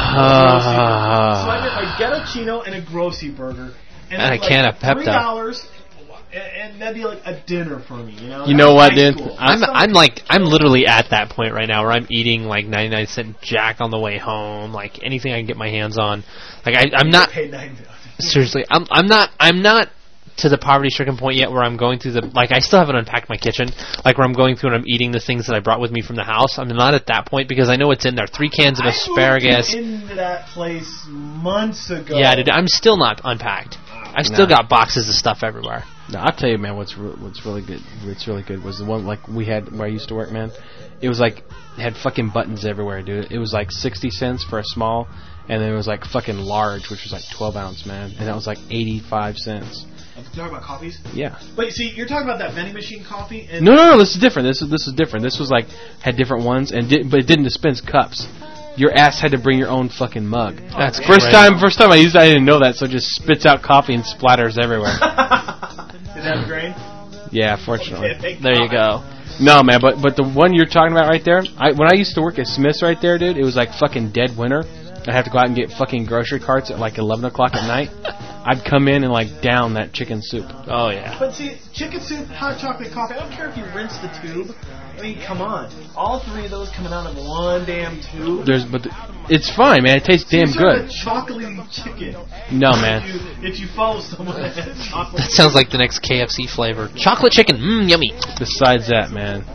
I get a Ghetto Chino and a grocery burger, and a can of Pepto. $3, and that'd be like a dinner for me. You know what, dude? I'm literally at that point right now where I'm eating like 99-cent Jack on the way home, like anything I can get my hands on. Like I'm not. Seriously, I'm not to the poverty-stricken point yet where I'm going through I still haven't unpacked my kitchen, like where I'm going through and I'm eating the things that I brought with me from the house. I'm not at that point because I know what's in there. 3 cans of asparagus. I moved into that place months ago. Yeah, dude, I'm still not unpacked. I've still got boxes of stuff everywhere. No, I'll tell you, man, what's really good. What's really good was the one like we had where I used to work, man. It was like it had fucking buttons everywhere, dude. It was like 60 cents for a small, and then it was like fucking large, which was like 12 ounce, man, and that was like 85 cents. I'm talking about coffees? Yeah. But you see, you're talking about that vending machine coffee. And No. This is different. This is different. This was like had different ones, but it didn't dispense cups. Your ass had to bring your own fucking mug. That's First time I used it, I didn't know that, so it just spits out coffee and splatters everywhere. Did it have grain? Yeah, fortunately. Okay, There you go. No, man, but the one you're talking about right there, when I used to work at Smith's right there, dude, it was like fucking dead winter. I'd have to go out and get fucking grocery carts at like 11 o'clock at night. I'd come in and like down that chicken soup. Oh, yeah. But see, chicken soup, hot chocolate coffee, I don't care if you rinse the tube. I mean, come on. All three of those coming out of one damn tube. It's fine, man. It tastes damn good. Chocolatey chicken. No, man. If you follow someone that has chocolate. That sounds like the next KFC flavor. Chocolate chicken. Yummy. Besides that, man.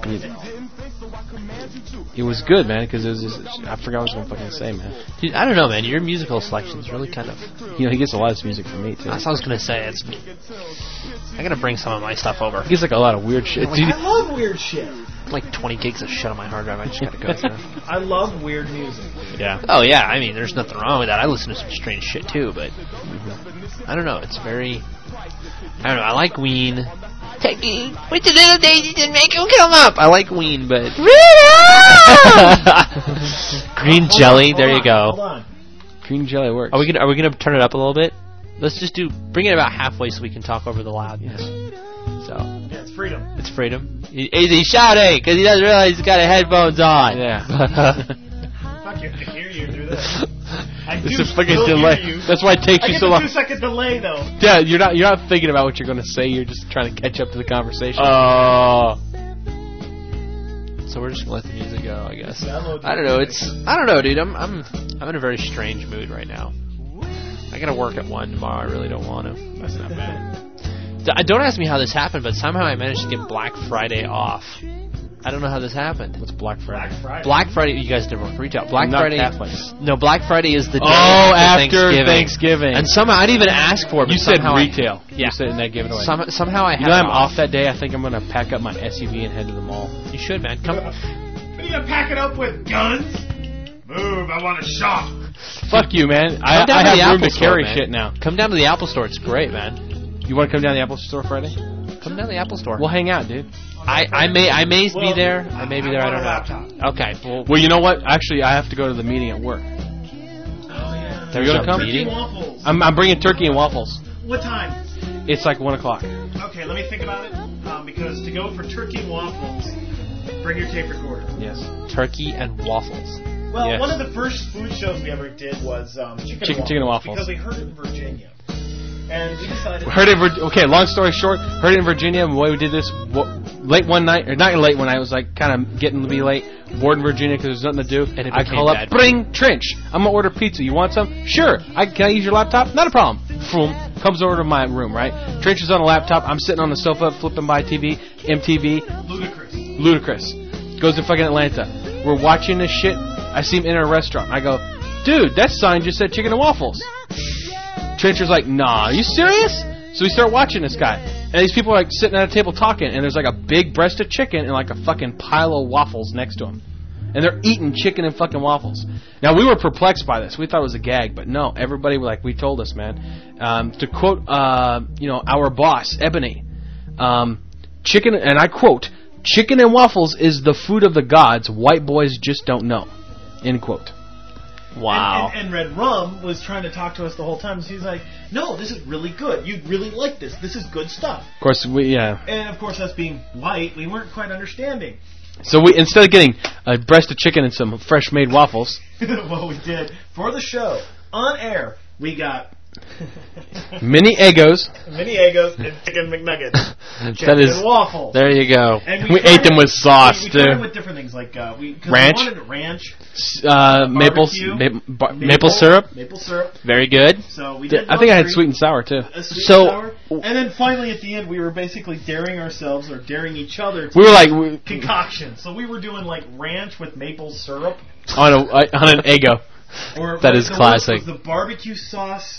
It was good, man, because it was just, I forgot what I was going to fucking say, man. Dude, I don't know, man. Your musical selection is really kind of... He gets a lot of his music from me, too. That's what I was going to say. I got to bring some of my stuff over. He gets like a lot of weird shit. I love weird shit. Like 20 gigs of shit on my hard drive. I just got to go through. I love weird music. Yeah. Oh, yeah. I mean, there's nothing wrong with that. I listen to some strange shit, too, but... I don't know. It's very... I don't know. I like Ween. Taking with the little daisies and make them come up. I like Ween, but... Green jelly. There you go. Hold on. Green jelly works. Are we gonna turn it up a little bit? Let's just bring it about halfway so we can talk over the loudness. So yeah, it's freedom. It's freedom. He's shouting because he doesn't realize he's got headphones on. Yeah. Fuck you! I can hear you through this. It's a fucking delay. That's why it takes you so long. 2-second delay though. Yeah, you're not thinking about what you're going to say. You're just trying to catch up to the conversation. So we're just gonna let the music go, I guess. I don't know. I don't know, dude. I'm in a very strange mood right now. I gotta work at 1 tomorrow. I really don't want to. That's not bad. Don't ask me how this happened, but somehow I managed to get Black Friday off. I don't know how this happened. What's Black Friday? Black Friday. You guys never work retail. Black Not Friday. Catholics. No, Black Friday is the day after Thanksgiving. And somehow I didn't even ask for it. But you said somehow retail. Yeah. You said that gave it away. Somehow I. You know, I'm off that day. I think I'm gonna pack up my SUV and head to the mall. You should, man. Come. What are you gonna pack it up with? Guns? Move! I want to shop. Fuck you, man. I have room to carry shit now. Come down to the Apple Store. It's great, man. You want to come down to the Apple Store Friday? Come down to the Apple Store. We'll hang out, dude. I may be there. I may be there. I don't know. Okay. Well, you know what? Actually, I have to go to the meeting at work. Oh yeah. Are you gonna come? Turkey waffles. I'm bringing turkey and waffles. What time? It's like 1 o'clock. Okay, let me think about it. Because to go for turkey and waffles, bring your tape recorder. Yes. Turkey and waffles. Well, Yes. one of the first food shows we ever did was chicken and waffles. Because we heard it in Virginia. And we decided... Okay, long story short, heard it in Virginia, and the way we did this, late one night, or not late one night, it was like kind of getting to be late, bored in Virginia because there's nothing to do. And I call up, bring Trench. I'm going to order pizza. You want some? Sure. Can I use your laptop? Not a problem. Boom. Comes over to my room, right? Trench is on a laptop. I'm sitting on the sofa, flipping by TV, MTV. Ludicrous. Goes to fucking Atlanta. We're watching this shit. I see him enter a restaurant. I go, dude, that sign just said chicken and waffles. Trencher's like, nah, are you serious? So we start watching this guy. And these people are like sitting at a table talking, and there's like a big breast of chicken and like a fucking pile of waffles next to him. And they're eating chicken and fucking waffles. Now, we were perplexed by this. We thought it was a gag, but no, everybody, like, we told us, man. To quote, our boss, Ebony, chicken, and I quote, chicken and waffles is the food of the gods. White boys just don't know. End quote. Wow. And Red Rum was trying to talk to us the whole time. So he's like, no, this is really good. You'd really like this. This is good stuff. Of course, And, of course, us being white, we weren't quite understanding. So we, instead of getting a breast of chicken and some fresh-made waffles... What we did for the show, on air, we got... Mini Eggos. Mini Eggos and chicken McNuggets. That is and waffles. There you go. And we ate them with sauce, we too. tried them with different things, like ranch. We wanted ranch. Maple syrup. Maple syrup. Very good. So we did. I think I had sweet and sour, too. Sour. And then finally at the end, we were basically daring ourselves or daring each other to we were like concoction. So we were doing like ranch with maple syrup on an Eggo. Or that is classic. Was the barbecue sauce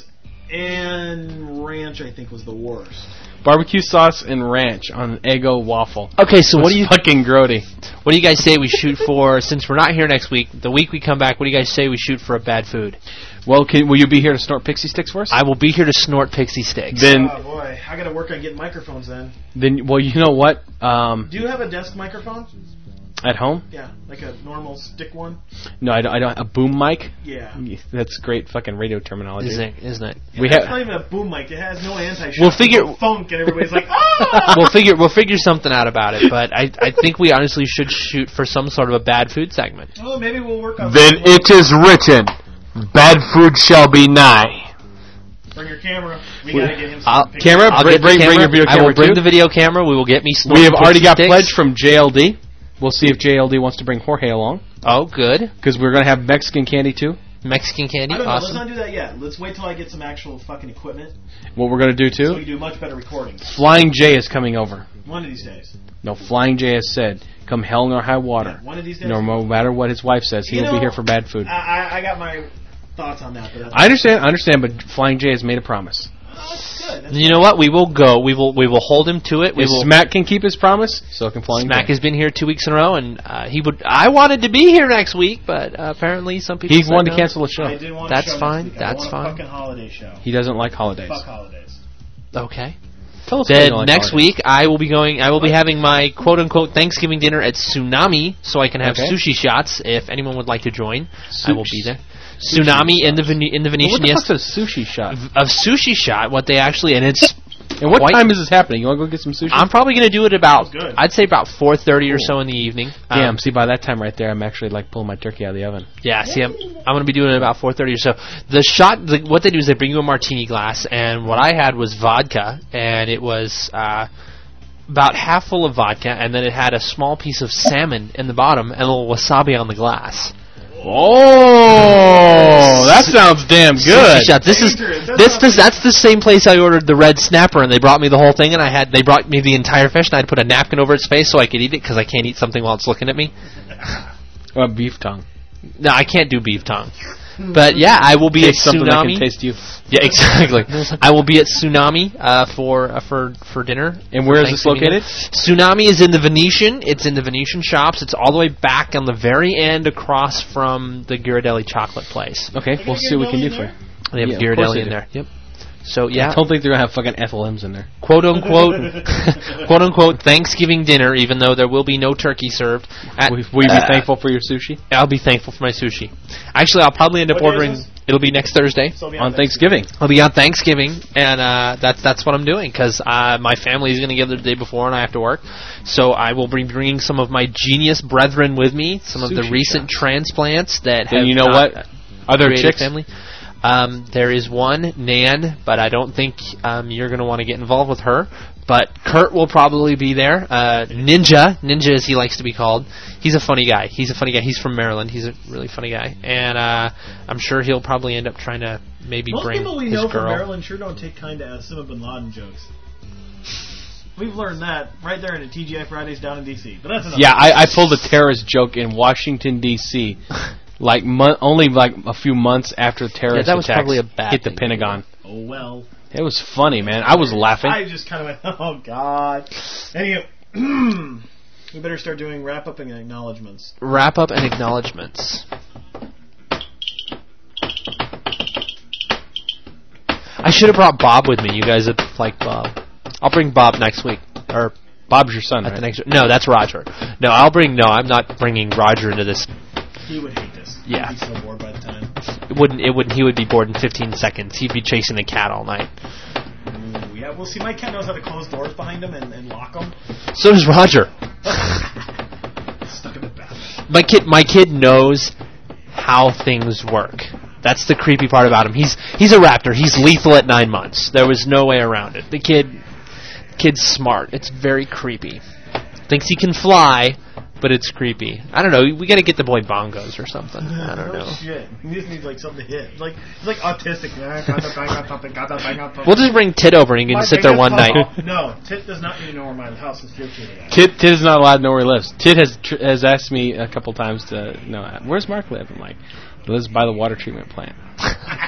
and ranch, I think, was the worst. Barbecue sauce and ranch on an Eggo waffle. Okay, so what do you fucking grody? What do you guys say we shoot for? Since we're not here next week, the week we come back, what do you guys say we shoot for a bad food? Well, will you be here to snort pixie sticks for us? I will be here to snort pixie sticks. Then, oh boy, I gotta work on getting microphones then. Well, you know what? Do you have a desk microphone? At home? Yeah, like a normal stick one. No, I don't. A boom mic? Yeah. That's great fucking radio terminology. Isn't it? Yeah, it's not even a boom mic. It has no anti-shock. We'll figure funk, and everybody's like, ah! We'll figure something out about it. But I think we honestly should shoot for some sort of a bad food segment. Oh, maybe we'll work on. Then it is written, "Bad food shall be nigh." Bring your camera. We gotta get him some I'll pictures. Bring your video camera. I will bring too. the video camera. We will get me snorting. We have already got sticks. pledged from JLD. We'll see if JLD wants to bring Jorge along. Oh, good. Because we're going to have Mexican candy, too. Mexican candy? I don't know. Awesome. Let's not do that yet. Let's wait till I get some actual fucking equipment. What we're going to do, too? So we can do much better recordings. Flying J is coming over. One of these days. No, Flying J has said, come hell nor high water. Yeah, one of these days. No matter what his wife says, he will be here for bad food. I got my thoughts on that. But I understand, but Flying J has made a promise. That's you know what? We will go. We will hold him to it. If Smack can keep his promise, so can Flying Smack J. has been here 2 weeks in a row, and he would. I wanted to be here next week, but apparently some people. He said wanted no. to cancel the show. I did want That's a show fine. next week. That's I fine. want a fucking holiday show. He doesn't like holidays. Fuck holidays. Okay. Tell us why you Then don't like next holidays. week I will be going. I will be having my quote unquote Thanksgiving dinner at Tsunami, so I can have sushi shots. If anyone would like to join, I will be there. Tsunami in the Venetian. What the fuck's a sushi shot? A sushi shot. What they actually and it's. And what time is this happening? You want to go get some sushi? I'm probably going to do it about. I'd say about 4:30 or so in the evening. Damn. See, by that time right there, I'm actually like pulling my turkey out of the oven. Yeah. See, I'm going to be doing it about 4:30 or so. The shot. What they do is they bring you a martini glass, and what I had was vodka, and it was about half full of vodka, and then it had a small piece of salmon in the bottom and a little wasabi on the glass. Oh, that sounds damn good. Sushi shot. That's the same place I ordered the red snapper, and they brought me the whole thing, and they brought me the entire fish, and I'd put a napkin over its face so I could eat it because I can't eat something while it's looking at me. Beef tongue. No, I can't do beef tongue. But yeah, I will be at something Tsunami. that can taste you. Yeah, exactly. I will be at Tsunami for dinner. And where is this located? Tsunami is in the Venetian. It's in the Venetian shops. It's all the way back on the very end, across from the Ghirardelli chocolate place. Okay, we'll see what we can do for you. They have Ghirardelli in there. Yep. So yeah, I don't think they're gonna have fucking Ethel M's in there. Quote unquote Thanksgiving dinner, even though there will be no turkey served. Will you be thankful for your sushi? I'll be thankful for my sushi. Actually, I'll probably end up ordering. It'll be next Thursday on Thanksgiving. I'll be on Thanksgiving, and that's what I'm doing because my family is going to get there the day before, and I have to work. So I will be bringing some of my genius brethren with me, some of the recent transplants that have. And you know what? Are there chicks? Family. There is one, Nan, but I don't think you're going to want to get involved with her. But Kurt will probably be there. Ninja as he likes to be called. He's a funny guy. He's from Maryland. He's a really funny guy. And I'm sure he'll probably end up trying to maybe Most bring people we his know girl. from Maryland sure don't take kind to Osama bin Laden jokes. We've learned that right there in the TGI Fridays down in D.C. But that's another I pulled a terrorist joke in Washington, D.C., only a few months after the terrorist that was attacks probably a bad hit the thing. Pentagon. Oh, well. It was funny, man. I was laughing. I just kind of went, oh, God. Anyway, we better start doing wrap-up and acknowledgements. Wrap up and acknowledgements. I should have brought Bob with me. You guys would like Bob. I'll bring Bob next week. Or Bob's your son, right? the next. No, that's Roger. No, I'm not bringing Roger into this. He would hate this. Yeah. He'd be so bored by the time. It wouldn't. He would be bored in 15 seconds. He'd be chasing a cat all night. Ooh, yeah, well, see, my cat knows how to close doors behind him and lock them. So does Roger. Stuck in the bathroom. My kid knows how things work. That's the creepy part about him. He's a raptor. He's lethal at 9 months. There was no way around it. The kid's smart. It's very creepy. Thinks he can fly, but it's creepy. I don't know. We got to get the boy bongos or something. I don't know. Shit. He just needs something to hit. It's like autistic. We'll just bring Tit over and he can sit there one night. No, Tit does not need to know where my house is located. Tit is not allowed to know where he lives. Tit has asked me a couple times to know, where's Mark live? I'm like, he lives by the water treatment plant.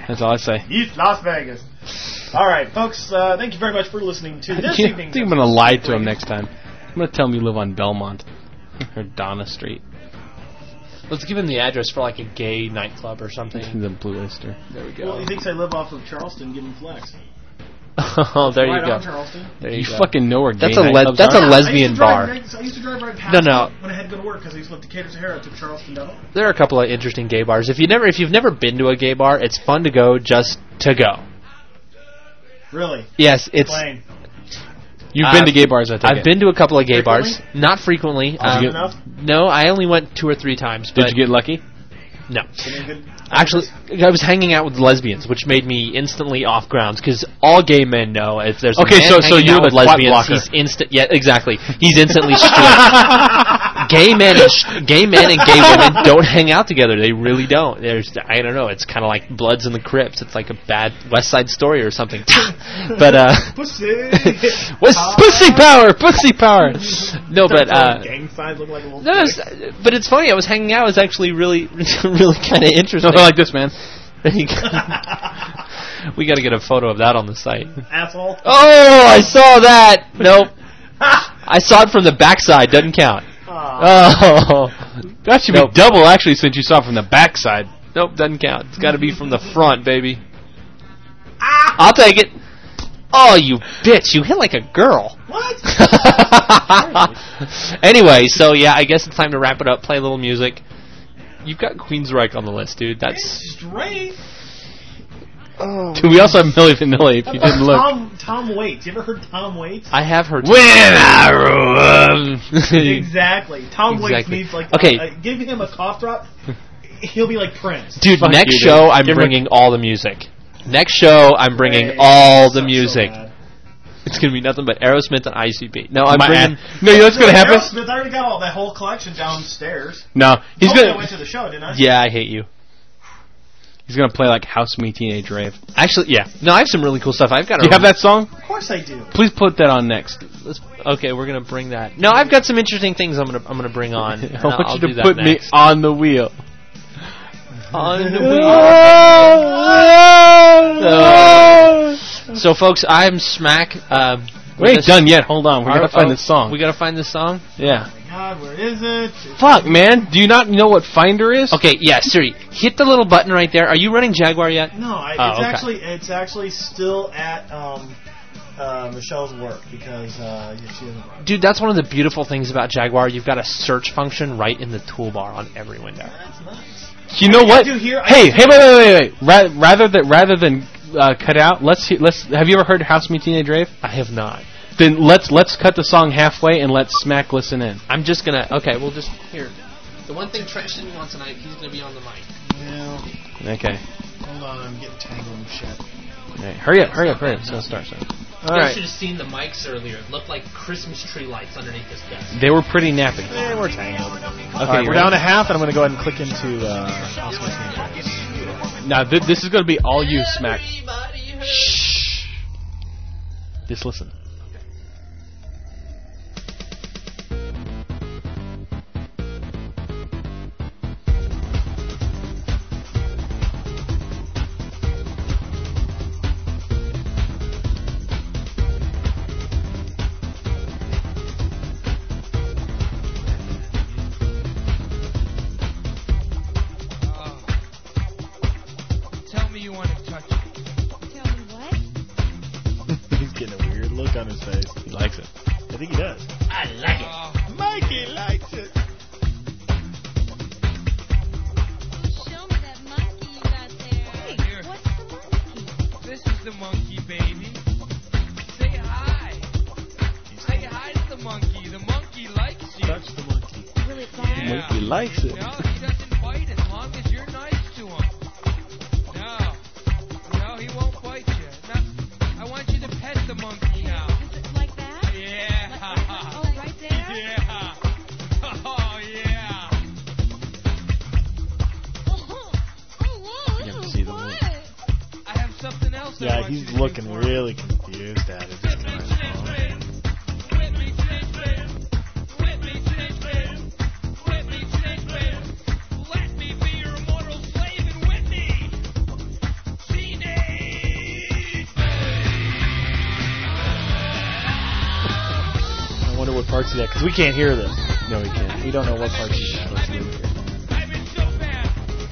That's all I say. East Las Vegas. All right, folks. Thank you very much for listening to this I evening. think I'm going to lie to him next time. I'm going to tell him you live on Belmont. Or Donna Street. Let's give him the address for like a gay nightclub or something. The Blue Oyster. There we go. Well, he thinks I live off of Charleston. Give him flex. Oh, there right you go. On Charleston. There you go. fucking know where gay that's a nightclubs that's are. a lesbian bar. I used to drive right past No. when I had to go to work because I used to live Decatur, Sahara to Charleston Devil. There are a couple of interesting gay bars. If you've never been to a gay bar, it's fun to go just to go. Really? Yes, it's. Plain. You've been to gay bars, I think. I've been to a couple of gay Frequently? bars. Not frequently. Enough? No, I only went 2 or 3 times. Did you get lucky? No. Actually, I was hanging out with lesbians, which made me instantly off grounds, because all gay men know if there's a man hanging out with lesbians, he's exactly. He's instantly straight. Gay men and gay women don't hang out together. They really don't. I don't know. It's kind of like Bloods and the Crips. It's like a bad West Side Story or something. But pussy power. No, but gang signs look like a little but it's funny. I was hanging out. It was actually really kind of interesting. I like this, man. We got to get a photo of that on the site. Asshole. Oh, I saw that. Nope. I saw it from the backside. Doesn't count. Oh. That should be double, actually, since you saw it from the backside. Nope, doesn't count. It's got to be from the front, baby. I'll take it. Oh, you bitch. You hit like a girl. What? Anyway, so yeah, I guess it's time to wrap it up. Play a little music. You've got Queensryche on the list, dude. That's straight. Oh. Dude, we also have Milli Vanilli, if you didn't look. Tom Waits. You ever heard Tom Waits? I have heard When I roll up. Exactly. Tom Waits needs, like, give him a cough drop, he'll be like Prince. Dude, next show, I'm bringing all the music. Next show, I'm bringing all the music. It's going to be nothing but Aerosmith and ICP. No, I'm bringing... No, you know what's going to happen? Aerosmith already got that whole collection downstairs. No, he's going to... I went to the show, didn't I? Yeah, I hate you. He's going to play like House Me Teenage Rave. Actually, yeah. No, I have some really cool stuff. I've got. Do you have that song? Of course I do. Please put that on next. Okay, we're going to bring that. No, I've got some interesting things I'm going to bring on. I want you to put me on the wheel. On the wheel. So, folks, I'm Smack. We ain't done yet. Hold on. We got to find this song. We got to find this song? Yeah. Oh my God, where is it? Fuck, man. Do you not know what Finder is? Okay, yeah, Siri. Hit the little button right there. Are you running Jaguar yet? No, it's actually still at Michelle's work because she doesn't. Dude, that's one of the beautiful things about Jaguar. You've got a search function right in the toolbar on every window. That's nice. You know what? Hey, wait. Rather than cut out, let's have you ever heard House Me Teenage Rave? I have not. Then let's cut the song halfway and let Smack listen in. I'm just gonna. Okay, we'll just here. The one thing Trench didn't want tonight, he's gonna be on the mic. Yeah. Okay. Hold on, I'm getting tangled in shit. Okay. Hurry up. So start. You guys should have seen the mics earlier. It looked like Christmas tree lights underneath this desk. They were pretty nappy. We're tangled. Okay, we're down to half, and I'm going to go ahead and click into House Me Teenage Rave. Now, this is going to be all you, Smack. Shh. Just listen. On his face. He likes it. I think he does. I like it. Mikey likes it. Show me that monkey you got there. Hey, what's the monkey? This is the monkey, baby. Say hi. Say hi to the monkey. The monkey likes you. Touch the monkey. Really fun. Yeah. The monkey likes it. No, he doesn't bite as long as you're nice to him. No, he won't bite you. No, I want you to pet the monkey now. Yeah. Oh, right there? Yeah. Oh, yeah. Oh, You have to see the look. I have something else. I Yeah, want he's you to looking do for really confused at it. Just kind of Let me be your immortal slave and Whitney. See parts of that? Because we can't hear them. No, we can't. We don't know what parts he's supposed to do here. I've been so bad.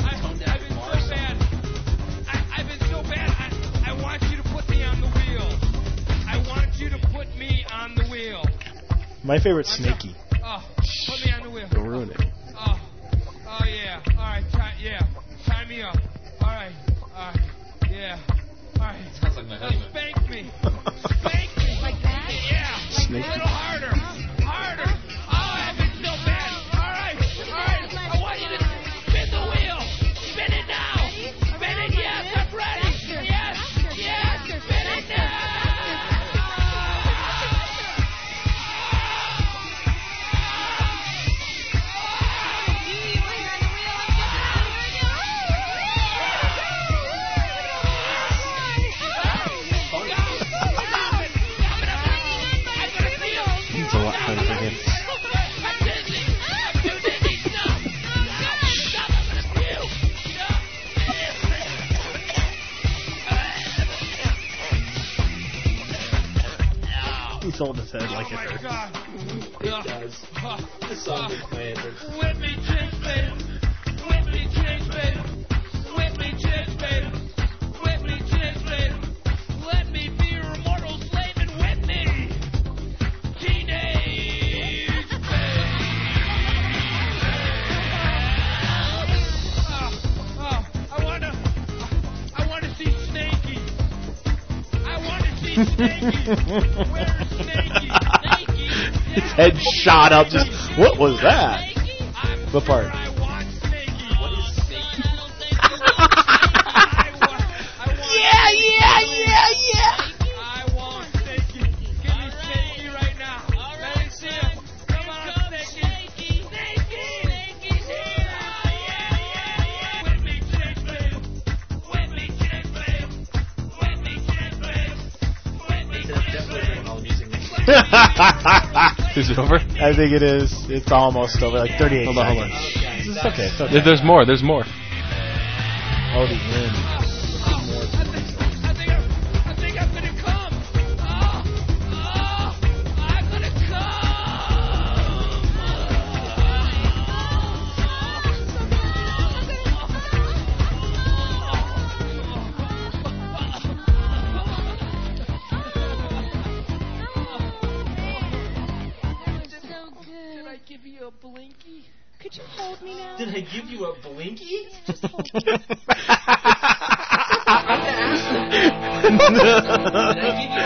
I want you to put me on the wheel. I want you to put me on the wheel. My favorite's Snakey. Oh, put me on the wheel. Don't ruin it. Oh yeah. All right, tie me up. All right, yeah. All right. Sounds like my husband. Spank me. Spank me. Like that? Yeah. Snakey. A little harder. Harder. Oh, I've been so bad. All right. I want you to spin the wheel. Spin it now. Spin it. Yes, I'm ready. Yes. Spin it now. It's a lot fun for him. He's holding his head like it hurts. It does. This song is my answer. Whip me chicks, baby. Whip me chicks, baby. Whip me chicks, baby. Whip me chicks, baby. Let me be your immortal slave and whip me. Teenage baby. I want to see Snakey. Where's Snakey? His head shot up. Just what was that? What part? What is Snakey? Yeah. I want Snakey. Give me Snakey right now. Let me see him. Come on, Snakey. Snakey's here. Whip me chick, babe. Whip me chick, babe. Whip me chick, babe. Whip me chick, babe. Is it over? I think it is. It's almost over. Like 38 Hold on. seconds. It's okay. There's more. Oh, the end. I think I'm gonna come. I'm gonna Did I give you a blinky? Could you hold me now? Did I give you a blinky? Just hold me. Did I give you a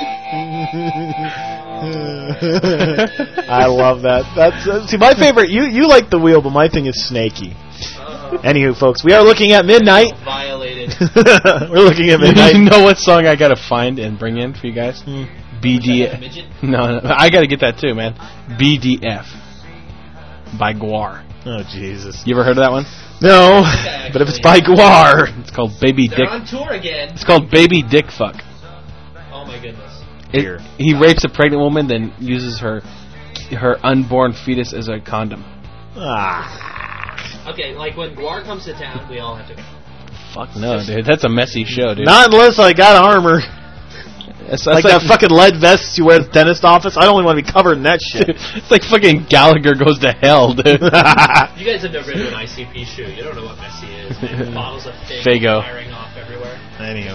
blinky? I love that. That's see my favorite. You like the wheel, but my thing is Snakey. Anywho, folks, we are looking at midnight. Violated. We're looking at midnight. You know what song I gotta find and bring in for you guys? BDF. Midget? No, I gotta get that too, man. BDF by Guar. Oh Jesus! You ever heard of that one? No, but if it's by Guar, it's called Baby They're Dick. on tour again. It's called Baby Dick Fuck. Oh my goodness. He rapes a pregnant woman, then uses her unborn fetus as a condom. Okay, like when Guar comes to town, we all have to go. Fuck no, dude. That's a messy show, dude. not unless I got armor. It's like that fucking lead vest you wear at the dentist office. I don't even want to be covered in that shit. It's like fucking Gallagher goes to hell, dude. You guys have never been to an ICP show. You don't know what messy is. Bottles of Fago firing off everywhere. Anyhow.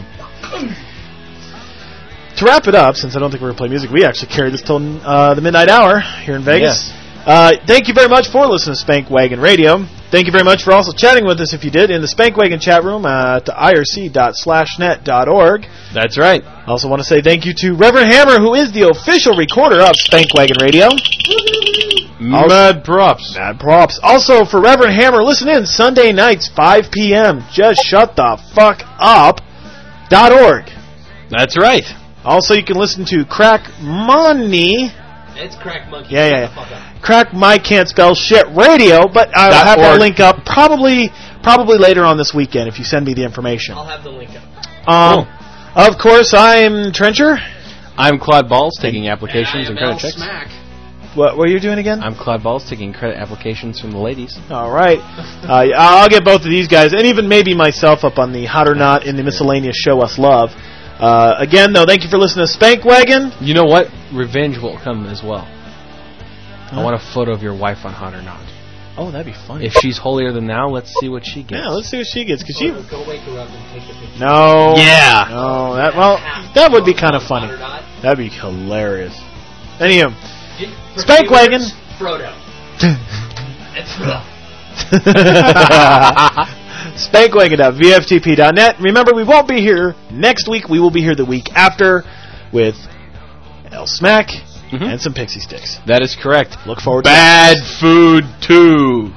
To wrap it up, since I don't think we're going to play music, we actually carry this till the midnight hour here in Vegas. Yes. Thank you very much for listening to Spank Wagon Radio. Thank you very much for also chatting with us if you did in the Spank Wagon chat room at irc.slashnet.org. That's right. I also want to say thank you to Reverend Hammer, who is the official recorder of Spank Wagon Radio. Mad props. Mad props. Also, for Reverend Hammer, listen in Sunday nights, 5 p.m. Just shut the fuck up.org. That's right. Also, you can listen to Crack Money. It's Crack Monkey. Yeah. Crack My Can't Spell Shit Radio, but I'll have that link up probably later on this weekend if you send me the information. I'll have the link up. Of course, I'm Trencher. I'm Claude Balls, taking applications and credit checks. Smack. What are you doing again? I'm Claude Balls, taking credit applications from the ladies. All right. I'll get both of these guys, and even maybe myself up on the Hot or Not in the miscellaneous Show Us Love. Again, though, thank you for listening to Spank Wagon. You know what? Revenge will come as well. I want a photo of your wife on Hot or Not. Oh, that'd be funny. If she's holier than thou, let's see what she gets. Yeah, let's see what she gets. Cause she. Go wake her up and take the picture. No. Yeah. No. That would be kind of funny. That'd be hilarious. Anyhow, Spank Wagon. Frodo. Spankwagon.vftp.net. Remember, we won't be here next week. We will be here the week after with El Smack and some Pixie Sticks. That is correct. Look forward to Bad Food 2.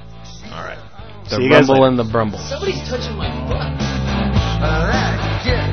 All right. The See you guys Rumble later. and the Brumble. Somebody's touching my butt. Get